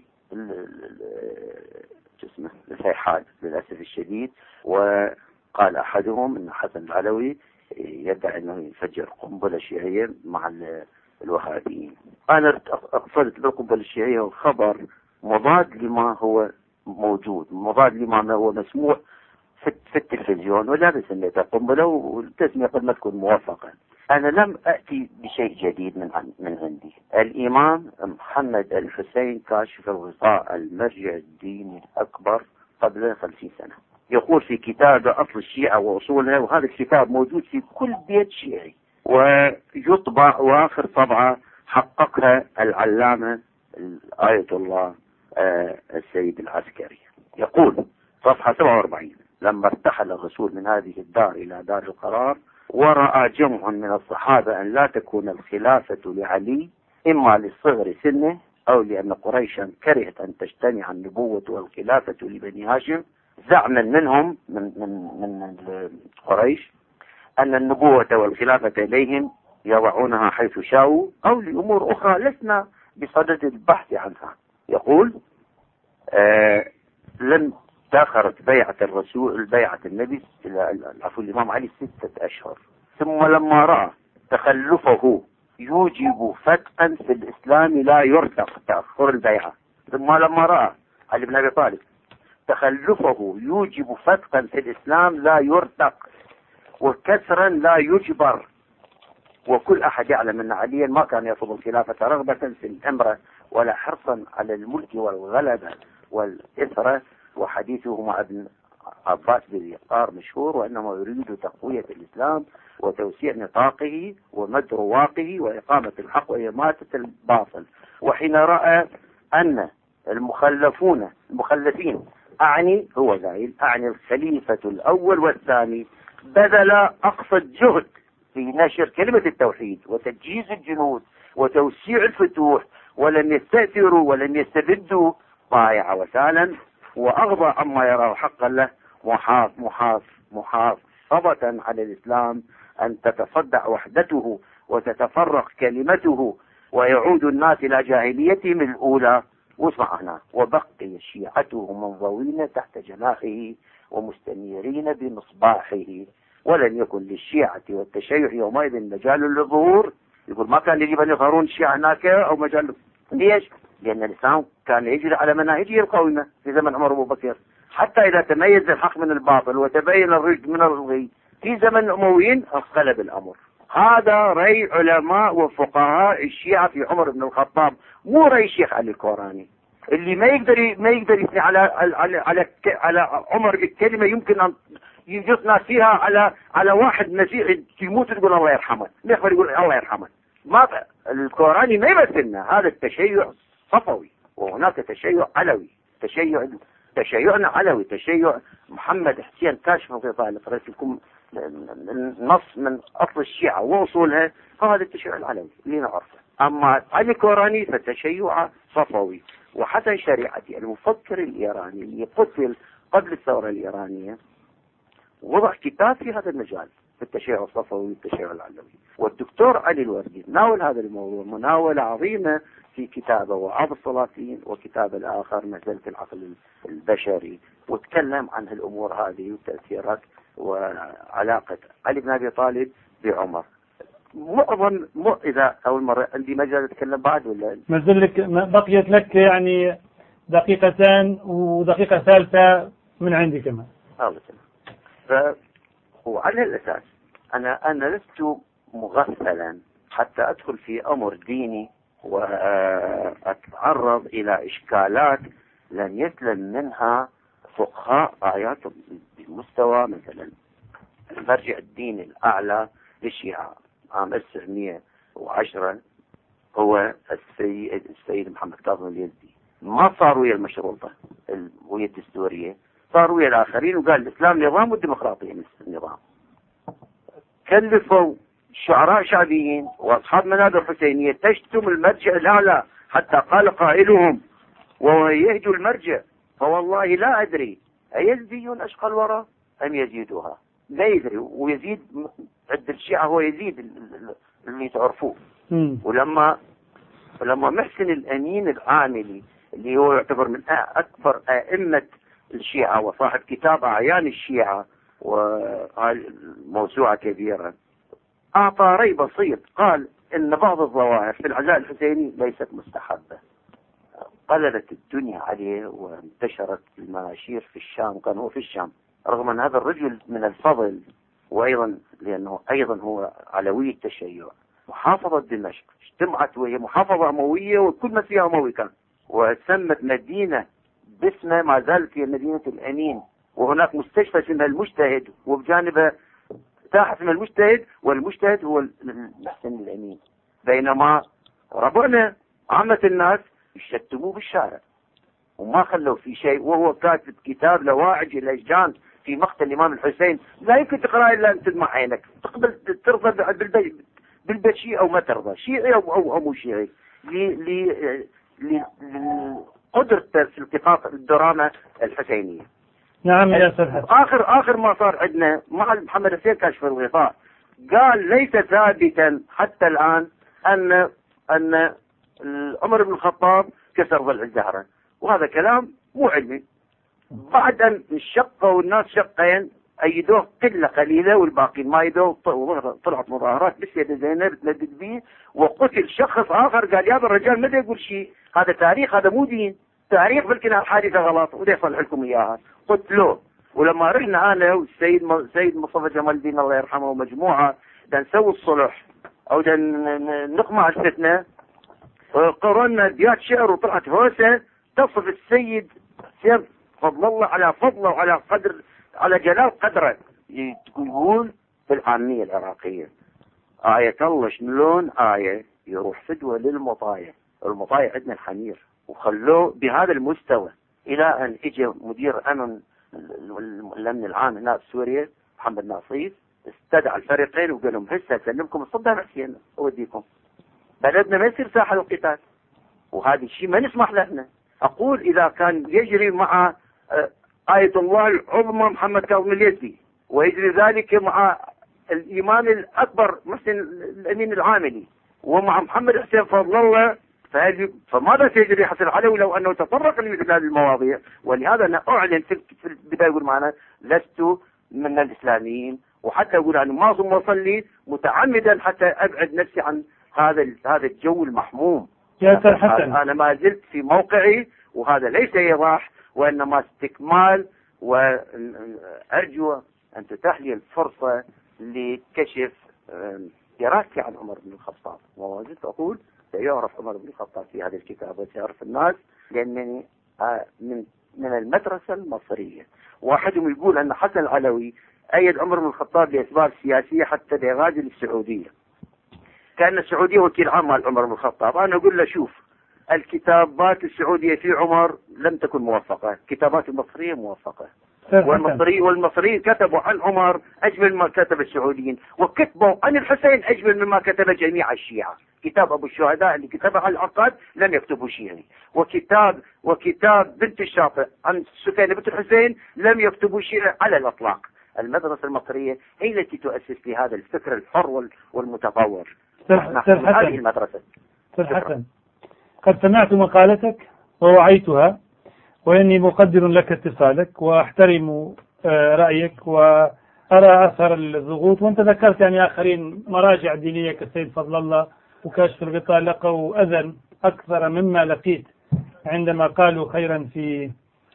اسمه الفيحاء للأسف الشديد. وقال أحدهم أن حسن العلوي يدعي أنه يفجر قنبلة شيعية مع الوهابيين. أنا أقصدت بالقنبلة الشيعية والخبر مضاد لما هو موجود، مضاد لما هو مسموع في التلفزيون، ولا سميتها قنبلة والتسمية قد ما تكون موفقة. أنا لم أأتي بشيء جديد من من عندي. الإمام محمد الحسين كاشف الغطاء المرجع الديني الأكبر قبل خمسين سنة يقول في كتاب أصل الشيعة وأصولها، وهذا الكتاب موجود في كل بيت شيعي ويطبع، وآخر طبعة حققها العلامة آية الله آه السيد العسكري. يقول صفحة سبعة وأربعين: لما ارتحل الرسول من هذه الدار إلى دار القرار ورأى جمع من الصحابة أن لا تكون الخلافة لعلي، إما لصغر سنه أو لأن قريشا كرهت أن تجتمع النبوة والخلافة لبني هاشم، زعما منهم من, من, من قريش أن النبوة والخلافة إليهم يضعونها حيث شاءوا، أو لأمور أخرى لسنا بصدد البحث عنها. يقول آه لن تأخرت بيعة الرسول بيعة النبي العفو الإمام علي ستة أشهر، ثم لما رأى تخلفه يوجب فتقا في الإسلام لا يرتق تأخر البيعة، ثم لما رأى علي بن أبي طالب تخلفه يوجب فتقا في الإسلام لا يرتق وكسرا لا يجبر. وكل أحد يعلم أن عليا ما كان يطلب الخلافة رغبة في الأمرة ولا حرصا على الملك والغلبة والإثرة. وحديثه مع ابن عباس بالإقرار مشهور، وإنما يريد تقوية الإسلام وتوسيع نطاقه ومد رواقه وإقامة الحق وإماتة الباطل. وحين رأى أن المخلفون المخلفين أعني هو زايل أعني الخليفة الأول والثاني بذل أقصى الجهد في نشر كلمة التوحيد وتجهيز الجنود وتوسيع الفتوح، ولم يستأثروا ولم يستبدوا، ضايع وسالا وأغضى عما يراه حقا له، محاف محاف محافظة على الإسلام أن تتصدع وحدته وتتفرق كلمته ويعود الناس إلى جاهليتهم الأولى. واسمع هنا: وبقي شيعته منضوين تحت جناحه ومستنيرين بمصباحه، ولن يكن للشيعة والتشيع يومئذ مجال للظهور. يقول ما كان يجب أن يظهرون الشيعة هناك أو مجال. ليش؟ لأن الإسلام كان يجري على مناهجه القويمة في زمن عمر أبو بكر، حتى إذا تميز الحق من الباطل وتبين الرشد من الغي في زمن الأمويين انقلب الأمر. هذا رأي علماء وفقهاء الشيعة في عمر بن الخطاب، مو رأي الشيخ علي الكوراني اللي ما يقدر ما يقدر يثني على على على على عمر بالكلمة يمكن أن يجثنا فيها على على واحد مسيحي يموت تقول الله يرحمه، ما يقدر يقول الله يرحمه. ما الكوراني ما يمثلنا. هذا التشيع صفوي وهناك تشيع علوي. تشيع تشيعنا علوي، تشيع محمد حسين كاشف الغطاء، قرأت لكم النص من أصل الشيعة وأصولها، فهذا التشيع العلوي اللي نعرفه. أما علي كوراني فالتشيع صفوي. وحسن شريعتي المفكر الإيراني اللي قتل قبل الثورة الإيرانية وضع كتاب في هذا المجال في التشيع الصفوي والتشيع العلوي. والدكتور علي الوردي ناول هذا الموضوع مناولة عظيمة في كتابه وعظ السلاطين، وكتاب الآخر مسألة العقل البشري، وتكلم عن الأمور هذه وتأثيرات وعلاقة علي بن أبي طالب بعمر. معظم مو إذا أول مرة عندي مجال أتكلم بعد ولا نزل لك بقيت لك يعني دقيقتان ودقيقة ثالثة من عندي كمان. الله تمام. وعلى الأساس أنا أنا لست مغفلا حتى أدخل في أمر ديني وأتعرض إلى إشكالات لن يسلم منها فقهاء آيات بمستوى مثلا المرجع الديني الأعلى للشيعة عام ألف وتسعمئة وعشرة هو السيد السيد محمد كاظم اليزدي. ما صار ويا المشروطة ويا الدستورية، صار ويا الآخرين وقال الإسلام نظام والديمقراطية نظام. كلفوا شعراء شعبيين وأصحاب منابر حسينية تشتم المرجع الأعلى حتى قال قائلهم وهو يهجو المرجع فوالله لا أدري أيزدي أشقى الورى أم يزيدها. لا يدري. ويزيد عند الشيعة هو يزيد اللي تعرفوه. ولما ولما محسن الأمين العاملي اللي هو يعتبر من أكبر أئمة الشيعة وصاحب كتاب أعيان الشيعة وموسوعة كبيرة، أعطى رأي بسيط، قال إن بعض الظواهر في العزاء الحسيني ليست مستحبة. قلبت الدنيا عليه وانتشرت المناشير في الشام، كان هو في الشام رغم أن هذا الرجل من الفضل، وأيضا لأنه أيضا هو علوي التشيع. محافظة دمشق اجتمعت وهي محافظة أموية وكل ما فيها أموي كان، وسمت مدينة باسمه ما زالت هي مدينة الأمين، وهناك مستشفى اسمها المجتهد وبجانبه ساحة اسمها المجتهد، والمجتهد هو المحسن الأمين. بينما ربعنا عامة الناس يشتموه بالشارع وما خلوا في شيء، وهو كاتب كتاب لواعج الأشجان في مقتل الإمام الحسين لا يمكن تقرأ إلا أن تدمع عينك، تقبل ترضى بالبيت شيعي أو ما ترضى، شيعي أو أو مو شيعي، لقدرة في التقاط الدراما الحسينية. نعم يا أستاذ. آخر آخر ما صار عندنا مع محمد حسين كاشف الغطاء قال ليس ثابتا حتى الآن أن أن عمر بن الخطاب كسر ضلع الزهرة، وهذا كلام مو علمي. بعد أن انشقوا الناس شقين أيدوه قلة قليلة والباقين ما يدوه، طلعت مظاهرات بالسيدة زينب تندد به، وقتل شخص آخر قال يا الرجال ما يقول شيء، هذا تاريخ، هذا مو دين، تاريخ، بلكن الحادثة غلط وده يصلح لكم إياها. قتلوه. ولما رحنا انا والسيد م... سيد مصطفى جمال الدين الله يرحمه ومجموعه دا نسوي الصلح او دا نقمع الفتنه، قررنا ابيات شعر وطلعت هوسه تصف السيد سيف فضل الله على فضله وعلى قدر على جلال قدره. يقول في العاميه العراقيه آية الله شلون آية يروح فدوة للمطايع، المطايع عندنا الحمير، وخلوه بهذا المستوى إلى أن إجى مدير أمن الأمن العام هنا في سوريا محمد ناصيف، استدعى الفريقين وقال لهم هسه أسلمكم صدام حسين أوديكم، بلدنا ما يصير ساحة للقتال، وهذا الشيء ما نسمح له. أقول إذا كان يجري مع آية الله العظمى محمد كاظم اليزدي ويجري ذلك مع الإمام الأكبر محسن الأمين العاملي ومع محمد حسين فضل الله، فماذا سيجري حسن العلوي لو أنه تطرق لمثل هذه المواضيع؟ ولهذا أنا أعلن في البداية أقول معنا لست من الإسلاميين، وحتى أقول أنا ما ثم أصلي متعمدا حتى أبعد نفسي عن هذا هذا الجو المحموم. يا سيد حسن أنا ما زلت في موقعي، وهذا ليس إيضاح وإنما استكمال، وأرجو أن تتاح لي الفرصة لكشف دراستي عن عمر بن الخطاب. وما زلت أقول سيعرف عمر بن الخطاب في هذا الكتاب وسيعرف الناس، لأنني من من المدرسة المصرية. واحدهم يقول أن حسن العلوي أيد عمر بن الخطاب لأسباب سياسية حتى ليغادر السعودية، كان السعودية وكيل عام مع عمر بن الخطاب. أنا أقول له شوف، الكتابات السعودية في عمر لم تكن موفقة، الكتابات المصرية موفقة، والمصري والمصريين كتبوا عن عمر أجمل ما كتب السعوديين، وكتبوا عن الحسين أجمل مما كتب جميع الشيعة. كتاب أبو الشهداء اللي كتبه عن العقاد لم يكتبه شيعي، وكتاب وكتاب بنت الشاطئ عن سفينة بنت الحسين لم يكتبه شيعي على الإطلاق. المدرسة المصرية هي التي تؤسس لهذا الفكر الحر والمتطور. نحن هذه المدرسة. سيد حسن، قد سمعت مقالتك ووعيتها، وإني مقدر لك اتصالك وأحترم رأيك وأرى أثر الضغوط، وأنت ذكرت يعني آخرين مراجع دينية كالسيد فضل الله وكاشف الغطاء لقوا أذى أكثر مما لقيت عندما قالوا خيرا في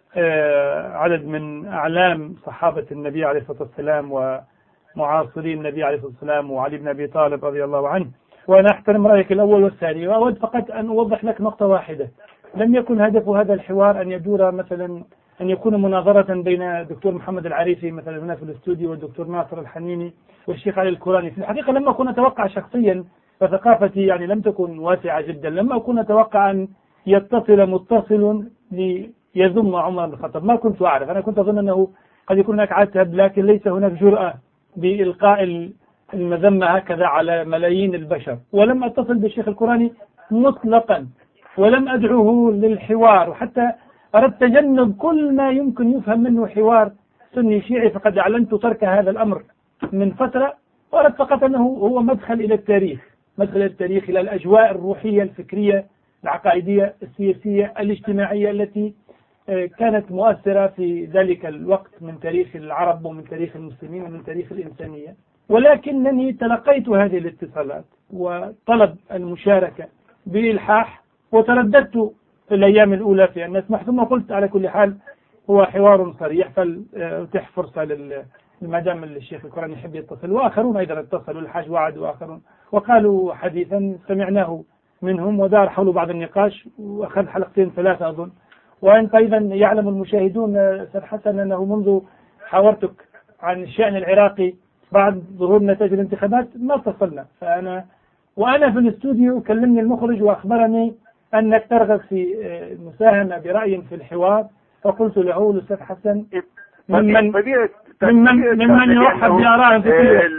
عدد من أعلام صحابة النبي عليه الصلاة والسلام ومعاصرين النبي عليه الصلاة والسلام وعلي بن أبي طالب رضي الله عنه. وأنا أحترم رأيك الأول والثاني، وأود فقط أن أوضح لك نقطة واحدة. لم يكن هدف هذا الحوار أن يدور مثلا أن يكون مناظرة بين الدكتور محمد العريفي مثلا هنا في الاستوديو والدكتور ناصر الحنيني والشيخ علي الكوراني. في الحقيقة لما أكون أتوقع شخصيا، فثقافتي يعني لم تكن واسعة جدا، لما أكون أتوقع أن يتصل متصل ليذم عمر بن الخطاب. ما كنت أعرف، أنا كنت أظن أنه قد يكون هناك عتب، لكن ليس هناك جرأة بإلقاء المذمة هكذا على ملايين البشر. ولم أتصل بالشيخ الكوراني مطلقا، ولم أدعوه للحوار، وحتى أردت تجنب كل ما يمكن يفهم منه حوار سني شيعي، فقد أعلنت ترك هذا الأمر من فترة، وأردت فقط أنه هو مدخل إلى التاريخ، مدخل إلى التاريخ، إلى الأجواء الروحية الفكرية العقائدية السياسية الاجتماعية التي كانت مؤثرة في ذلك الوقت من تاريخ العرب ومن تاريخ المسلمين ومن تاريخ الإنسانية. ولكنني تلقيت هذه الاتصالات وطلب المشاركة بإلحاح، وترددت في الأيام الأولى في أن أسمح، ثم قلت على كل حال هو حوار صريح فلأتح فرصة للمدام الشيخ الكوراني يحب يتصل، وآخرون أيضا اتصلوا، الحاج وعد وآخرون، وقالوا حديثا سمعناه منهم ودار حول بعض النقاش وأخذ حلقتين ثلاثة أظن. وأنت أيضا يعلم المشاهدون سيد حسن أنه منذ حاورتك عن الشأن العراقي بعد ظهور نتائج الانتخابات ما اتصلنا، فأنا وأنا في الاستوديو كلمني المخرج وأخبرني أنك ترغب في المساهمة برأي في الحوار، فقلت له الأستاذ حسن ممن ممن ممن يرحب بآراء فكرية.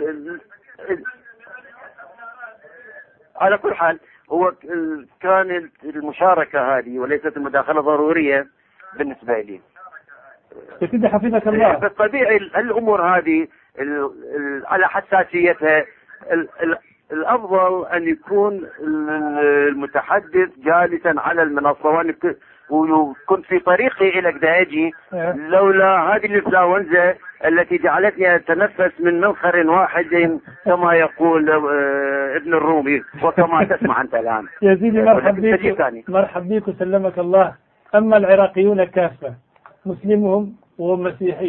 على كل حال هو كان المشاركة هذه وليست المداخلة ضرورية بالنسبة لي. يا حفظك الله. بالطبيعي الأمور هذه على حساسيتها الأفضل أن يكون المتحدث جالسا على المنصة، وكنت في طريقي إلى كداجي لولا هذه الإنفلونزا التي جعلتني أتنفس من منخر واحد كما يقول ابن الرومي وكما تسمع أنت الآن. يا سيدي مرحب بك، مرحب بك وسلمك الله. أما العراقيون كافة، مسلمهم ومسيحيهم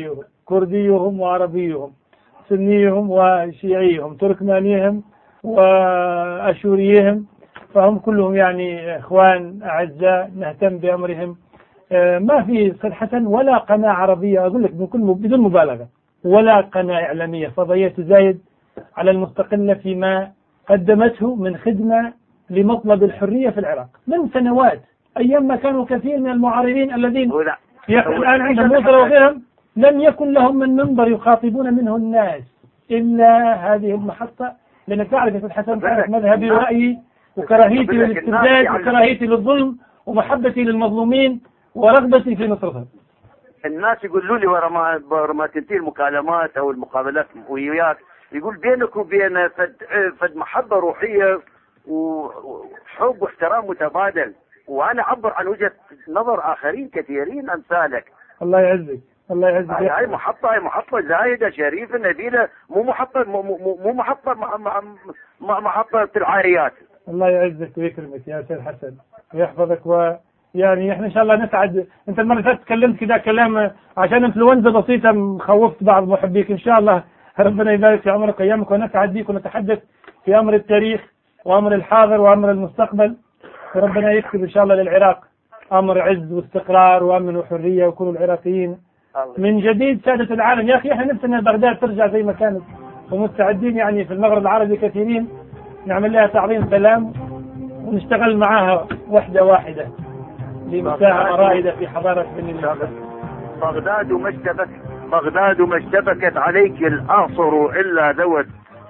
كرديهم وعربيهم، سنيهم وشيعيهم، تركمانيهم وأشوريهم، فهم كلهم يعني إخوان أعزاء نهتم بأمرهم. ما في صراحة ولا قناة عربية أقول لك بكل بدون مبالغة ولا قناة إعلامية فضائية تزايد على المستقلة فيما قدمته من خدمة لمطلب الحرية في العراق من سنوات، أيام ما كانوا كثير من المعارضين الذين الآن عندهم موصل وغيرهم لم يكن لهم من منبر يخاطبون منه الناس إلا هذه المحطة، لأنك تعرف يا حسن تعرف مذهبي ورأيي وكراهيتي للاستبداد وكراهيتي للظلم ومحبتي للمظلومين ورغبتي في نصرهم. الناس يقولوا لي ورا ما ورا ما تنتهي المكالمات او المقابلات وياك يقول بينك وبين فد فد محبه روحيه وحب واحترام متبادل، وانا اعبر عن وجهه نظر اخرين كثيرين امثالك. الله يعزك الله يعزك. هاي محطه هاي محطه زايده شريفه نبيله، مو محطه مو مو محطه محطه العاريات. الله يعزك ويكرمك يا سيد حسن ويحفظك، ويعني احنا ان شاء الله نسعد. انت المره اللي فاتت تكلمت كذا كلام عشان انفلونزا بسيطه خوفت بعض محبيك، ان شاء الله ربنا يبارك في عمرك وايامك ونسعد بك ونتحدث في امر التاريخ وامر الحاضر وامر المستقبل، وربنا يكتب ان شاء الله للعراق امر عز واستقرار وامن وحريه ويكونوا العراقيين من جديد ساده العالم. يا اخي احنا نفسنا بغداد ترجع زي ما كانت، ومستعدين يعني في المغرب العربي كثيرين نعمل لها تعظيم سلام ونشتغل معها وحده واحده لمساهمه رائده في حضاره بني الله. بغداد وما اشتبك بغداد وما اشتبكت عليك الاعصر الا ذوت.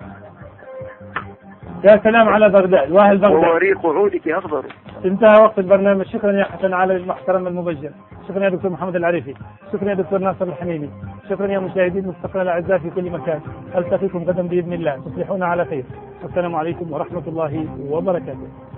يا سلام على بغداد واهل بغداد ووريق عودك اخضر. انتهى وقت البرنامج. شكرا يا حسن على المحترم المبجل، شكرا يا دكتور محمد العريفي، شكرا يا دكتور ناصر الحميمي، شكرا يا مشاهدين مستقبل الاعزاء في كل مكان. التقيكم غدا باذن الله، تصبحون على خير، والسلام عليكم ورحمه الله وبركاته.